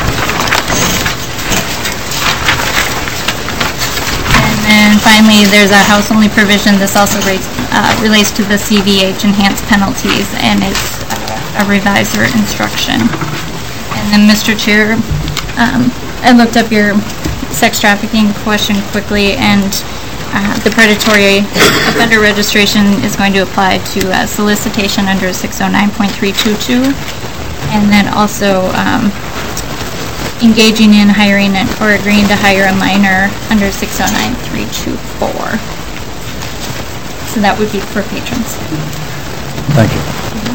And then finally, there's a House-only provision. This also relates to the CVH enhanced penalties, and it's a revisor instruction. And then, Mr. Chair, I looked up your sex trafficking question quickly, and the predatory offender registration is going to apply to solicitation under 609.322, and then also engaging in hiring or agreeing to hire a minor under 609.324. So that would be for patrons. Thank you.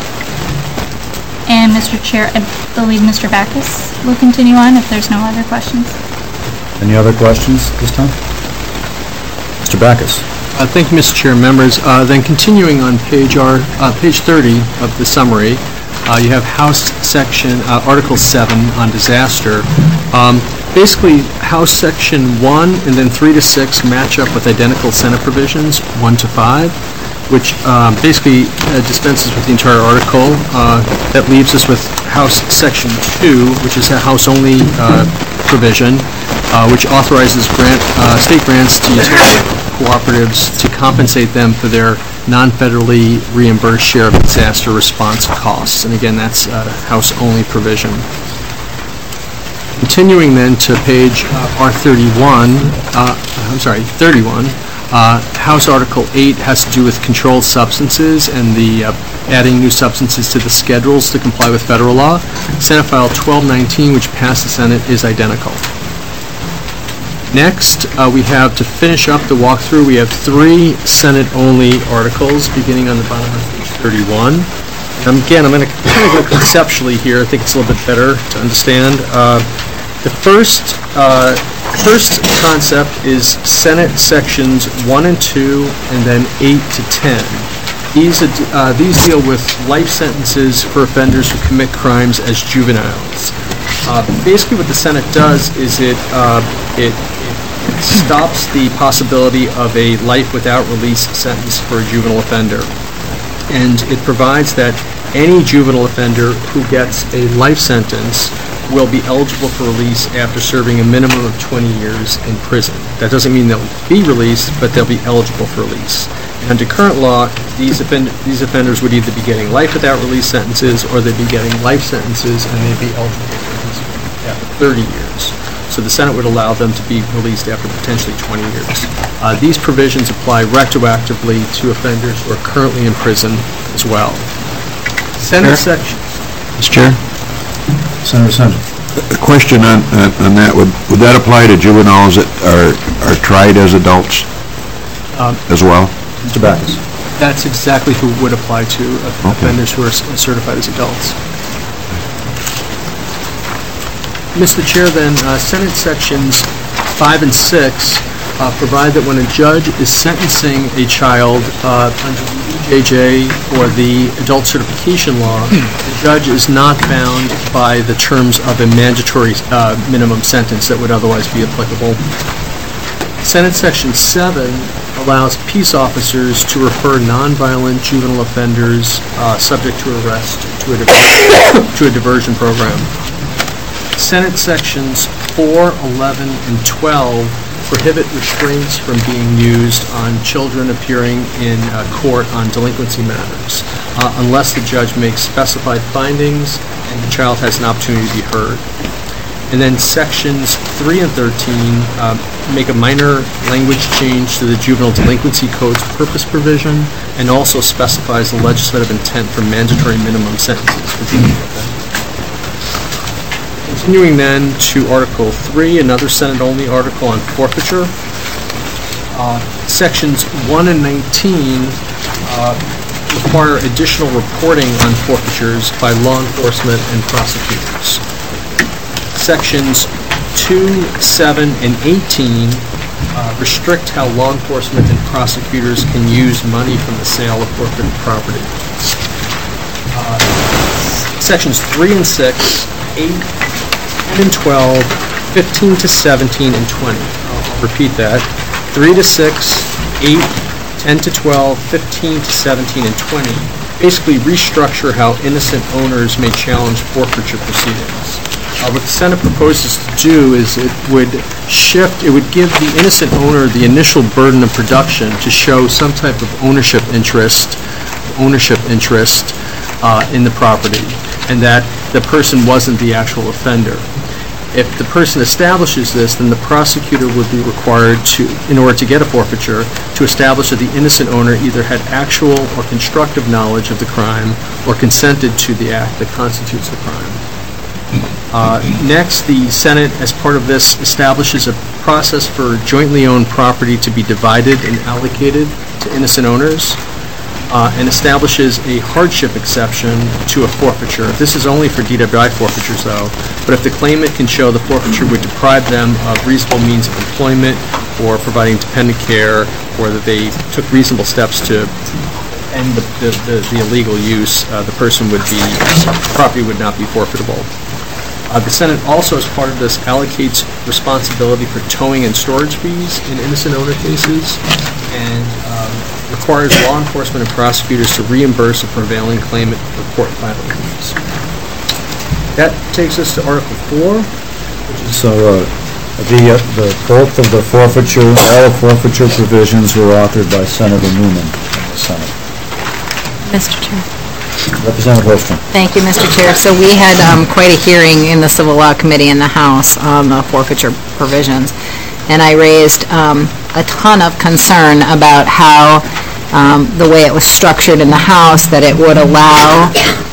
And Mr. Chair, I believe Mr. Backus will continue on if there's no other questions. Any other questions this time? Mr. Backus. Thank you, Mr. Chair, members. Then continuing on page 30 of the summary, you have House section, Article 7 on disaster. Basically, House Section 1 and then 3 to 6 match up with identical Senate provisions, 1 to 5, which basically dispenses with the entire article. That leaves us with House Section 2, which is a House-only provision, which authorizes state grants to utility cooperatives to compensate them for their non-federally reimbursed share of disaster response costs. And again, that's a House-only provision. Continuing then to page R31, 31, House Article 8 has to do with controlled substances and the adding new substances to the schedules to comply with federal law. Senate File 1219, which passed the Senate, is identical. Next, we have, to finish up the walkthrough, we have 3 Senate-only articles beginning on the bottom of page 31. Again, I'm going to kind of go conceptually here. I think it's a little bit better to understand. The first concept is Senate sections 1 and 2, and then 8 to 10. These deal with life sentences for offenders who commit crimes as juveniles. Basically, what the Senate does is it stops the possibility of a life without release sentence for a juvenile offender. And it provides that any juvenile offender who gets a life sentence will be eligible for release after serving a minimum of 20 years in prison. That doesn't mean they'll be released, but they'll be eligible for release. And under current law, these offenders would either be getting life without release sentences, or they'd be getting life sentences and they'd be eligible for release after 30 years. So the Senate would allow them to be released after potentially 20 years. These provisions apply retroactively to offenders who are currently in prison as well. Senate section. Mr. Chair? Senator Sanders. A question on that, would that apply to juveniles that are tried as adults as well? Mr. Backus. That's exactly who would apply to offenders who are certified as adults. Mr. Chair, then, Senate sections 5 and 6 provide that when a judge is sentencing a child under the EJJ or the adult certification law, the judge is not bound by the terms of a mandatory minimum sentence that would otherwise be applicable. Senate section 7 allows peace officers to refer nonviolent juvenile offenders subject to arrest to a diversion program. Senate sections 4, 11, and 12 prohibit restraints from being used on children appearing in court on delinquency matters unless the judge makes specified findings and the child has an opportunity to be heard. And then sections 3 and 13 make a minor language change to the Juvenile Delinquency Code's purpose provision and also specifies the legislative intent for mandatory minimum sentences for juvenile offenders. Continuing then to Article 3, another Senate-only article on forfeiture. Sections 1 and 19 require additional reporting on forfeitures by law enforcement and prosecutors. Sections 2, 7, and 18 restrict how law enforcement and prosecutors can use money from the sale of forfeited property. Sections 3 and 6, 8, 10 and 12, 15 to 17, and 20. I'll repeat that. 3 to 6, 8, 10 to 12, 15 to 17, and 20 basically restructure how innocent owners may challenge forfeiture proceedings. What the Senate proposes to do is it would give the innocent owner the initial burden of production to show some type of ownership interest in the property, and that the person wasn't the actual offender. If the person establishes this, then the prosecutor would be required to, in order to get a forfeiture, to establish that the innocent owner either had actual or constructive knowledge of the crime or consented to the act that constitutes the crime. Next, the Senate, as part of this, establishes a process for jointly owned property to be divided and allocated to innocent owners, and establishes a hardship exception to a forfeiture. This is only for DWI forfeitures, though, but if the claimant can show the forfeiture would deprive them of reasonable means of employment or providing dependent care, or that they took reasonable steps to end the illegal use, the property would not be forfeitable. The Senate also, as part of this, allocates responsibility for towing and storage fees in innocent owner cases, and requires law enforcement and prosecutors to reimburse a prevailing claimant for court filing fees. That takes us to Article 4, which is... So, both of the forfeiture, all forfeiture provisions were authored by Senator Newman in the Senate. Mr. Chair. Representative Holstrom. Thank you, Mr. Chair. So we had quite a hearing in the Civil Law Committee in the House on the forfeiture provisions, and I raised a ton of concern about how the way it was structured in the House, that it would allow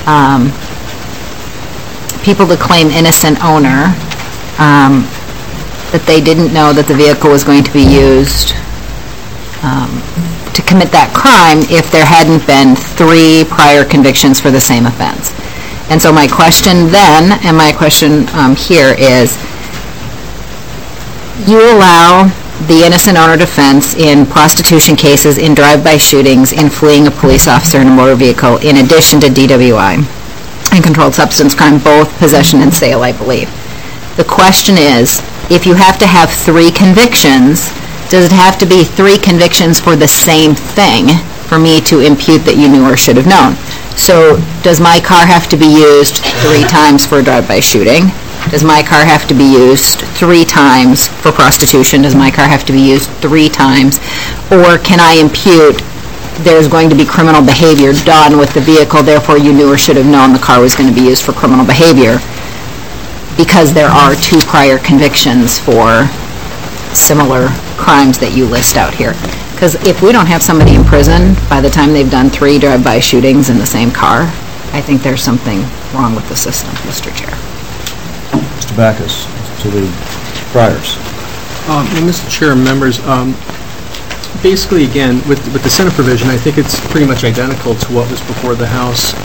people to claim innocent owner, that they didn't know that the vehicle was going to be used to commit that crime if there hadn't been 3 prior convictions for the same offense. And so my question then, and my question here is, you allow the innocent owner defense in prostitution cases, in drive-by shootings, in fleeing a police officer in a motor vehicle, in addition to DWI and controlled substance crime, both possession and sale, I believe. The question is, if you have to have 3 convictions, does it have to be 3 convictions for the same thing for me to impute that you knew or should have known? So does my car have to be used 3 times for a drive-by shooting? Does my car have to be used 3 times for prostitution? Does my car have to be used 3 times? Or can I impute there's going to be criminal behavior done with the vehicle, therefore you knew or should have known the car was going to be used for criminal behavior because there are 2 prior convictions for similar crimes that you list out here? Because if we don't have somebody in prison by the time they've done 3 drive-by shootings in the same car, I think there's something wrong with the system, Mr. Chair. Mr. Backus, to the priors. Mr. Chair, members, basically, again, with the Senate provision, I think it's pretty much identical to what was before the House.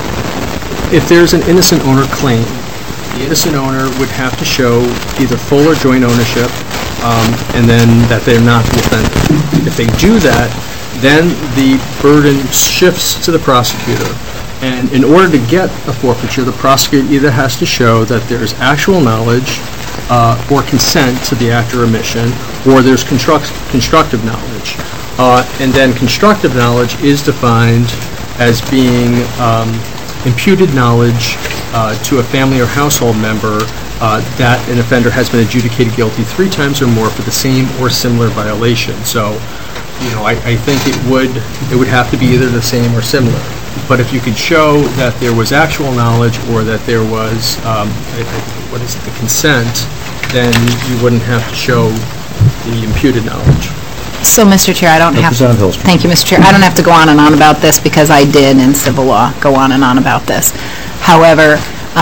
If there's an innocent owner claim, the innocent owner would have to show either full or joint ownership, and then that they're not the offender. If they do that, then the burden shifts to the prosecutor. And in order to get a forfeiture, the prosecutor either has to show that there's actual knowledge or consent to the act or omission, or there's constructive knowledge. And then constructive knowledge is defined as being imputed knowledge to a family or household member that an offender has been adjudicated guilty 3 times or more for the same or similar violation. So, I think it would have to be either the same or similar. But if you could show that there was actual knowledge or that there was, the consent, then you wouldn't have to show the imputed knowledge. So, Mr. Chair, I don't have... Representative Hillstrom. Thank you, Mr. Chair. I don't have to go on and on about this because I did in civil law go on and on about this. However,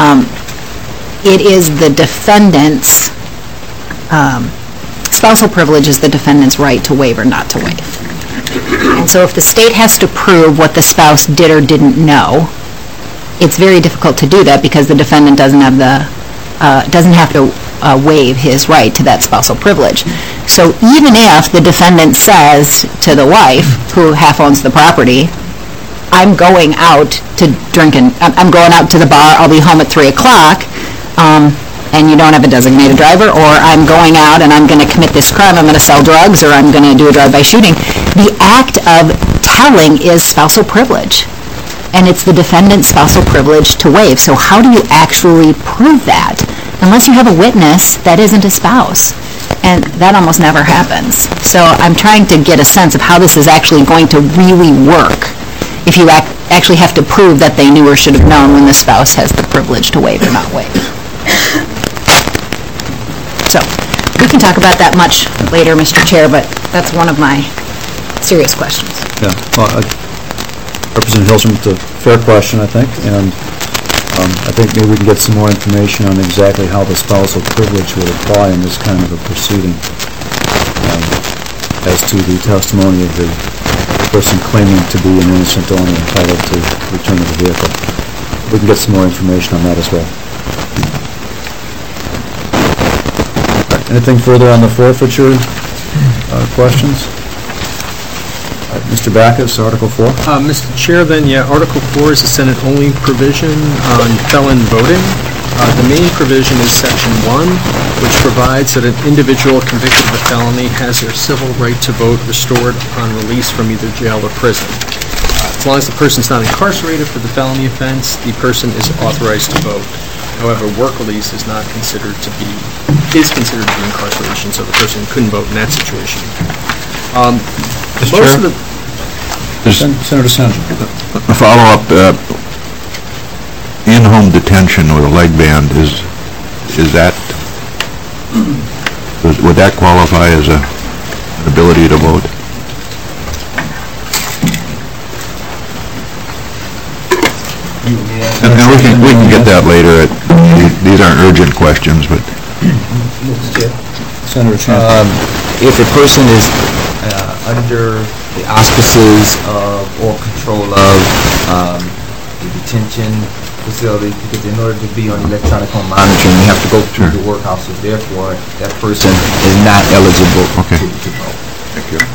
it is the defendant's, spousal privilege is the defendant's right to waive or not to waive. And so if the state has to prove what the spouse did or didn't know, it's very difficult to do that because the defendant doesn't have to waive his right to that spousal privilege. So even if the defendant says to the wife, who half owns the property, I'm going out to drink and I'm going out to the bar, I'll be home at 3 o'clock, and you don't have a designated driver, or I'm going out and I'm going to commit this crime, I'm going to sell drugs, or I'm going to do a drive-by shooting, the act of telling is spousal privilege. And it's the defendant's spousal privilege to waive. So how do you actually prove that? Unless you have a witness that isn't a spouse. And that almost never happens. So I'm trying to get a sense of how this is actually going to really work if you actually have to prove that they knew or should have known when the spouse has the privilege to waive or not waive. So we can talk about that much later, Mr. Chair, but that's one of my serious questions. Yeah, well, Representative Hillstrom, it's a fair question, I think, and I think maybe we can get some more information on exactly how the spousal privilege would apply in this kind of a proceeding as to the testimony of the person claiming to be an innocent owner entitled to return of the vehicle. We can get some more information on that as well. Anything further on the forfeiture questions? Mr. Backus, Article 4. Mr. Chair, then, Article 4 is a Senate-only provision on felon voting. The main provision is Section 1, which provides that an individual convicted of a felony has their civil right to vote restored upon release from either jail or prison. As long as the person's not incarcerated for the felony offense, the person is authorized to vote. However, work release is considered to be incarceration, so the person couldn't vote in that situation. Mr. Chair? Senator Sanger. A follow-up, in-home detention with a leg band, would that qualify as an ability to vote? And we can get that later. These aren't urgent questions, but... Senator Chan. If a person is under the auspices of or control of the detention facility, because in order to be on electronic home monitoring, you have to go through the workhouse, so therefore, that person is not eligible to vote. Thank you.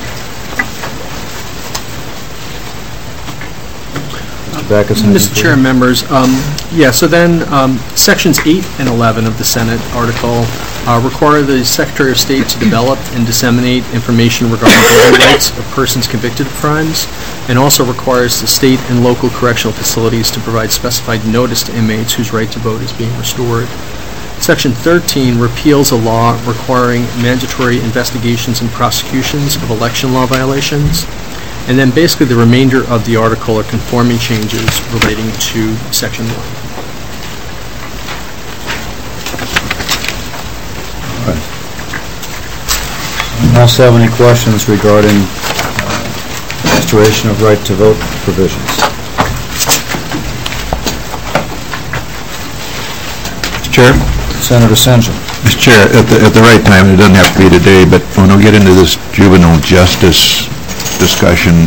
Mr. Chair and members, so then Sections 8 and 11 of the Senate article require the Secretary of State to develop and disseminate information regarding voting rights of persons convicted of crimes, and also requires the state and local correctional facilities to provide specified notice to inmates whose right to vote is being restored. Section 13 repeals a law requiring mandatory investigations and prosecutions of election law violations. And then basically the remainder of the article are conforming changes relating to Section 1. Anyone else have any questions regarding restoration of right to vote provisions? Mr. Chair? Senator St. John. Mr. Chair, at the right time, and it doesn't have to be today, but when we get into this juvenile justice discussion,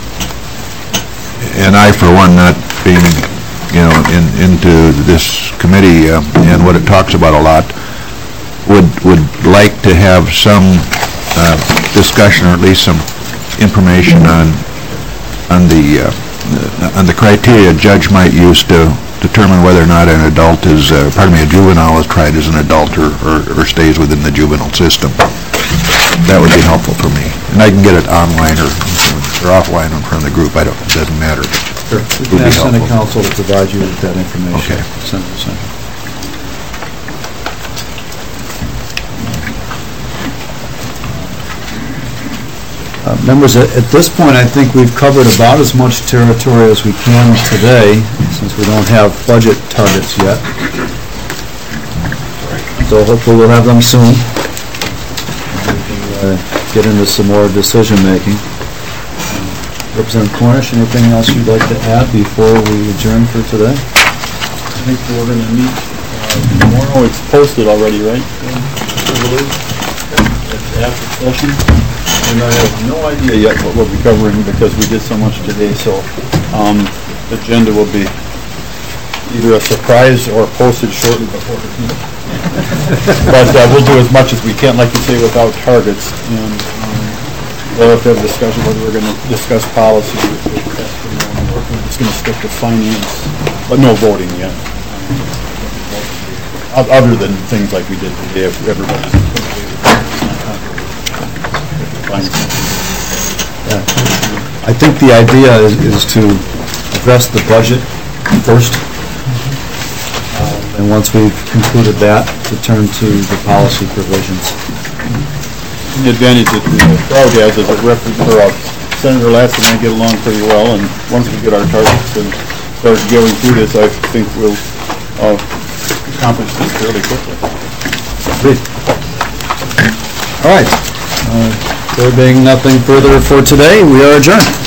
and I, for one, not being, into this committee and what it talks about a lot, would like to have some discussion, or at least some information on the criteria a judge might use to determine whether or not an adult is, a juvenile is tried as an adult or stays within the juvenile system. That would be helpful for me. And I can get it online or offline in front of the group. It doesn't matter. Sure. We can ask Senate Council to provide you with that information. Okay. Senator St. John. Members, at this point, I think we've covered about as much territory as we can today, since we don't have budget targets yet. So hopefully we'll have them soon. Get into some more decision-making. Representative Cornish, anything else you'd like to add before we adjourn for today? I think we're going to meet tomorrow. It's posted already, right? After session. And I have no idea yet what we'll be covering because we did so much today. So the agenda will be either a surprise or posted shortly before the meeting. But we'll do as much as we can, like you say, without targets. And we'll have to have a discussion whether we're going to discuss policy. We're just going to stick to finance, but no voting yet. Other than things like we did today, everybody. I think the idea is to address the budget first. And once we've concluded that, to turn to the policy provisions. The advantage that the crowd has is that Senator Latz and I get along pretty well, and once we get our targets and start going through this, I think we'll accomplish this fairly quickly. Great. All right. There being nothing further for today, we are adjourned.